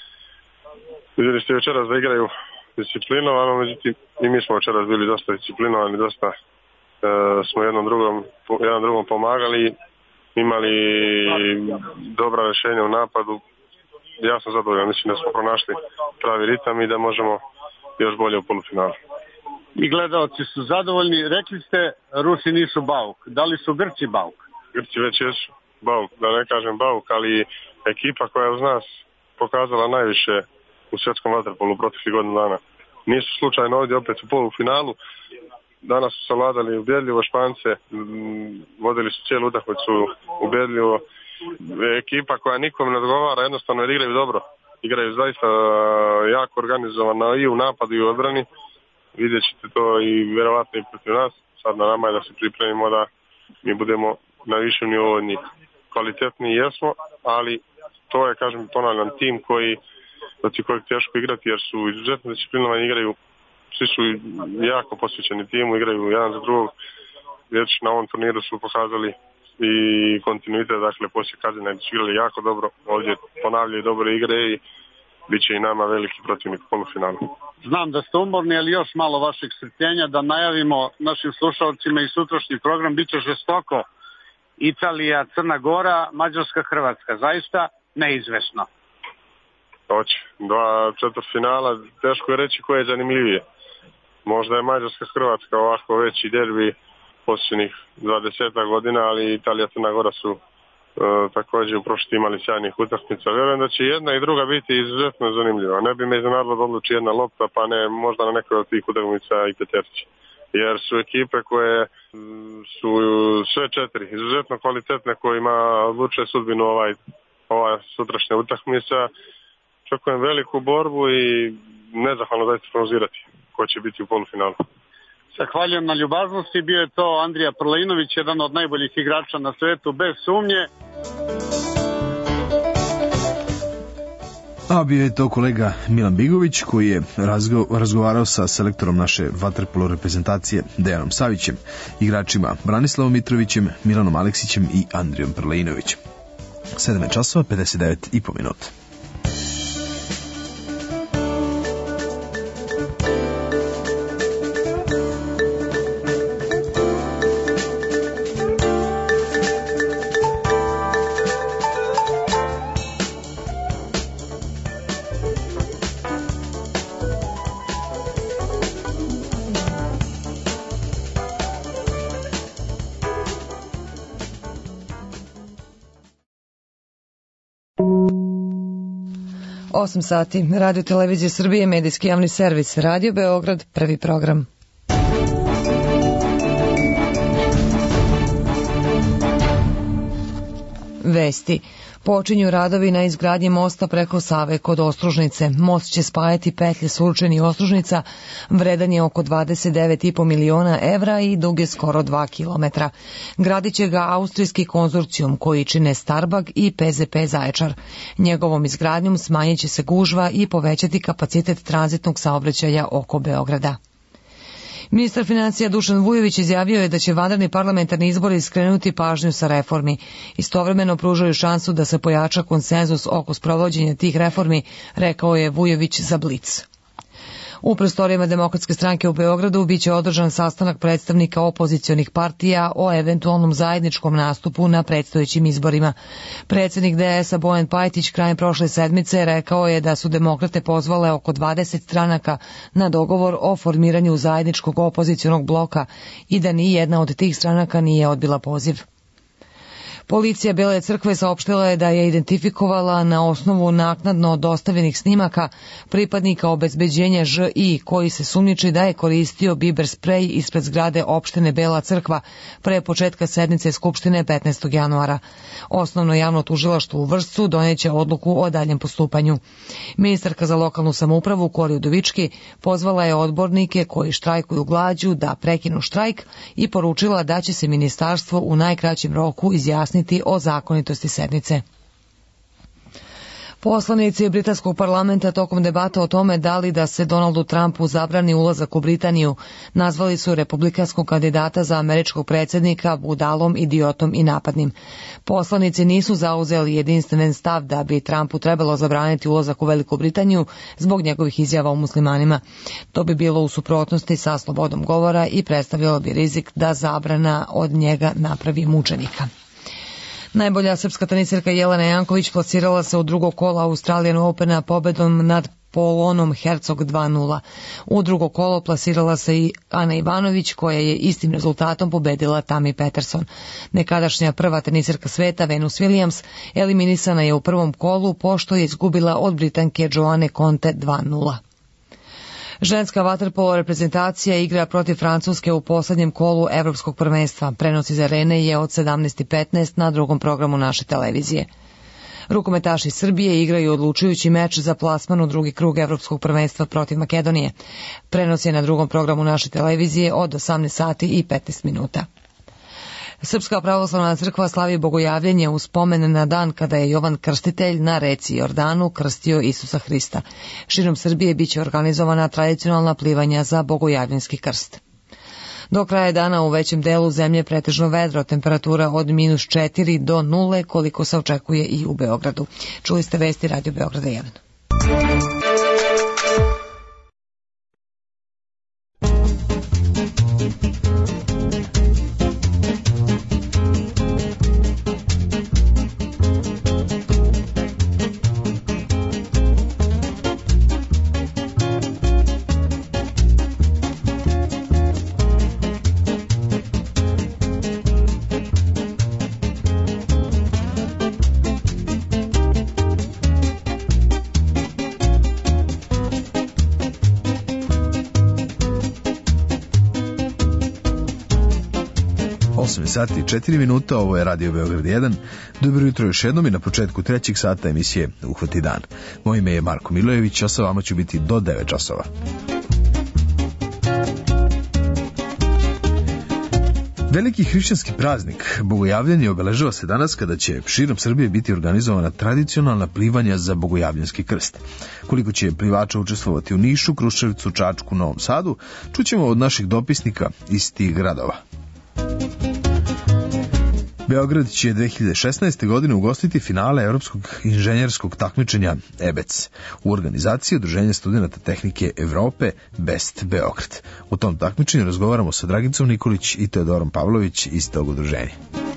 Vidjeli ste večeras da igraju disciplinovano, međutim i mi smo večeras bili dosta disciplinovani, dosta e, smo jednom drugom, jedan drugom pomagali, imali dobra rješenja u napadu. Ja sam zadovoljan, mislim da smo pronašli pravi ritam i da možemo još bolje u polufinalu. I gledalci su zadovoljni. Rekli ste Rusi nisu bauk. Da li su Grci bauk? Grci već jesu bauk, da ne kažem bauk, ali ekipa koja je uz nas pokazala najviše u svjetskom vaterpolu proteklih godinu dana. Nisu slučajno ovdje opet u polufinalu. Danas su savladali ubjedljivo Špance, vodili su cijelu utakmicu ubjedljivo. Ekipa koja nikom ne odgovara, jednostavno jer igraju dobro. Igraju zaista jako organizovano i u napadu i u odbrani. Vidjet ćete to i vjerovatno i protiv nas. Sad na nama je da se pripremimo da mi budemo na višem nivou od njih. Kvalitetni jesmo, ali to je, kažem, ponavljam, tim koji protiv kojeg teško igrati jer su izuzetno disciplinovani, igraju, svi su jako posvećeni timu, igraju jedan za drugog. Već na ovom turniru su pokazali i kontinuitet, dakle poslije Kazina su igrali jako dobro, ovdje ponavljaju dobre igre i bit će i nama veliki protivnik u polufinalu. Znam da ste umorni, ali još malo vašeg strpljenja da najavimo našim slušalcima i sutrašnji program. Biće žestoko. Italija, Crna Gora, Mađarska, Hrvatska. Zaista neizvesno. Hoće. Dva četvrtfinala, teško je reći koje je zanimljivije. Možda je Mađarska, Hrvatska ovako veći derbi posljednjih dvadeset godina, ali Italija i Crna Gora su Uh, također u prošlosti imali sjajnih utakmica. Vjerujem da će jedna i druga biti izuzetno zanimljiva. Ne bi me iznenadilo da odluči jedna lopta, pa ne možda na nekoj od tih utakmica i peterci. Jer su ekipe koje um, su sve četiri izuzetno kvalitetne kojima odlučuje sudbinu ovaj, ova sutrašnja utakmica. Čekujem veliku borbu i nezahvalno da ćete prognozirati ko će biti u polufinalu. Zahvaljujem na ljubaznosti. Bio je to Andrija Prlainović, jedan od najboljih igrača na svetu, bez sumnje. A bio je to kolega Milan Bigović koji je razgo, razgovarao sa selektorom naše vaterpolo reprezentacije Dejanom Savićem, igračima Branislavom Mitrovićem, Milanom Aleksićem i Andrijom Prlainovićem. sedam časova pedeset devet i po minuta. osam sati. Radio Televizije Srbije, medijski javni servis. Radio Beograd, prvi program. Vesti. Počinju radovi na izgradnji mosta preko Save kod Ostružnice. Most će spajati petlje Surčin i Ostružnica, vredan je oko dvadeset devet i po miliona evra i dug je skoro dva kilometra. Gradit će ga austrijski konzorcijum koji čine Starbag i P Z P Zaječar. Njegovom izgradnjom smanjit će se gužva i povećati kapacitet tranzitnog saobraćaja oko Beograda. Ministar financija Dušan Vujović izjavio je da će vanredni parlamentarni izbori skrenuti pažnju sa reformi. Istovremeno pružaju šansu da se pojača konsenzus oko sprovođenja tih reformi, rekao je Vujović za Blic. U prostorijama Demokratske stranke u Beogradu biće održan sastanak predstavnika opozicionih partija o eventualnom zajedničkom nastupu na predstojećim izborima. Predsjednik D S-a Bojan Pajtić krajem prošle sedmice rekao je da su demokrate pozvale oko dvadeset stranaka na dogovor o formiranju zajedničkog opozicionog bloka i da ni jedna od tih stranaka nije odbila poziv. Policija Bele Crkve saopštila je da je identifikovala na osnovu naknadno dostavljenih snimaka pripadnika obezbeđenja Ž I koji se sumnjiči da je koristio biber sprej ispred zgrade opštine Bela Crkva pre početka sednice Skupštine petnaestog januara. Osnovno javno tužilaštvo u Vršcu doneće odluku o daljem postupanju. Ministarka za lokalnu samoupravu Kori Udovički pozvala je odbornike koji štrajkuju glađu da prekinu štrajk i poručila da će se ministarstvo u najkraćem roku izjasniti o zakonitosti sednice. Poslanici britanskog parlamenta tokom debata o tome da li da se Donaldu Trumpu zabrani ulazak u Britaniju nazvali su republikanskog kandidata za američkog predsjednika budalom, idiotom i napadnim. Poslanici nisu zauzeli jedinstven stav da bi Trumpu trebalo zabraniti ulazak u Veliku Britaniju zbog njegovih izjava o muslimanima. To bi bilo u suprotnosti sa slobodom govora i predstavljalo bi rizik da zabrana od njega napravi mučenika. Najbolja srpska tenisirka Jelena Janković plasirala se u drugo kolo Australian Opena pobedom nad Polonom Hercog dva nula. U drugo kolo plasirala se i Ana Ivanović koja je istim rezultatom pobedila Tammy Peterson. Nekadašnja prva tenisirka sveta Venus Williams eliminisana je u prvom kolu pošto je izgubila od Britanke Joanne Conte dva nula. Ženska vaterpolo reprezentacija igra protiv Francuske u poslednjem kolu Evropskog prvenstva. Prenos iz arene je od sedamnaest i petnaest na drugom programu naše televizije. Rukometaši Srbije igraju odlučujući meč za plasman u drugi krug Evropskog prvenstva protiv Makedonije. Prenos je na drugom programu naše televizije od osamnaest sati i petnaest minuta. Srpska pravoslavna crkva slavi bogojavljenje u spomen na dan kada je Jovan Krstitelj na reci Jordanu krstio Isusa Hrista. Širom Srbije biće organizovana tradicionalna plivanja za bogojavljenski krst. Do kraja dana u većem delu zemlje pretežno vedro, temperatura od minus četiri do nule, koliko se očekuje i u Beogradu. Čuli ste vesti Radio Beograda jedan. osam sati i četiri minuta, ovo je Radio Beograd jedan. Dobro jutro još jednom i na početku trećeg sata emisije Uhvati dan. Moje ime je Marko Milojević, a sa vama ću biti do devet časova. Veliki hrišćanski praznik Bogojavljanje obeležava se danas kada će širom Srbije biti organizovana tradicionalna plivanja za Bogojavljanski krst. Koliko će plivača učestvovati u Nišu, Kruševcu, Čačku, Novom Sadu, čućemo od naših dopisnika iz tih gradova. Beograd će dve hiljade šesnaeste. godine ugostiti finale Evropskog inženjerskog takmičenja E B E C u organizaciji Udruženja studenata tehnike Evrope Best Beograd. U tom takmičenju razgovaramo sa Dragicom Nikolić i Teodorom Pavlović iz tog udruženja.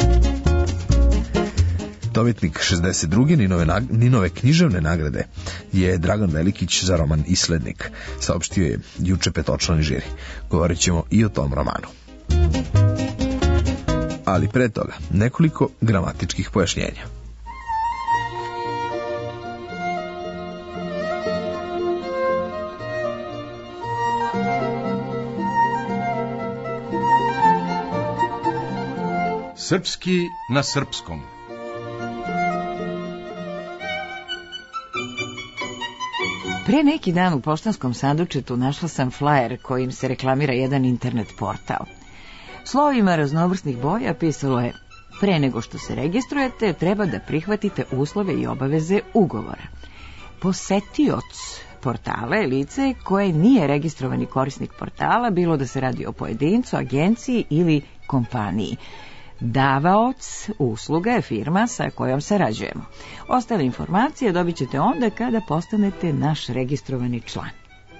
Dobitnik šezdeset druge Ninove, Ninove književne nagrade je Dragan Velikić za roman Islednik, saopštio je juče petočlani žiri. Govorit ćemo i o tom romanu. Ali pre toga nekoliko gramatičkih pojašnjenja. Srpski na srpskom. Pre neki dan u poštanskom sandučetu našla sam flajer kojim se reklamira jedan internet portal. Slovima raznovrsnih boja pisalo je: pre nego što se registrujete, treba da prihvatite uslove i obaveze ugovora. Posetioc portala je lice koje nije registrovani korisnik portala, bilo da se radi o pojedincu, agenciji ili kompaniji. Davaoc usluga je firma sa kojom sarađujemo. Ostale informacije dobit ćete onda kada postanete naš registrovani član.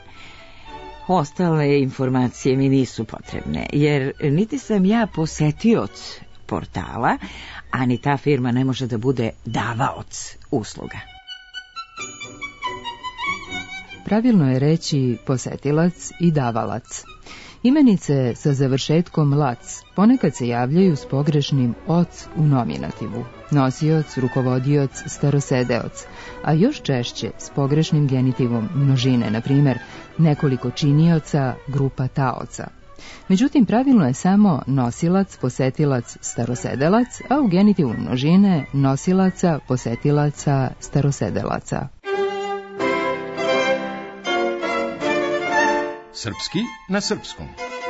Ostale informacije mi nisu potrebne, jer niti sam ja posetioc portala, a ni ta firma ne može da bude davaoc usluga. Pravilno je reći posetilac i davalac. Imenice sa završetkom lac ponekad se javljaju s pogrešnim oc u nominativu, nosioc, rukovodioc, starosedeoc, a još češće s pogrešnim genitivom množine, na primjer nekoliko činioca, grupa taoca. Međutim, pravilno je samo nosilac, posetilac, starosedelac, a u genitivu množine nosilaca, posetilaca, starosedelaca. Srpski na srpskom.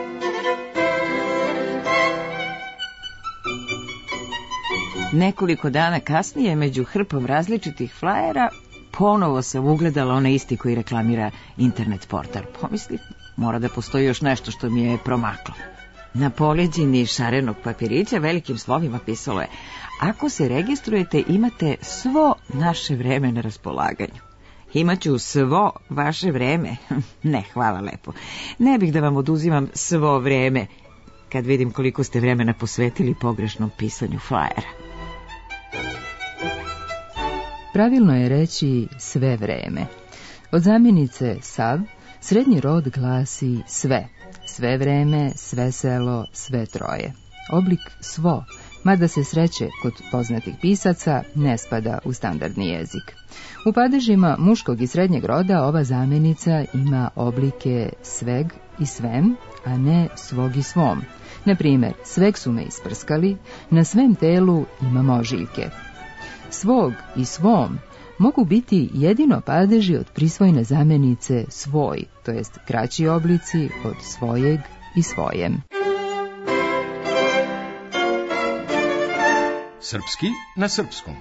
Nekoliko dana kasnije, među hrpom različitih flajera, ponovo sam ugledala onaj isti koji reklamira internet portal. Pomislim, mora da postoji još nešto što mi je promaklo. Na poljeđini šarenog papirića velikim slovima pisalo je: ako se registrujete, imate svo naše vreme na raspolaganju. Imaću svo vaše vreme? Ne, hvala lepo. Ne bih da vam oduzimam svo vreme, kad vidim koliko ste vremena posvetili pogrešnom pisanju flajera. Pravilno je reći sve vreme. Od zamjenice sav, srednji rod glasi sve. Sve vreme, sve selo, sve troje. Oblik svo, mada se sreće kod poznatih pisaca, ne spada u standardni jezik. U padežima muškog i srednjeg roda ova zamjenica ima oblike sveg i svem, a ne svog i svom. Na primjer, sveg su me isprskali, na svem telu imam ožiljke. Svog i svom mogu biti jedino padeži od prisvojne zamjenice svoj, to jest kraći oblici od svojeg i svojem. Srpski na srpskom.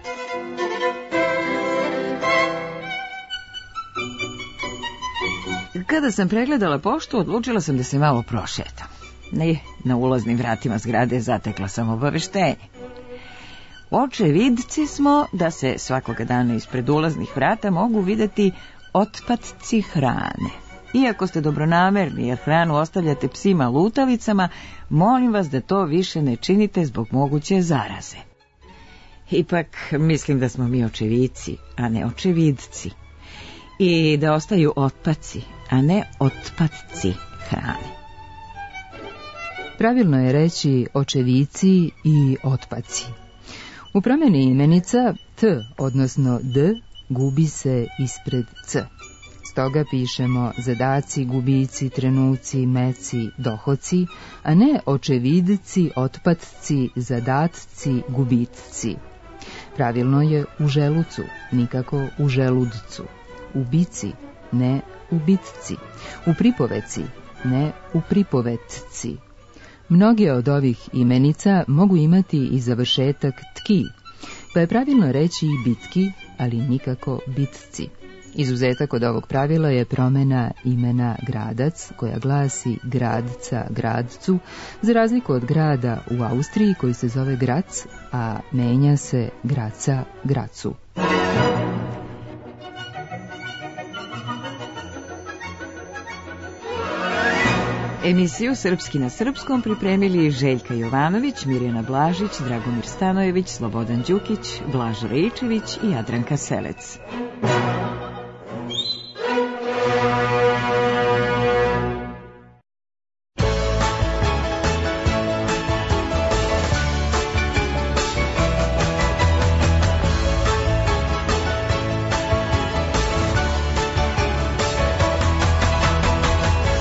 Kada sam pregledala poštu, odlučila sam da se malo prošetam. Ne, na ulaznim vratima zgrade zatekla sam obaveštenje. Očevidci smo da se svakoga dana ispred ulaznih vrata mogu videti otpadci hrane. Iako ste dobronamerni jer hranu ostavljate psima lutalicama, molim vas da to više ne činite zbog moguće zaraze. Ipak mislim da smo mi očevici, a ne očevidci. I da ostaju otpaci, a ne otpadci hrane. Pravilno je reći očevici i otpaci. U promjeni imenica t, odnosno d, gubi se ispred c. Stoga pišemo zadaci, gubici, trenuci, meci, dohoci, a ne očevidci, otpadci, zadatci, gubitci. Pravilno je u želucu, nikako u želudcu. U bici, ne u bitci. U pripoveci, ne u pripovetci. Mnoge od ovih imenica mogu imati i završetak tki, pa je pravilno reći i bitki, ali nikako bitci. Izuzetak od ovog pravila je promjena imena gradac, koja glasi gradca gradcu, za razliku od grada u Austriji koji se zove Grac, a menja se Graca Gracu. Emisiju Srpski na srpskom pripremili Željka Jovanović, Mirjana Blažić, Dragomir Stanojević, Slobodan Đukić, Blaž Rejčević i Jadranka Selec.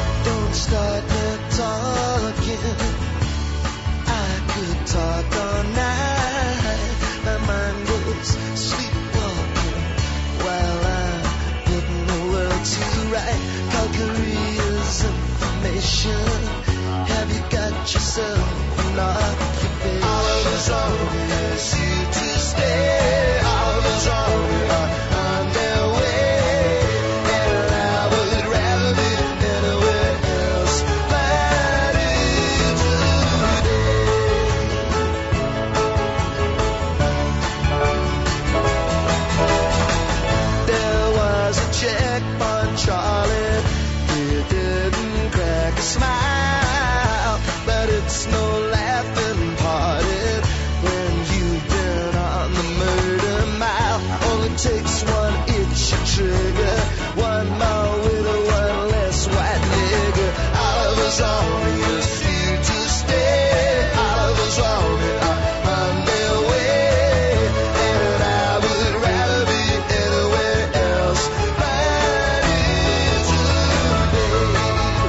Start the talking. I could talk all night. occupation? Have you got yourself an occupation? Oliver's army is here to stay. Oliver's army are on their way, and I would rather be anywhere else but in today. There was a checkpoint, Charlie. He didn't crack a smile, but it's no laughing party when you've been on the murder mile. Only takes one itch to trigger, one more with a one less white nigger. Oliver's army is here to stay. Oliver's army are on their way, and I would rather be anywhere else but in today.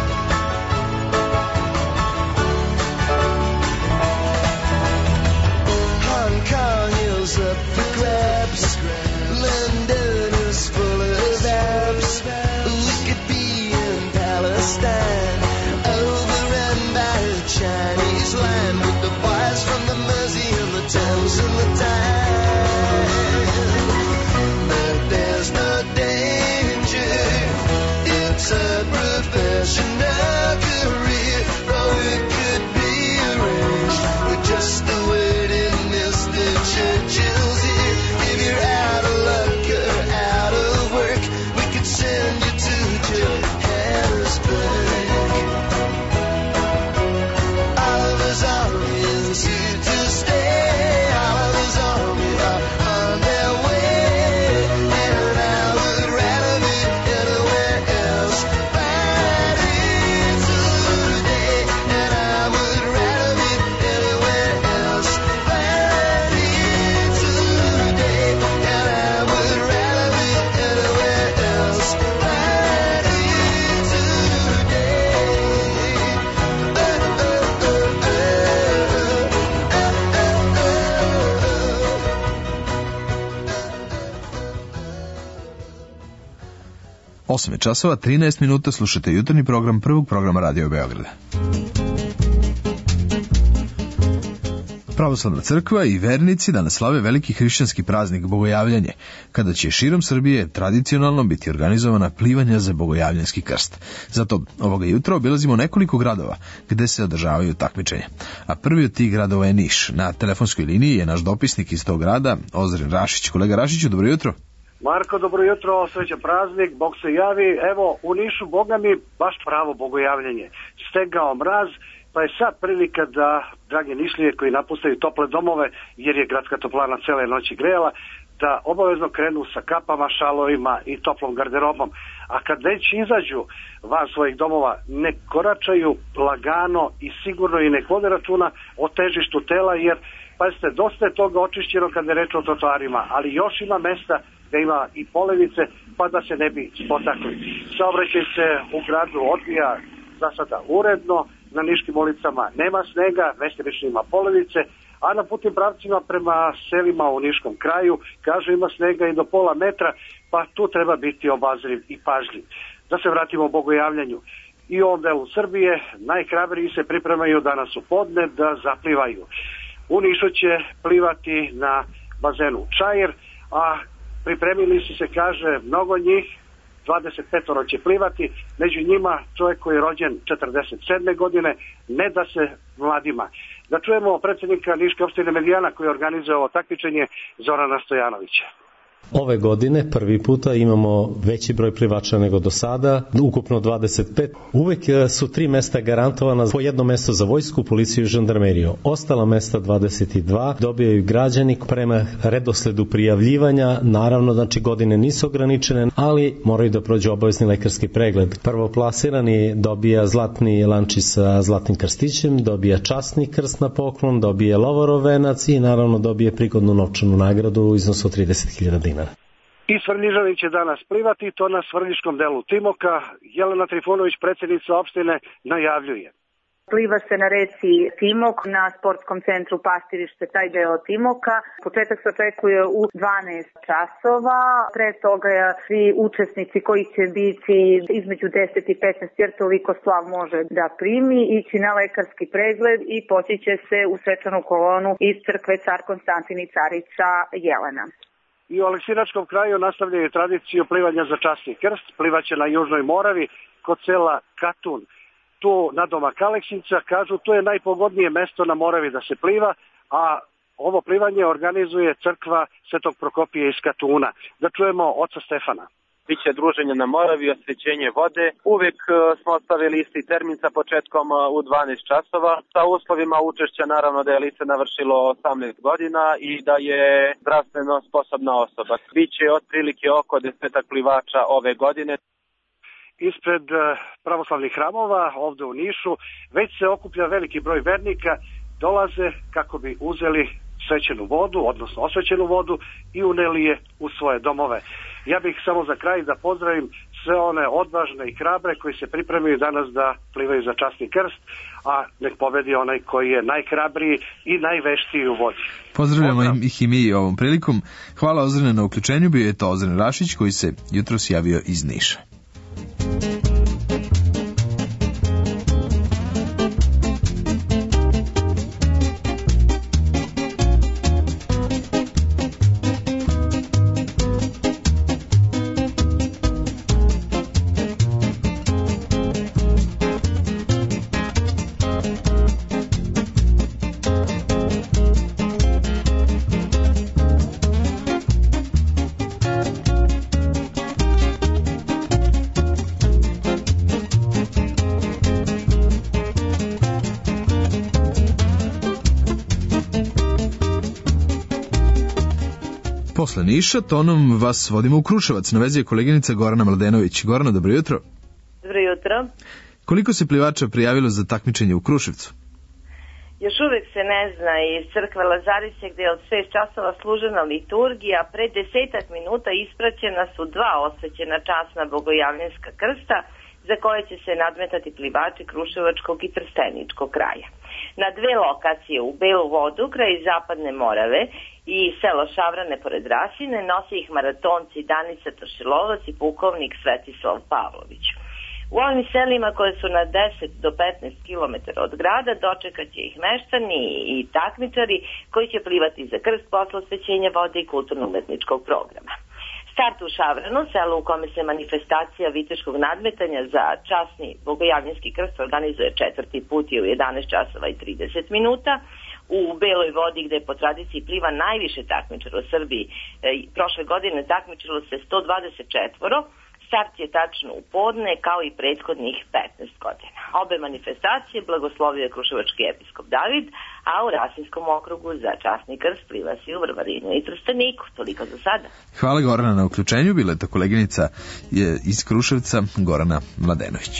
Hong Kong is up for grabs. London is full of abs. We could be in Palestine, overrun by the Chinese line, with the boys from the Mersey and the Thames and the Tyne. But there's no danger. It's a professional career, or it could be arranged with just a word in Mister Churchill's ear. If you're out of luck or out of work, we could send you to Johannesburg. Oliver's army is here to stay. Oliver's army are on their way, and I would rather be anywhere else but in today. And I would rather be anywhere else but in today. And I would rather be anywhere else but in osam je časova, trinaest minuta, slušate jutarnji program prvog programa Radio Beograda. Pravoslavna crkva i vernici danas slave veliki hrišćanski praznik Bogojavljanje, kada će širom Srbije tradicionalno biti organizovana plivanja za Bogojavljanski krst. Zato ovoga jutra obilazimo nekoliko gradova gde se održavaju takmičenja. A prvi od tih gradova je Niš. Na telefonskoj liniji je naš dopisnik iz tog grada, Ozren Rašić. Kolega Rašiću, dobro jutro. Marko, dobro jutro, srećan praznik, Bog se javi. Evo, u Nišu, Boga mi, baš pravo bogojavljanje. Stegao mraz, pa je sad prilika da, drage Nišlije koji napustaju tople domove, jer je gradska toplana cele noći grejala, da obavezno krenu sa kapama, šalovima i toplom garderobom. A kad već izađu van svojih domova, ne koračaju lagano i sigurno i nek vode računa o težištu tela, jer pazite, dosta je toga očišćeno kad je reč o trotoarima, ali još ima mesta da ima i polevice, pa da se ne bi potakli. Saobraćaj se u gradu odvija za sada uredno, na niškim ulicama nema snega, mestimično ima polevice, a na putnim pravcima prema selima u niškom kraju, kažu, ima snega i do pola metra, pa tu treba biti obazriv i pažljiv. Da se vratimo u Bogojavljanju. I u ovom delu Srbije najhrabriji se pripremaju danas u podne da zaplivaju. U Nišu će plivati na bazenu Čair, a pripremili su se, kaže, mnogo njih, dvadeset pet će plivati, među njima čovjek koji je rođen četrdeset sedme godine, ne da se mladima. Da čujemo predsjednika Niške opštine Medijana koji je organizovao takmičenje, Zorana Stojanovića. Ove godine prvi puta imamo veći broj plivača nego do sada, ukupno dvadeset pet. Uvek su tri mesta garantovana, po jedno mesto za vojsku, policiju i žandarmeriju. Ostala mesta dvadeset dva dobijaju građani prema redosledu prijavljivanja. Naravno, znači godine nisu ograničene, ali moraju da prođu obavezni lekarski pregled. Prvoplasirani dobija zlatni lančić sa zlatnim krstićem, dobija časni krst na poklon, dobije lovorov venac i naravno dobije prigodnu novčanu nagradu u iznosu od trideset hiljada dinara. I Svrljižani će danas plivati, to na svrljiškom delu Timoka. Jelena Trifunović, predsjednica opštine, najavljuje. Pliva se na reci Timok na sportskom centru Pastirište, taj deo Timoka. Početak se očekuje u dvanaest časova. Pre toga svi učesnici koji će biti između deset i petnaest, jer toliko slav može da primi, ići na lekarski pregled i poći će se u svečanu kolonu iz crkve Car Konstantin i Carica Jelena. I u Aleksinačkom kraju nastavljaju tradiciju plivanja za časni krst. Plivaće na Južnoj Moravi kod sela Katun. Tu nadomak Aleksinca, kažu, to je najpogodnije mesto na Moravi da se pliva, a ovo plivanje organizuje crkva Svetog Prokopije iz Katuna. Da čujemo oca Stefana. Biće druženje na Moravi, osvećenje vode. Uvijek smo ostavili isti termin sa početkom u dvanaest časova. Sa uslovima učešća naravno da je lice navršilo osamnaest godina i da je zdravstveno sposobna osoba. Biće otprilike oko desetak plivača ove godine. Ispred pravoslavnih hramova ovde u Nišu već se okuplja veliki broj vernika, dolaze kako bi uzeli svećenu vodu, odnosno osvećenu vodu i uneli je u svoje domove. Ja bih samo za kraj da pozdravim sve one odvažne i hrabre koji se pripremaju danas da plivaju za časni krst, a nek pobedi onaj koji je najhrabriji i najveštiji u vodi. Pozdravljamo Pozdrav. ih i mi ovom prilikom. Hvala Ozrene na uključenju, bio je to Ozren Rašić koji se jutros javio iz Niša. Posle Niša, tonom vas vodimo u Kruševac. Na vezi je koleginica Gorana Mladenović. Gorana, dobro jutro. Dobro jutro. Koliko se plivača prijavilo za takmičenje u Kruševcu? Još uvijek se ne zna. Iz crkve Lazarice gdje je od šest časova služena liturgija, pre desetak minuta ispraćena su dva osvećena časna bogojavljanska krsta za koje će se nadmetati plivači Kruševačkog i Trsteničkog kraja. Na dve lokacije, u Belu Vodu kraj Zapadne Morave i selo Šavrane pored Rasine, nose ih maratonci Danica Tošilovac i pukovnik Svetislav Pavlović. U ovim selima koje su na deset do petnaest kilometara od grada dočekat će ih meštani i takmičari koji će plivati za krst posle osvećenja vode i kulturno-umetničkog programa. Start u Šavranu, selo u kome se manifestacija viteškog nadmetanja za časni bogojavljanski krst organizuje četvrti put i u jedanaest časova i trideset minuta. U Beloj Vodi, gde po tradiciji pliva najviše takmičara u Srbiji, e, prošle godine takmičilo se sto dvadeset četvoro, start je tačno u podne kao i prethodnih petnaest godina. Obe manifestacije blagoslovio je kruševački episkop David, a u Rasinskom okrugu za časni krst pliva se u Vrvarinu i Trsteniku. Toliko za sada. Hvala Gorana na uključenju, bila je to koleginica iz Kruševca Gorana Mladenović.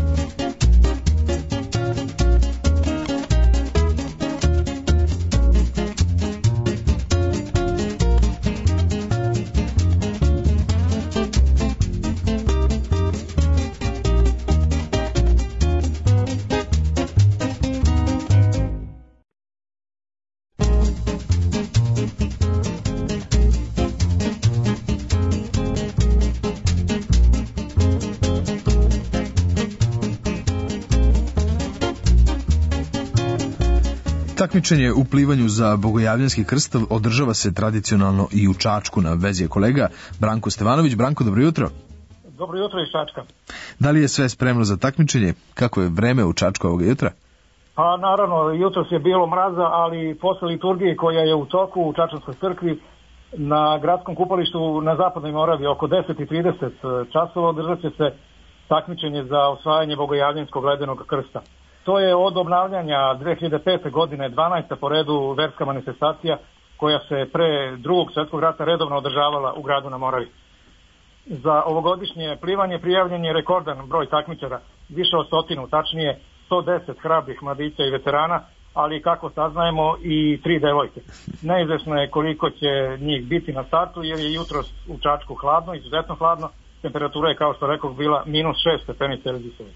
Takmičenje u plivanju za bogojavljanski krst održava se tradicionalno i u Čačku. Na vezi je kolega Branko Stevanović. Branko, dobro jutro. Dobro jutro iz Čačka. Da li je sve spremno za takmičenje? Kako je vreme u Čačku ovoga jutra? Pa naravno, jutros je bilo mraza, ali posle liturgije koja je u toku u Čačanskoj crkvi na gradskom kupalištu na Zapadnoj Moravi oko deset i trideset časova održat će se takmičenje za osvajanje bogojavljanskog ledenog krsta. To je od obnavljanja dve hiljade pete godine dvanaesta po redu verska manifestacija koja se pre drugog svjetskog rata redovno održavala u gradu na Moravi. Za ovogodišnje plivanje prijavljen je rekordan broj takmičara, više od stotinu, tačnije sto deset hrabrih mladića i veterana, ali kako saznajemo i tri devojke. Neizvesno je koliko će njih biti na startu jer je jutros u Čačku hladno, izuzetno hladno, temperatura je kao što rekao bila minus šest stepeni Celzijusovih.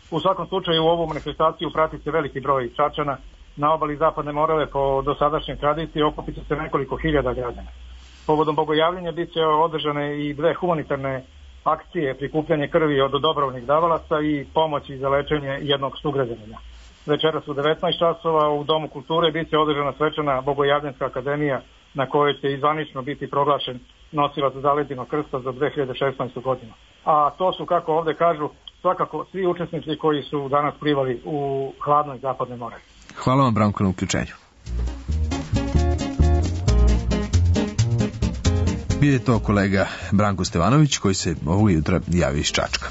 U svakom slučaju u ovu manifestaciju prati se veliki broj Čačana. Na obali Zapadne Morave po dosadašnjoj tradiciji okupit će se nekoliko hiljada građana. Povodom bogojavljenja bit će održane i dve humanitarne akcije, prikupljanje krvi od dobrovoljnih davalaca i pomoći za lečenje jednog sugrađanina. Večeras u devetnaest časova u Domu kulture bit će održana svečana Bogojavljanska akademija na kojoj će i zvanično biti proglašen nosilac Zaletinog krsta za dve hiljade šesnaestu. godinu. A to su, kako ovde kažu, svakako svi učesnici koji su danas plivali u hladnoj Zapadnoj Moravi. Hvala vam, Branko, na uključenju. Bio je to kolega Branko Stevanović koji se ovog jutra javio iz Čačka.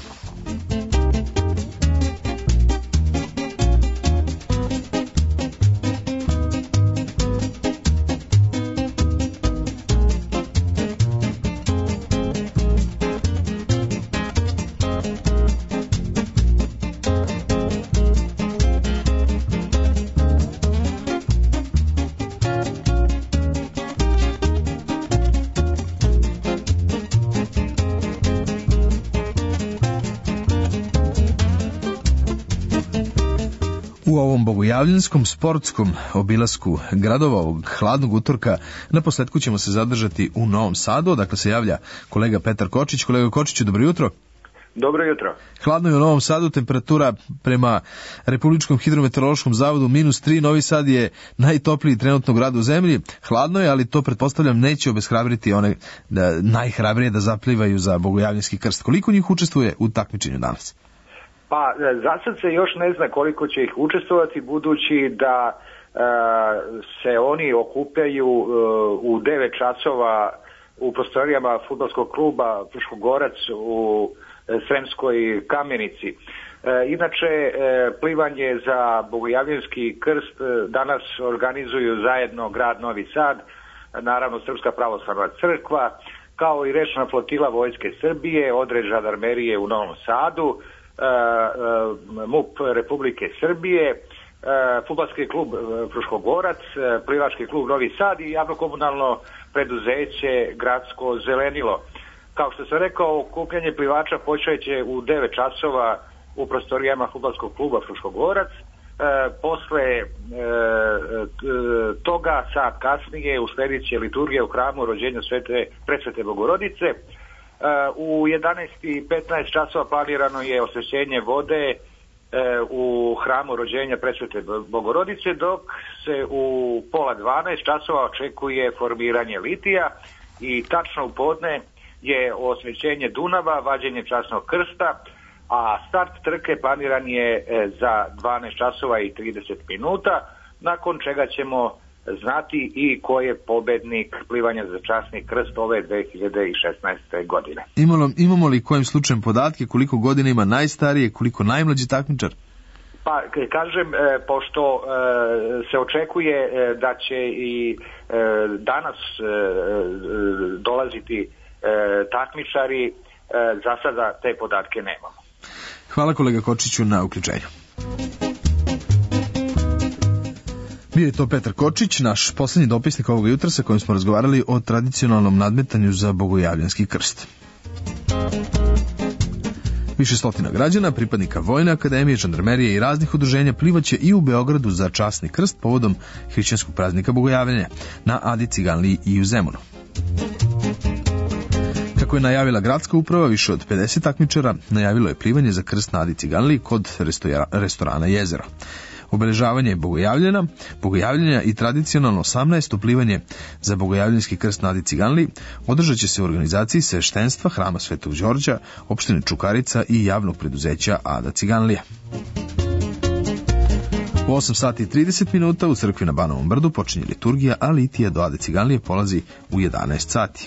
U ovom bogojavljanskom sportskom obilasku gradova ovog hladnog utorka na posledku ćemo se zadržati u Novom Sadu, dakle se javlja kolega Petar Kočić. Kolega Kočiću, dobro jutro. Dobro jutro. Hladno je u Novom Sadu, temperatura prema Republičkom hidrometeorološkom zavodu minus tri, Novi Sad je najtopliji trenutno grad u zemlji. Hladno je, ali to pretpostavljam neće obeshrabriti one da, najhrabrije da zaplivaju za bogojavljanski krst. Koliko njih učestvuje u takmičenju danas? Pa za sad se još ne zna koliko će ih učestvovati, budući da e, se oni okupljaju e, u devet časova u prostorijama fudbalskog kluba Fruškogorac u Sremskoj Kamenici. E, inače, e, plivanje za bogojavljanski krst e, danas organizuju zajedno grad Novi Sad, naravno Srpska pravoslavna crkva, kao i rečna flotila Vojske Srbije, odred žandarmerije u Novom Sadu, MUP Republike Srbije, fudbalski klub Fruškogorac, plivački klub Novi Sad i javno-komunalno preduzeće Gradsko zelenilo. Kao što sam rekao, okupljanje plivača počeće u devet časova u prostorijama fudbalskog kluba Fruškogorac. E, posle e, toga sat kasnije usledit će liturgija u hramu rođenja svete, predsvete Bogorodice. U jedanaest i petnaest časova planirano je osvećenje vode u hramu rođenja Presvete Bogorodice, dok se u pola dvanaest časova očekuje formiranje litija i tačno u podne je osvećenje Dunava, vađenje časnog krsta, a start trke planiran je za dvanaest časova i trideset minuta, nakon čega ćemo znati i ko je pobednik plivanja za časni krst ove dve hiljade šesnaeste. godine. Imamo, imamo li kojim slučajem podatke koliko godina ima najstarije, koliko najmlađi takmičar? Pa kažem, pošto se očekuje da će i danas dolaziti takmičari, za sada te podatke nemamo. Hvala kolega Kočiću na uključenju. Bio je to Petar Kočić, naš poslednji dopisnik ovog jutra sa kojim smo razgovarali o tradicionalnom nadmetanju za bogojavljanski krst. Više stotina građana, pripadnika Vojne akademije, žandarmerije i raznih udruženja plivaće i u Beogradu za časni krst povodom hrišćanskog praznika bogojavljanja na Adi Ciganliji i u Zemunu. Kako je najavila gradska uprava, više od pedeset takmičara najavilo je plivanje za krst na Adi Ciganliji kod restorana Jezero. Obeležavanje bogojavljena, bogojavljenja i tradicionalno osamnaesto plivanje za bogojavljanski krst na Adi Ciganliji održat će se u organizaciji sveštenstva Hrama Svetog Đorđa, opštine Čukarica i javnog preduzeća Ada Ciganlija. U osam sati i trideset minuta u crkvi na Banovom brdu počinje liturgija, a litija do Ade Ciganlije polazi u jedanaest sati.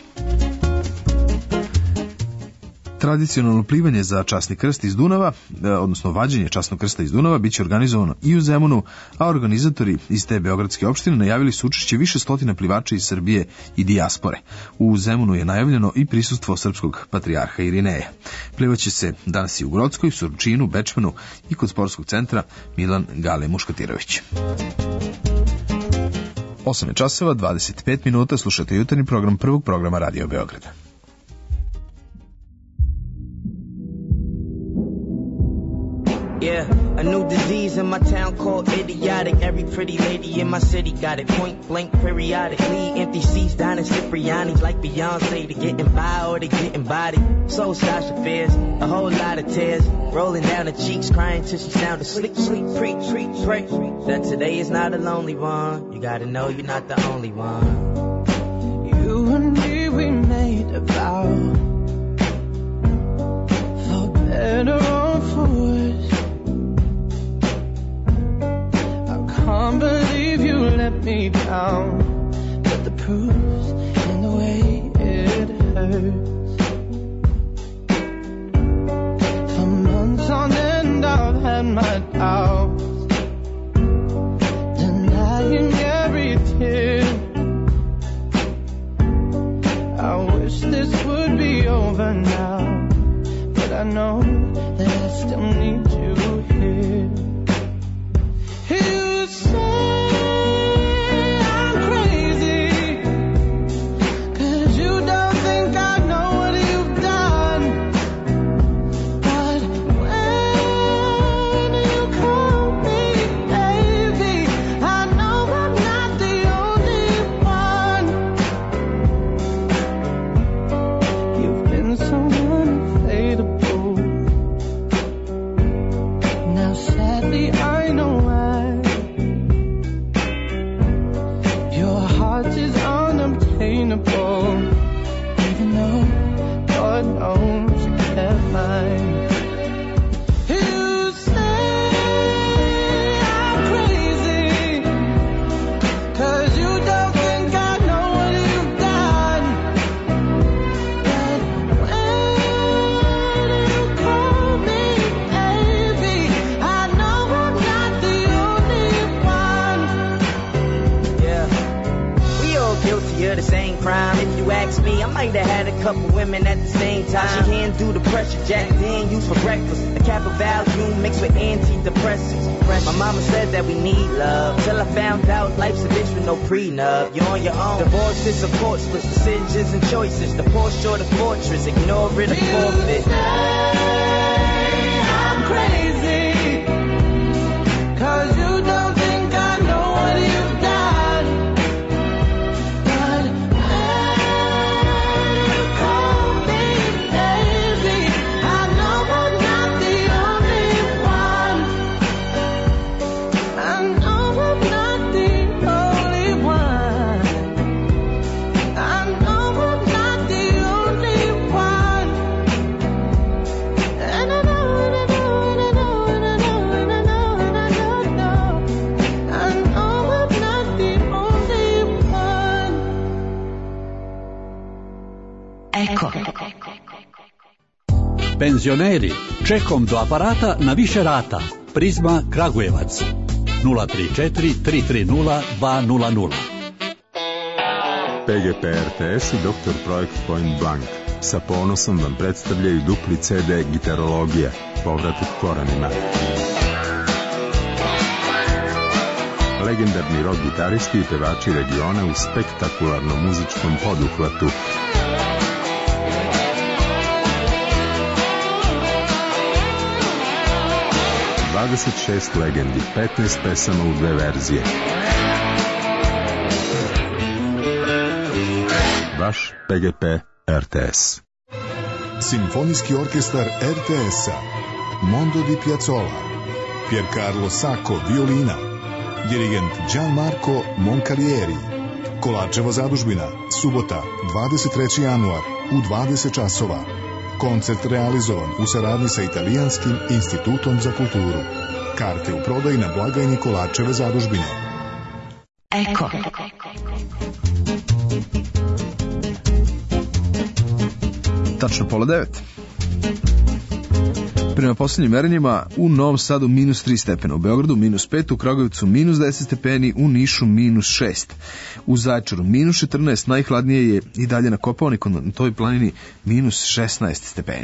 Tradicionalno plivanje za časni krst iz Dunava, odnosno vađenje časnog krsta iz Dunava, biće organizovano i u Zemunu, a organizatori iz te beogradske opštine najavili su učešće više stotina plivača iz Srbije i dijaspore. U Zemunu je najavljeno i prisustvo srpskog patrijarha Irineja. Plivaće se danas i u Grockoj, Surčinu, Bečmenu i kod sportskog centra Milan Gale Muškatirović. osam časova, dvadeset pet minuta, slušate jutarnji program prvog programa Radio Beograda. Yeah. town called idiotic. Every pretty lady in my city got it. Point blank periodically. Empty seats down in Cipriani's like Beyonce. They getting by or they getting body. So Sasha Fierce, a whole lot of tears rolling down her cheeks, crying till she sounded sleep, sleep, preach, preach, pray that today is not a lonely one. You gotta know you're not the only one. You and me, we made a vow, for better or for worse. I can't believe you let me down, but the proof's in the way it hurts. For months on end I've had my doubts, denying every tear. I wish this would be over now, but I know that I still need you here. You say I'm crazy, 'cause you don't think I know what you've done. But when you call me baby, I know I'm not the only one. You've been so unfadable. Now sadly I know why. Your heart is unobtainable, even though God knows you kept mine. You say I'm crazy, 'cause you don't think I know what you've done. But when you call me baby, I know I'm not the only one. Yeah, we all guilty of the same crime. If you ask me, I might have had a couple women at the same time. She hand do the pressure, Jack then used for breakfast. A cap of Valium mixed with antidepressants. My mama said that we need love, till I found out life's a bitch with no prenup. You're on your own. Divorce is a court split, decisions and choices. The poor short of fortress, ignore it or forfeit. I'm crazy, 'cause you don't think I know what you've done. But when you call me baby, I know I'm not the only one. I know I'm not the only one. I know I'm not the only one. And I know, and I know, and I know, and I know, and I know, and I know, and I know. I know I'm not the only one. Eko. Penzioneri, čekom do aparata na više rata. Prizma Kragujevac. nula tri četiri tri tri nula dva nula nula. P G P R T S i doktor Projekt Point Blank sa ponosom vam predstavljaju dupli C D Gitarologija, povratak koranima. Legendarni rock gitaristi i pevači regiona u spektakularnom muzičkom poduhvatu. dvadeset šest legendi, petnaest pesama u dve verzije. Vaš P G P R T S. Simfonijski orkestar R T S-a, Mondo di Piazzolla, Piercarlo Sacco, violina, dirigent Gianmarco Moncalieri. Kolarčeva zadužbina, subota, dvadeset treći januar, u dvadeset časova. Koncert realizovan u saradnji sa Italijanskim institutom za kulturu. Karte u prodaji na blagajni Kolarčeve zadužbine. Eko. Tačno pola devet. Prema posljednjim merenjima u Novom Sadu minus tri stepena, u Beogradu minus pet, u Kragujevcu minus deset stepeni, u Nišu minus šest, u Zaječaru minus četrnaest, najhladnije je i dalje na Kopaoniku, na toj planini minus šesnaest stepeni.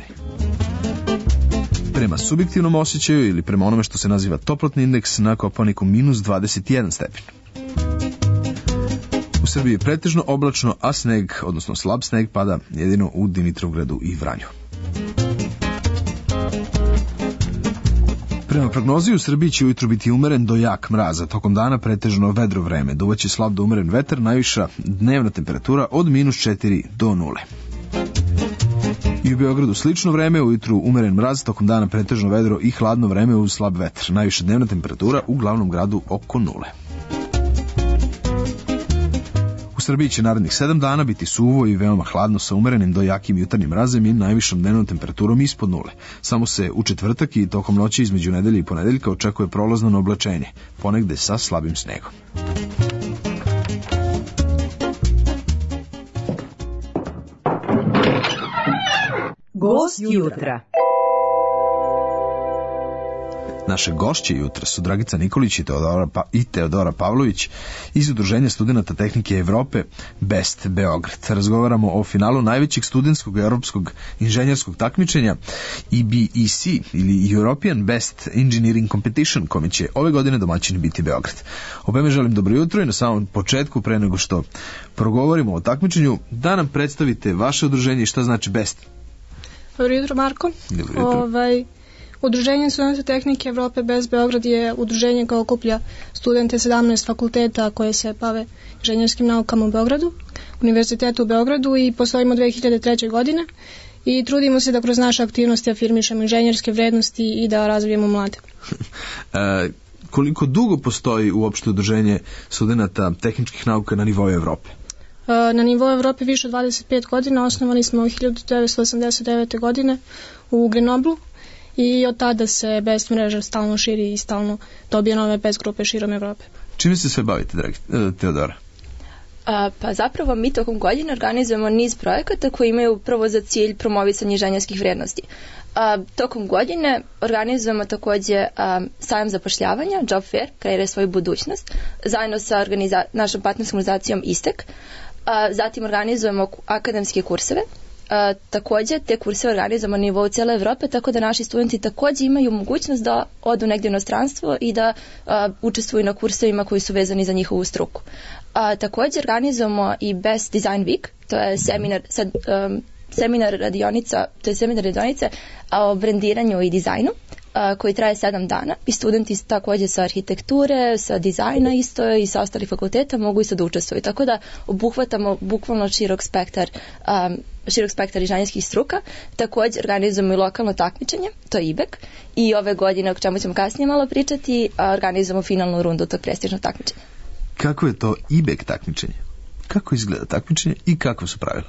Prema subjektivnom osjećaju ili prema onome što se naziva toplotni indeks, na Kopaoniku minus dvadeset jedan stepen. U Srbiji je pretežno oblačno, a sneg, odnosno slab sneg, pada jedino u Dimitrovgradu i Vranju. Prema prognozi u Srbiji će ujutru biti umeren do jak mraza, tokom dana pretežno vedro vreme, duvaće slab do umeren vetar, najviša dnevna temperatura od minus četiri do nule. I u Beogradu slično vreme, ujutru umeren mraz, tokom dana pretežno vedro i hladno vreme uz slab vetar, najviša dnevna temperatura u glavnom gradu oko nule. U Srbiji će narednih sedam dana biti suvo i veoma hladno sa umerenim do jakim jutarnjim mrazem i najvišom dnevnom temperaturom ispod nule. Samo se u četvrtak i tokom noći između nedelje i ponedeljka očekuje prolazno oblačenje, ponegde sa slabim snegom. Gost jutra. Naše gošće jutra su Dragica Nikolić i Teodora, pa, i Teodora Pavlović iz Udruženja studenata tehnike Evrope Best Beograd. Razgovaramo o finalu najvećeg studentskog europskog inženjerskog takmičenja E B E C ili European Best Engineering Competition, kome će ove godine domaćin biti Beograd. Obema želim dobro jutro i na samom početku, pre nego što progovorimo o takmičenju, da nam predstavite vaše udruženje i šta znači Best. Dobro jutro, Marko. Dobro jutro. Ovaj, Udruženje studenta tehnike Evrope Best Beograd je udruženje koje okuplja studente sedamnaest fakulteta koje se bave inženjerskim naukama u Beogradu, Univerzitetu u Beogradu, i postojimo dve hiljade treće. godine i trudimo se da kroz naše aktivnosti afirmišemo inženjerske vrednosti i da razvijemo mlade. e, koliko dugo postoji uopšte udruženje studenta tehničkih nauka na nivou Evrope? Na nivou Evrope više od dvadeset pet godina, osnovani smo u hiljadu devetsto osamdeset devete. godine u Grenoblu i od tada se Best mreža stalno širi i stalno dobije nove Best grupe širom Evrope. Čime se sve bavite, dragi Teodora? A, pa zapravo mi tokom godine organizujemo niz projekata koji imaju prvo za cilj promovisanje inženjerskih vrednosti. A, tokom godine organizujemo takođe a, sajam zapošljavanja, Job Fair, kreira svoju budućnost, zajedno sa organiza- našom partnerskom organizacijom Istek. A, zatim organizujemo akademske kurseve. A, takođe te kurse organizujemo na nivou cijele Evrope, tako da naši studenti takođe imaju mogućnost da odu negdje u inostranstvo i da a, učestvuju na kursevima koji su vezani za njihovu struku. A, takođe organizujemo i Best Design Week, to je seminar, sad, um, seminar radionica, to je seminar radionice o brendiranju i dizajnu, a, koji traje sedam dana i studenti takođe sa arhitekture, sa dizajna isto i sa ostalih fakulteta mogu isto da učestvuju. Tako da obuhvatamo bukvalno širok spektar um, širok spektar inženjerskih struka. Takođe organizujemo i lokalno takmičenje, to je I B E C, i ove godine, o čemu ćemo kasnije malo pričati, organizujemo finalnu rundu tog prestižnog takmičenja. Kako je to I B E C takmičenje? Kako izgleda takmičenje i kako su pravila?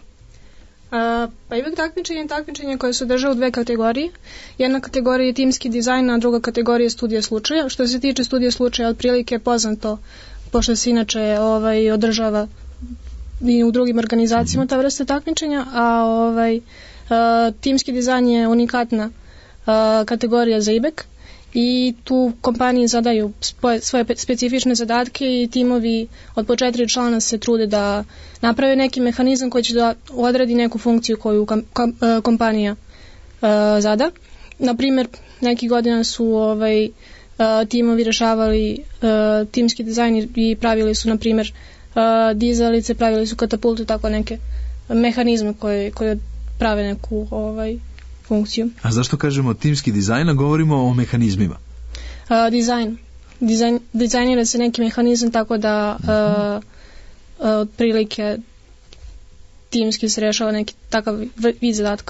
A, pa I B E C takmičenje je takmičenje koje se održava u dve kategorije. Jedna kategorija je timski dizajn, a druga kategorija je studija slučaja. Što se tiče studije slučaja, otprilike je poznato, pošto se inače ovaj, održava i u drugim organizacijama ta vrsta takmičenja, a ovaj, a, timski dizajn je unikatna a, kategorija za I B E C i tu kompanije zadaju svoje, svoje specifične zadatke i timovi od po četiri člana se trude da naprave neki mehanizam koji će da odradi neku funkciju koju kam, kam, kompanija a, zada. Naprimjer, neki godina su ovaj, a, timovi rešavali a, timski dizajn i pravili su, na primjer, Uh, dizalice, pravili su katapultu, tako neke mehanizme koje, koje prave neku ovaj, funkciju. A zašto kažemo timski dizajn, a govorimo o mehanizmima? Uh, dizajn. Dizajn. Dizajnira se neki mehanizam tako da uh, uh, otprilike timski se rešava neki takav vid zadatka.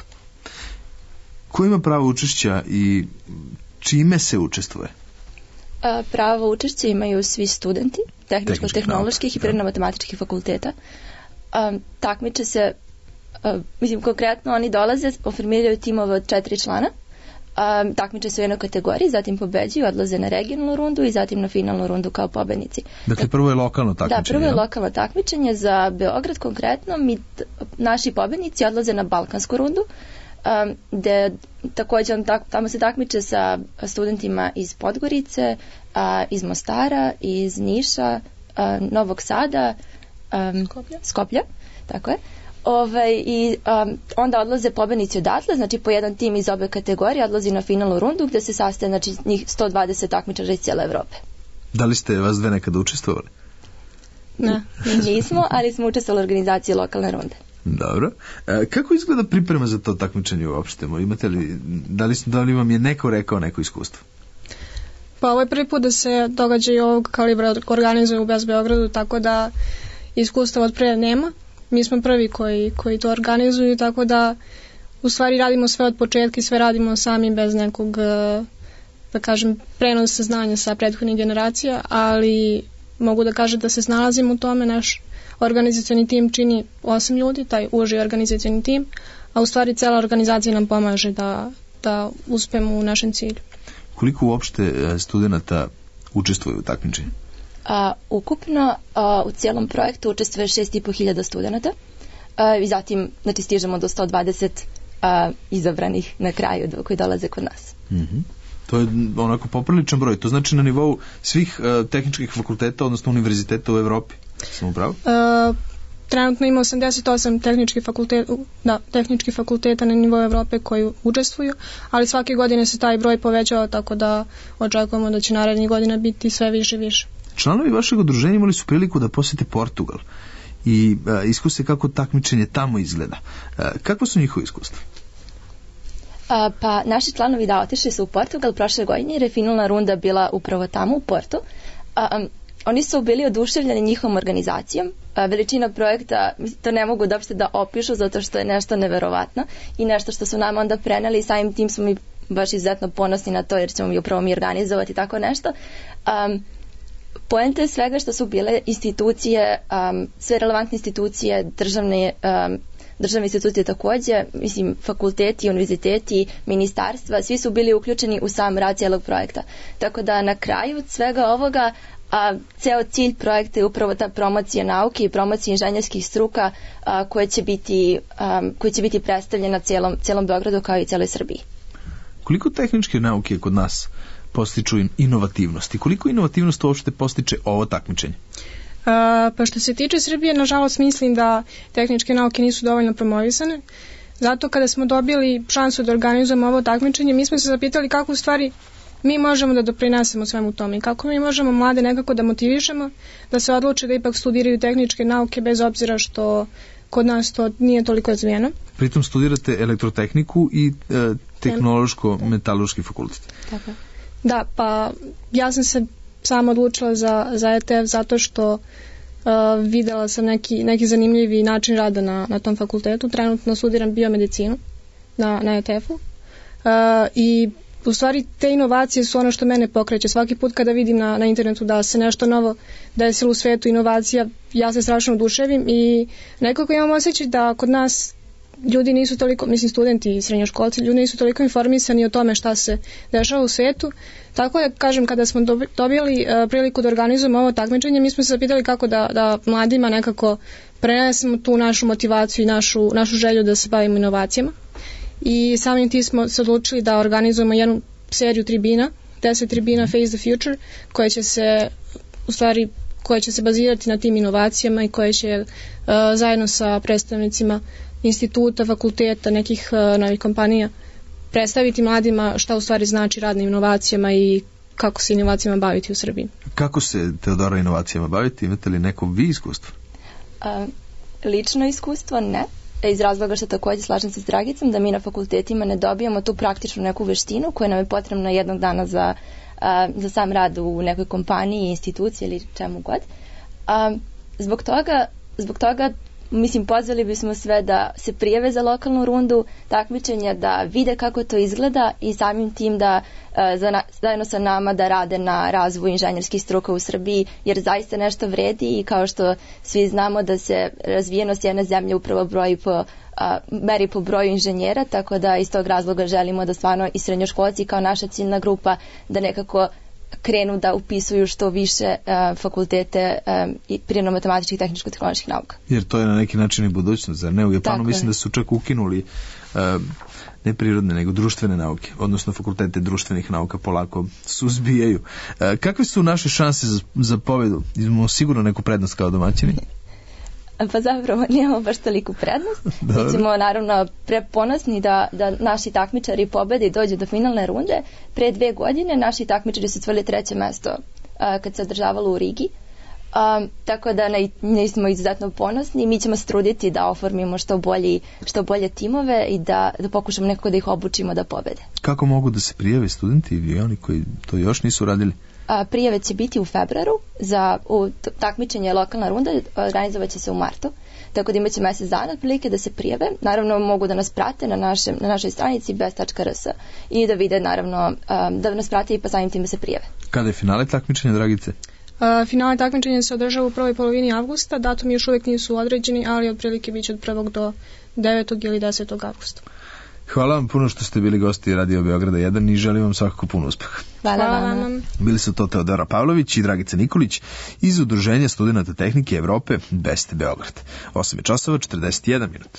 Ko ima pravo učešća i čime se učestvuje? Pravo učešće imaju svi studenti tehničko-tehnoloških i prirodno-matematičkih fakulteta. Um, takmiče se, uh, mislim konkretno oni dolaze, formiraju timove od četiri člana, um, takmiče se u jednoj kategoriji, zatim pobeđuju, odlaze na regionalnu rundu i zatim na finalnu rundu kao pobednici. Dakle, prvo je lokalno takmičenje. Da, prvo je lokalno takmičenje za Beograd konkretno, mi, naši pobednici odlaze na balkansku rundu, Um, gde takođe on tak, tamo se takmiče sa studentima iz Podgorice, uh, iz Mostara, iz Niša, uh, Novog Sada, um, Skoplja. Skoplja, tako je. Ove, i um, onda odlaze pobednici odatle, znači po jedan tim iz obe kategorije odlazi na finalnu rundu gde se sastaje znači, njih sto dvadeset takmičara iz cijele Evrope. Da li ste vas dve nekada učestvovali? Ne, mi nismo, ali smo učestvovali u organizaciji lokalne runde. Dobro. E, kako izgleda priprema za to takmičenje uopšte? Imate li, da li, da li vam je neko rekao neko iskustvo? Pa ovo je prvi put da se događaj ovog kalibra organizuje u Beogradu, tako da iskustva od pre nema. Mi smo prvi koji, koji to organizuju, tako da u stvari radimo sve od početka i sve radimo sami bez nekog, da kažem, prenosa znanja sa prethodnih generacija, ali mogu da kažem da se snalazimo u tome. Naš organizacioni tim čini osam ljudi, taj uži organizacioni tim, a u stvari cela organizacija nam pomaže da, da uspemo u našem cilju. Koliko uopšte studenta učestvuje u takmičenju? A, ukupno a, u cijelom projektu učestvuje šest i po hiljada studenta a, i zatim znači, stižemo do sto dvadeset a, izabranih na kraju do, koji dolaze kod nas. Mm-hmm. To je onako popriličan broj. To znači na nivou svih a, tehničkih fakulteta, odnosno univerziteta u Evropi. Sam upravo? A, trenutno ima osamdeset osam tehničkih fakulteta, da, tehničkih fakulteta na nivou Evrope koji učestvuju, ali svake godine se taj broj povećava, tako da očekujemo da će narednih godina biti sve više i više. Članovi vašeg udruženja imali su priliku da posete Portugal i a, iskuse kako takmičenje tamo izgleda. A, kako su njihove iskustva? A, pa naši članovi da otišli su u Portugal prošle godine jer je finalna runda bila upravo tamo u Portu. A, a, oni su bili oduševljeni njihovom organizacijom. A, veličina projekta, to ne mogu da uopšte da opišu zato što je nešto neverovatno i nešto što su nam onda preneli i samim tim smo mi baš izuzetno ponosni na to jer ćemo mi upravo mi organizovati tako nešto. A, Poenta je svega što su bile institucije, um, sve relevantne institucije, državne, um, državne institucije takođe, mislim, fakulteti, univerziteti, ministarstva, svi su bili uključeni u sam rad cijelog projekta. Tako da na kraju svega ovoga, a, ceo cilj projekta je upravo ta promocija nauke i promocija inženjerskih struka a, koje će biti, um, koje će biti predstavljena cijelom, cijelom Beogradu kao i cijeloj Srbiji. Koliko tehničke nauke kod nas postiču inovativnost i koliko inovativnost uopšte postiče ovo takmičenje? A, pa što se tiče Srbije, nažalost mislim da tehničke nauke nisu dovoljno promovisane. Zato kada smo dobili šansu da organizujemo ovo takmičenje, mi smo se zapitali kako u stvari mi možemo da doprinesemo svemu tome i kako mi možemo mlade nekako da motivišemo da se odluče da ipak studiraju tehničke nauke bez obzira što kod nas to nije toliko razvijeno. Pritom studirate elektrotehniku i e, tehnološko-metaloški fakultet. Tako. Da, pa ja sam se sama odlučila za, za E T F zato što uh, videla sam neki, neki zanimljivi način rada na, na tom fakultetu. Trenutno studiram biomedicinu na, na E T F-u uh, i u stvari te inovacije su ono što mene pokreće. Svaki put kada vidim na, na internetu da se nešto novo desilo u svetu, inovacija, ja se strašno oduševim i nekako imam osjećaj da kod nas ljudi nisu toliko, mislim studenti i srednjoškolci, ljudi nisu toliko informisani o tome šta se dešava u svetu. Tako da, kažem, kada smo dobili uh, priliku da organizujemo ovo takmičenje, mi smo se zapitali kako da, da mladima nekako prenesemo tu našu motivaciju i našu, našu želju da se bavimo inovacijama. I samim tim smo se odlučili da organizujemo jednu seriju tribina, deset tribina Face the Future, koje će se, u stvari, koje će se bazirati na tim inovacijama i koje će uh, zajedno sa predstavnicima instituta, fakulteta, nekih uh, novih kompanija predstaviti mladima šta u stvari znači rad na inovacijama i kako se inovacijama baviti u Srbiji. Kako se, Teodora, inovacijama baviti? Imate li neko vi iskustvo? Uh, lično iskustvo ne. Iz razloga što takođe slažem se s Dragicom da mi na fakultetima ne dobijamo tu praktičnu neku veštinu koja nam je potrebna jednog dana za, uh, za sam rad u nekoj kompaniji, instituciji ili čemu god. Uh, zbog toga, zbog toga mislim, pozvali bismo sve da se prijave za lokalnu rundu takmičenja, da vide kako to izgleda i samim tim da e, za, zajedno sa nama da rade na razvoju inženjerskih struka u Srbiji, jer zaista nešto vredi i kao što svi znamo da se razvijenost jedne zemlje upravo broji po, a, meri po broju inženjera, tako da iz tog razloga želimo da stvarno i srednjoškolci kao naša ciljna grupa da nekako krenu da upisuju što više uh, fakultete um, i prirodno-matematičkih i tehničko-tehnoloških nauka. Jer to je na neki način i budućnost, zar ne? U Japanu Tako mislim je. da su čak ukinuli uh, ne prirodne, nego društvene nauke, odnosno fakultete društvenih nauka polako suzbijaju. Uh, kakve su naše šanse za, za pobedu? Imamo sigurno neku prednost kao domaćini? Pa zapravo nemamo baš toliku prednost. Mi ćemo naravno preponosni da, da naši takmičari pobede i dođu do finalne runde. Pre dve godine naši takmičari su osvojili treće mesto a, kad se održavalo u Rigi. A, tako da ne, ne smo izuzetno ponosni. Mi ćemo se truditi da oformimo što bolji, što bolje timove i da, da pokušamo nekako da ih obučimo da pobede. Kako mogu da se prijave studenti i oni koji to još nisu radili? A, prijave će biti u februaru, za u takmičenje lokalna runda organizovat će se u martu, tako da imaće mjesec dana otprilike da se prijave. Naravno mogu da nas prate na, našem, na našoj stranici best tačka r s i da vide naravno da nas prate i pa samim tim da se prijave. Kada je finale takmičenja, Dragice? Uh, finale takmičenja se održava u prvoj polovini avgusta, datumi još uvijek nisu određeni, ali otprilike bit će od prvog do devetog ili desetog avgusta. Hvala vam puno što ste bili gosti Radio Beograda jedan i želim vam svakako puno uspeha. Hvala, Hvala vam. Bili su to Teodora Pavlović i Dragica Nikolić iz Udruženja studenata tehnike Evrope Best Beograd. osam časova četrdeset jedan minut.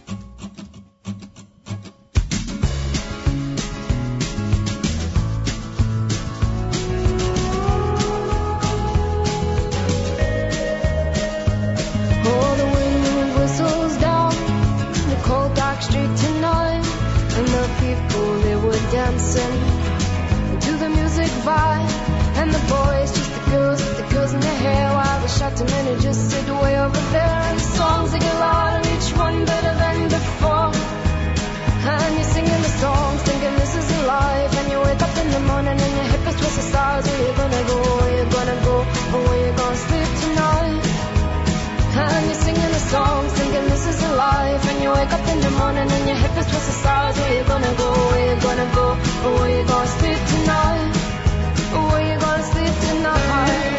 Dancing to the music vibe, and the boys, just the girls with the girls in their hair, while the shot men who just sit way over there. And the songs they get louder, each one better than before. And you're singing the songs, thinking this is life. And you wake up in the morning and your hip is twisted stars. Where you gonna go? Where you gonna go? Or where you gonna sleep tonight? And you're singing the songs, thinking this is life. And you wake up in the morning and your hip is twisted stars. Where you gonna go? Where you gonna go? Or where you gonna sleep tonight? Or where you gonna sleep tonight?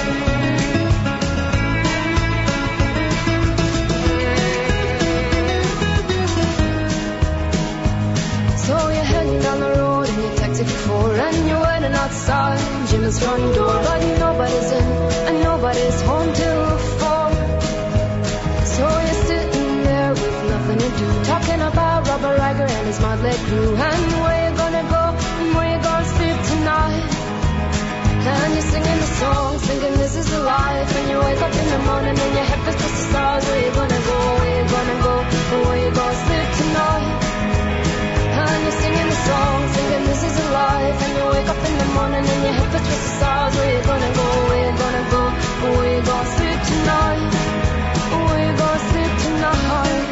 So you're heading down the road in your taxi for four, and you're waiting outside Jim's front door, but nobody's in and nobody's home till four. So you're sitting there with nothing to do, talking about Robert Riger and his motley crew, and where you gonna go and where you gonna sleep tonight. And you're singing the songs, thinking this is the life. And you wake up in the morning and your head feels just the stars. Where you gonna go, where you gonna go, and where you gonna sleep tonight. And you're singing the songs, thinking this is the life. And you wake up in the morning and your head feels just the stars. Where you gonna go, where you gonna go, and where you gonna sleep tonight. Where you gonna sleep tonight.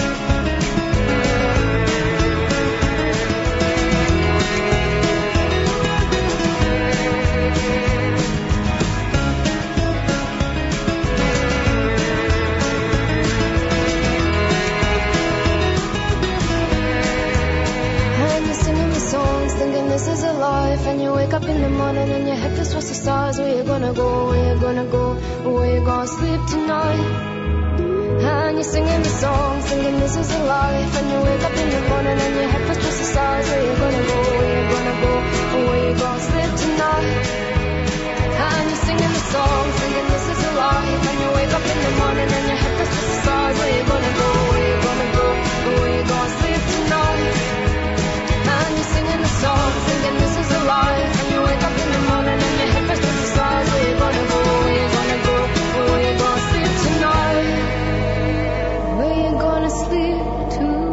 This is a life, and you wake up in the morning and your head feels towards the stars. Where you gonna go, where you gonna go, where you gonna sleep tonight. And you're singing the song, singing this is a life. And you wake up in the morning and your head feels towards the stars. Where you gonna go, where you gonna go, where you gonna sleep tonight. And you're singing the song, singing this is a life. And you wake up in the morning and your head feels towards the stars. Where you gonna go, where you gonna go, where you gonna sleep tonight. And you're singing the song, singing this is a life. And you wake up in the morning and your head feels towards the stars. Where you gonna go, where you gonna go, where you gonna sleep tonight. Where you gonna sleep tonight.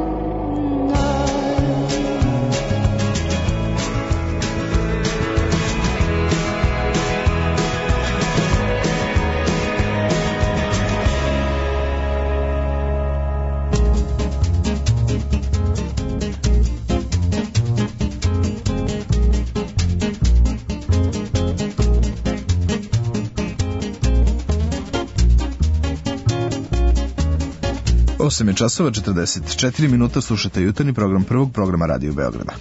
osam je časova četrdeset četiri minuta, slušate jutarnji program prvog programa Radio Beograda.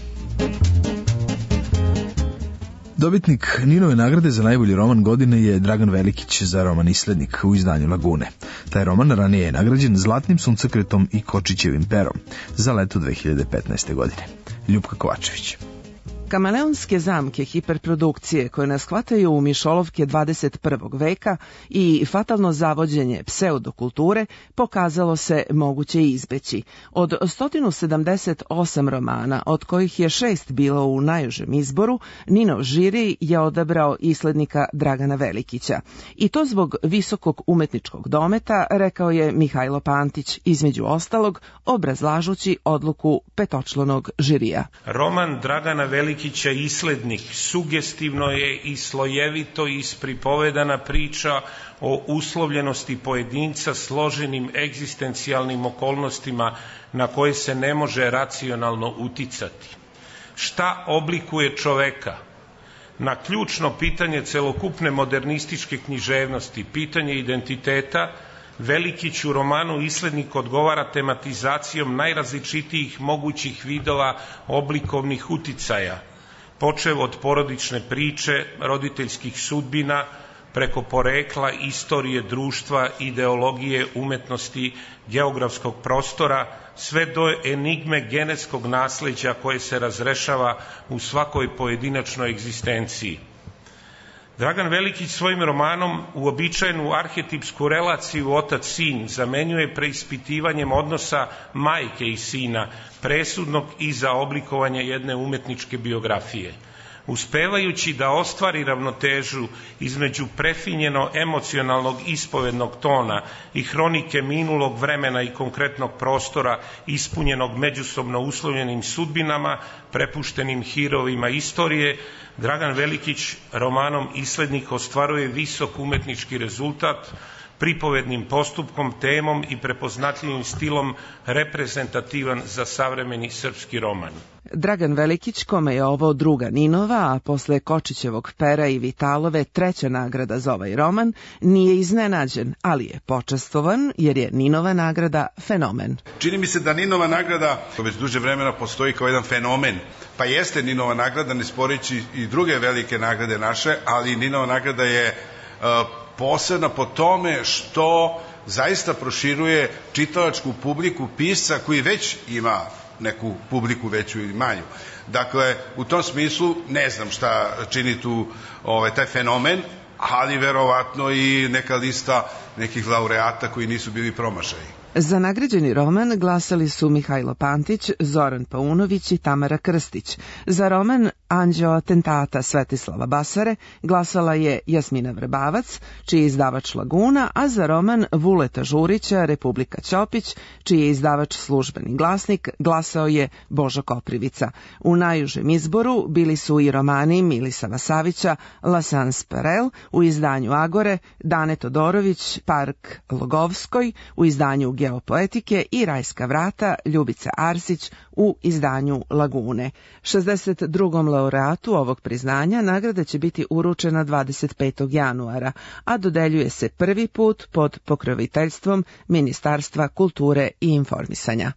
Dobitnik Ninove nagrade za najbolji roman godine je Dragan Velikić za roman Islednik u izdanju Lagune. Taj roman ranije je nagrađen Zlatnim suncokretom i Kočićevim perom za leto dve hiljade petnaeste. godine. Ljupka Kovačević. Kameleonske zamke hiperprodukcije koje nas hvataju u mišolovke dvadeset prvog veka i fatalno zavođenje pseudokulture pokazalo se moguće izbeći. Od sto sedamdeset osam romana, od kojih je šest bilo u najužem izboru, Ninov žiri je odabrao Islednika Dragana Velikića. I to zbog visokog umetničkog dometa, rekao je Mihajlo Pantić, između ostalog obrazlažući odluku petočlanog žirija. Roman Dragana Velikića Islednik sugestivno je i slojevito ispripovedana priča o uslovljenosti pojedinca složenim egzistencijalnim okolnostima na koje se ne može racionalno uticati. Šta oblikuje čoveka? Na ključno pitanje celokupne modernističke književnosti, pitanje identiteta, Velikić u romanu Islednik odgovara tematizacijom najrazličitijih mogućih vidova oblikovnih uticaja, počev od porodične priče, roditeljskih sudbina, preko porekla, istorije, društva, ideologije, umetnosti, geografskog prostora, sve do enigme genetskog nasleđa koje se razrešava u svakoj pojedinačnoj egzistenciji. Dragan Velikić svojim romanom uobičajenu arhetipsku relaciju otac-sin zamenjuje preispitivanjem odnosa majke i sina, presudnog i za oblikovanje jedne umetničke biografije. Uspevajući da ostvari ravnotežu između prefinjeno emocionalnog ispovednog tona i hronike minulog vremena i konkretnog prostora ispunjenog međusobno uslovljenim sudbinama, prepuštenim hirovima istorije, Dragan Velikić romanom Islednik ostvaruje visok umetnički rezultat, pripovednim postupkom, temom i prepoznatljivim stilom reprezentativan za savremeni srpski roman. Dragan Velikić, kome je ovo druga Ninova, a posle Kočićevog pera i Vitalove treća nagrada za ovaj roman, nije iznenađen, ali je počastvovan jer je Ninova nagrada fenomen. Čini mi se da Ninova nagrada već duže vremena postoji kao jedan fenomen. Pa jeste Ninova nagrada, ne sporeći i druge velike nagrade naše, ali Ninova nagrada je uh, posebna po tome što zaista proširuje čitalačku publiku pisca koji već ima neku publiku veću ili manju. Dakle, u tom smislu ne znam šta čini tu ovaj, taj fenomen, ali verovatno i neka lista nekih laureata koji nisu bili promašaji. Za nagrađeni roman glasali su Mihajlo Pantić, Zoran Paunović i Tamara Krstić. Za roman Anđeo atentata Svetislava Basare glasala je Jasmina Vrbavac, čiji je izdavač Laguna, a za roman Vuleta Žurića Republika Ćopić, čiji je izdavač Službeni glasnik, glasao je Božo Koprivica. U najužem izboru bili su i romani Milisava Savića, La Sans Perel, u izdanju Agore, Dane Todorović, Park Logovskoj, u izdanju Geopoetike i Rajska vrata Ljubica Arsić u izdanju Lagune. šezdeset drugom laureatu ovog priznanja nagrada će biti uručena dvadeset petog januara, a dodeljuje se prvi put pod pokroviteljstvom Ministarstva kulture i informisanja.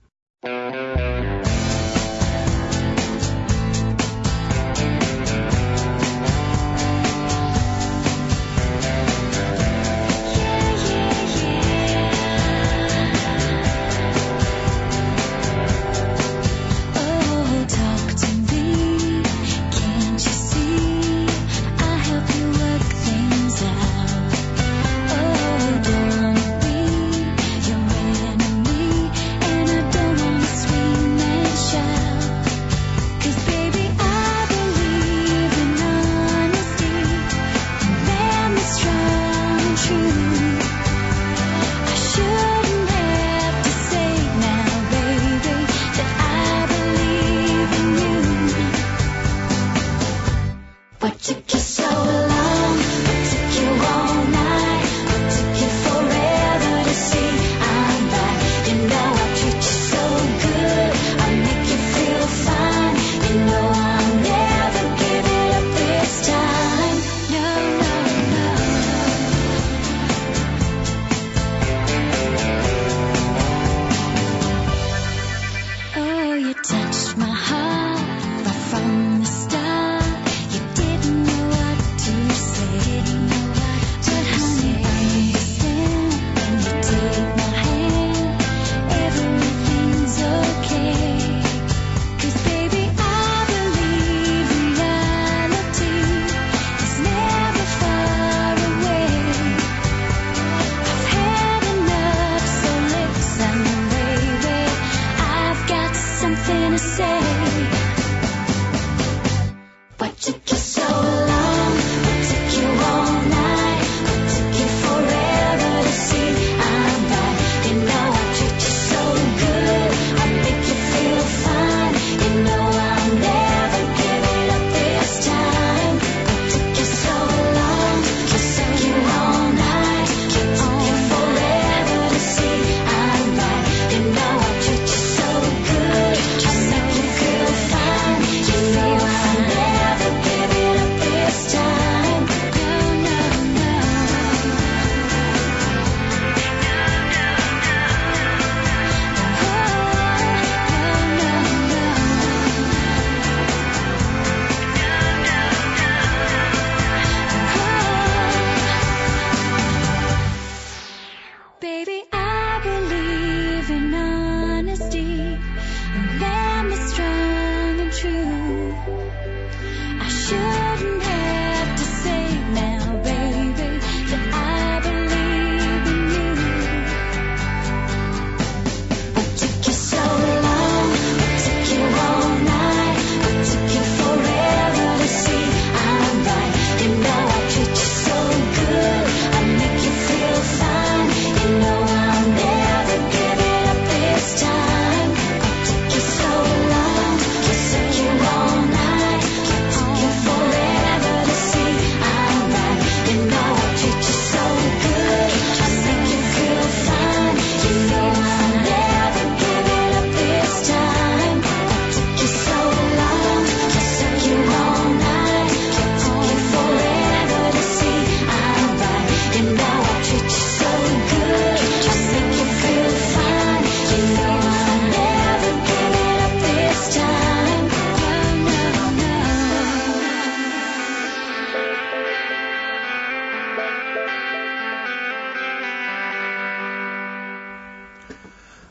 Don't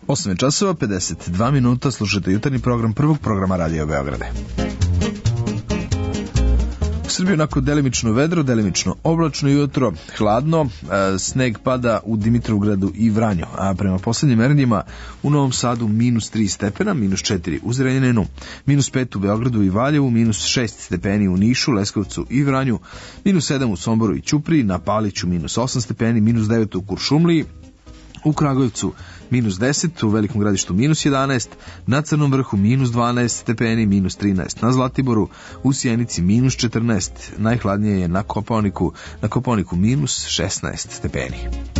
osam časova, pedeset dva minuta, slušajte jutarnji program prvog programa Radio Beograda. U Srbiji onako delimično vedro, delimično oblačno jutro, hladno, e, sneg pada u Dimitrovgradu i Vranju, a prema poslednjim merenjima u Novom Sadu minus tri stepena, minus četiri u Zrenjaninu, minus pet u Beogradu i Valjevu, minus šest stepeni u Nišu, Leskovcu i Vranju, minus sedam u Somboru i Ćupriji, na Paliću minus osam stepeni, minus devet u Kuršumliji, u Kragujevcu minus deset, u Velikom Gradištu minus jedanaest, na Crnom Vrhu minus dvanaest stepeni, minus trinaest na Zlatiboru, u Sjenici minus četrnaest, najhladnije je na Kopaoniku, na Kopaoniku minus šesnaest stepeni.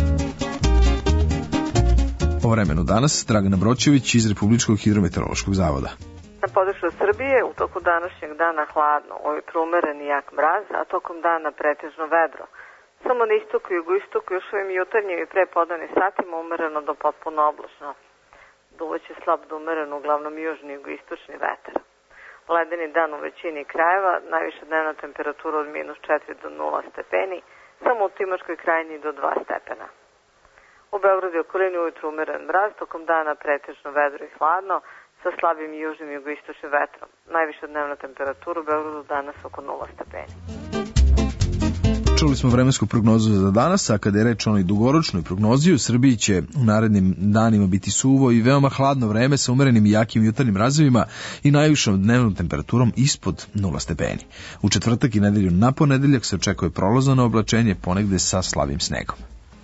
O vremenu danas, Dragana Broćević iz Republičkog hidrometeorološkog zavoda. Na području Srbije u toku današnjeg dana hladno, ujutru umeren i jak mraz, a tokom dana pretežno vedro. Samo na istoku i jugoistoku još ovim jutarnjim i prepodnevnim satima umereno do potpuno oblačno. Duvaće slab do umereno uglavnom južni i jugoistočni vetar. Ledeni dan u većini krajeva, najviša dnevna temperatura od minus četiri do nula stepeni, samo u Timočkoj krajini do dva stepena. U Beogradu i okolini ujutru umeren mraz, tokom dana pretežno vedro i hladno, sa slabim južnim i jugoistočnim vetrom. Najviša dnevna temperatura u Beogradu danas oko nula stepeni. Čuli smo vremensku prognozu za danas, a kada je reč o onoj dugoročnoj prognozi, u Srbiji će u narednim danima biti suvo i veoma hladno vreme sa umerenim i jakim jutarnjim razvojima i najvišom dnevnom temperaturom ispod nula stepeni. U četvrtak i nedelju na ponedeljak se očekuje prolazano oblačenje, ponegde sa slabim snegom.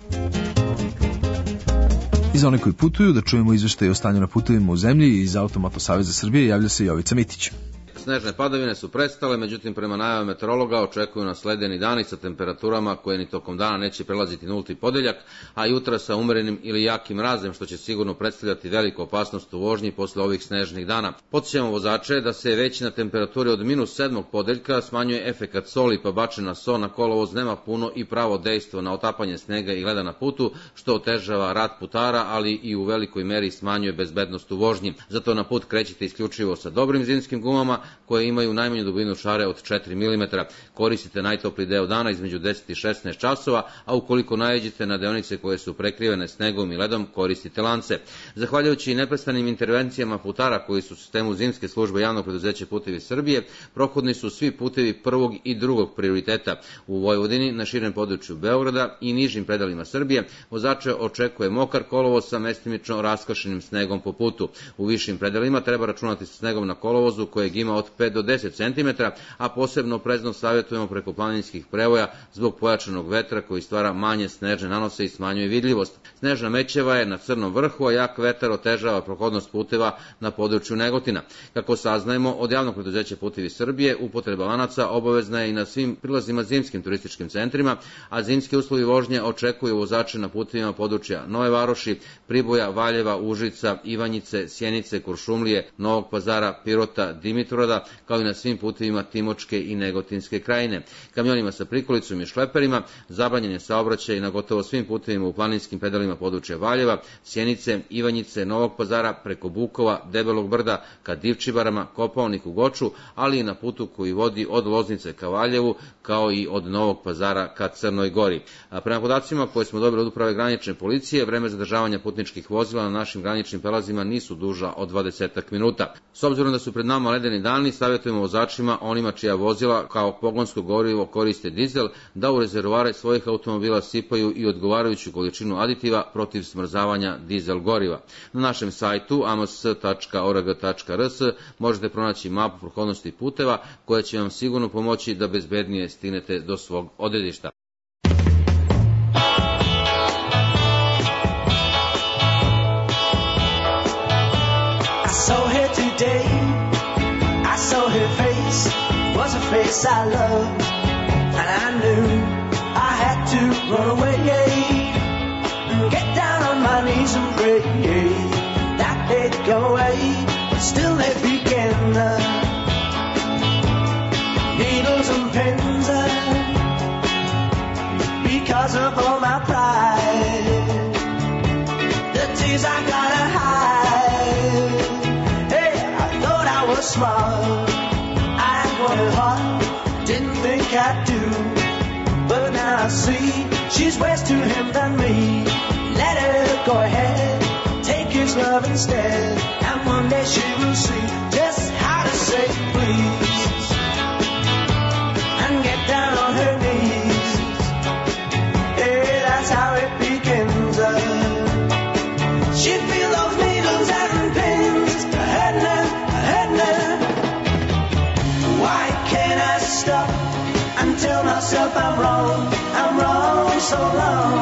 I za one koji putuju, da čujemo izveštaj o stanju na putovima u zemlji iz Automoto Saveza Srbije, javlja se Jovica Mitić. Snežne padavine su prestale, međutim prema najavama meteorologa očekuju nas ledeni dani sa temperaturama koje ni tokom dana neće prelaziti nulti podeljak, a jutra sa umerenim ili jakim mrazem, što će sigurno predstavljati veliku opasnost u vožnji posle ovih snežnih dana. Podsjećamo vozače da se već na temperaturi od minus sedmog podeljka smanjuje efekat soli, pa bačena so na kolovoz nema puno i pravo dejstvo na otapanje snega i leda na putu, što otežava rad putara, ali i u velikoj meri smanjuje bezbednost u vožnji. Zato na put krećite isključivo sa dobrim zimskim gumama, koje imaju najmanju dubinu šare od četiri milimetra. Koristite najtopli deo dana između deset i šesnaest časova, a ukoliko naiđete na deonice koje su prekrivene snegom i ledom, koristite lance. Zahvaljujući neprestanim intervencijama putara koji su u sistemu zimske službe javnog preduzeća Putevi Srbije, prohodni su svi putevi prvog i drugog prioriteta. U Vojvodini, na širem području Beograda i nižim predalima Srbije, vozače očekuje mokar kolovoz sa mestimično raskašenim snegom po putu. U višim predalima treba računati sa snegom na kolovozu kojeg ima od pet do deset centimetara, a posebno prezno savjetujemo preko planinskih prevoja zbog pojačanog vetra koji stvara manje snežne nanose i smanjuje vidljivost. Snežna mećeva je na Crnom Vrhu, a jak vetar otežava prohodnost puteva na području Negotina. Kako saznajemo od javnog preduzeća Putevi Srbije, upotreba lanaca obavezna je i na svim prilazima zimskim turističkim centrima, a zimski uslovi vožnje očekuju vozače na putevima područja Nove Varoši, Priboja, Valjeva, Užica, Ivanjice, Sjenice, Kuršumlije, Novog Pazara, Pirota, Dimitrovgrada, kao i na svim putevima Timočke i Negotinske krajine. Kamionima sa prikolicom i šleperima zabranjen je saobraćaj na gotovo svim putevima u planinskim pedalima područja Valjeva, Sjenice, Ivanjice, Novog Pazara, preko Bukova, Debelog Brda, ka Divčibarama, Kopaoniku, Goču, ali i na putu koji vodi od Loznice ka Valjevu, kao i od Novog Pazara ka Crnoj Gori. A prema podacima koje smo dobili od uprave granične policije, vreme zadržavanja putničkih vozila na našim graničnim prelazima nisu duža od dvadeset minuta. S obzirom da su pred nama ledeni dani, savjetujemo vozačima, onima čija vozila kao pogonsko gorivo koriste dizel, da u rezervoare svojih automobila sipaju i odgovarajuću količinu aditiva protiv smrzavanja dizel goriva. Na našem sajtu a m s tačka o r g tačka r s možete pronaći mapu prohodnosti puteva koja će vam sigurno pomoći da bezbednije stignete do svog odredišta. Was a face I loved, and I knew I had to run away, get down on my knees and pray that they'd go away, but still they began the needles and pins, because of all my pride, the tears I gotta hide. Hey, I thought I was smart, wanted hard, didn't think I'd do, but now I see she's worse to him than me. Let her go ahead, take his love she will see just how to say please and get down on her knees. Hey, that's how it begins. Uh, she'd feel those needles and pins hurting her, hurting her. Why can't I stop and tell myself I'm wrong, I'm wrong so long?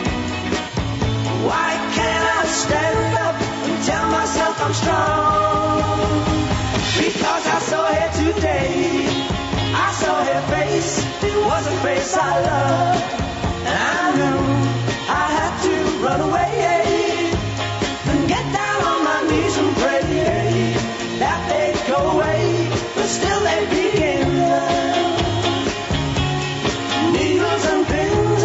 Why can't I stand up and tell myself I'm strong? Because I saw her today, I saw her face, it was a face I loved, and I knew I had to run away and get down on my knees and pray that they'd go away, but still they begin. Needles and pins,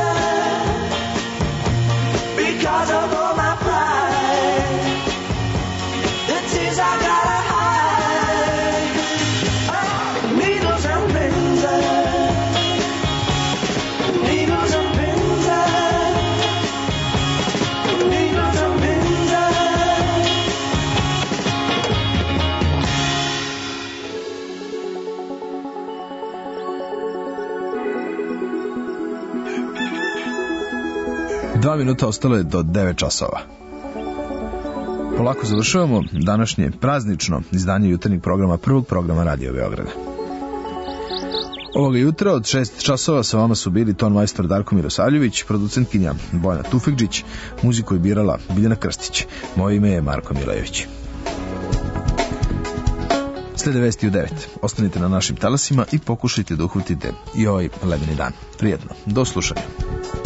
because of all my pride, the tears I gotta hide. Oh, needles and pins, needles and pins, needles and pins. Dva minuta ostalo je do devet časova. Polako završavamo današnje praznično izdanje jutarnjeg programa prvog programa Radio Beograda. Ovoga jutra od šest časova sa vama su bili ton majstor Darko Mirosavljević, producentkinja Bojana Tufekđić, muziku je birala Biljana Krstić. Moje ime je Marko Milejević. Slede vesti u devet. Ostanite na našim talasima i pokušajte da uhvatite i ovaj ledeni dan. Prijetno. Do slušanja.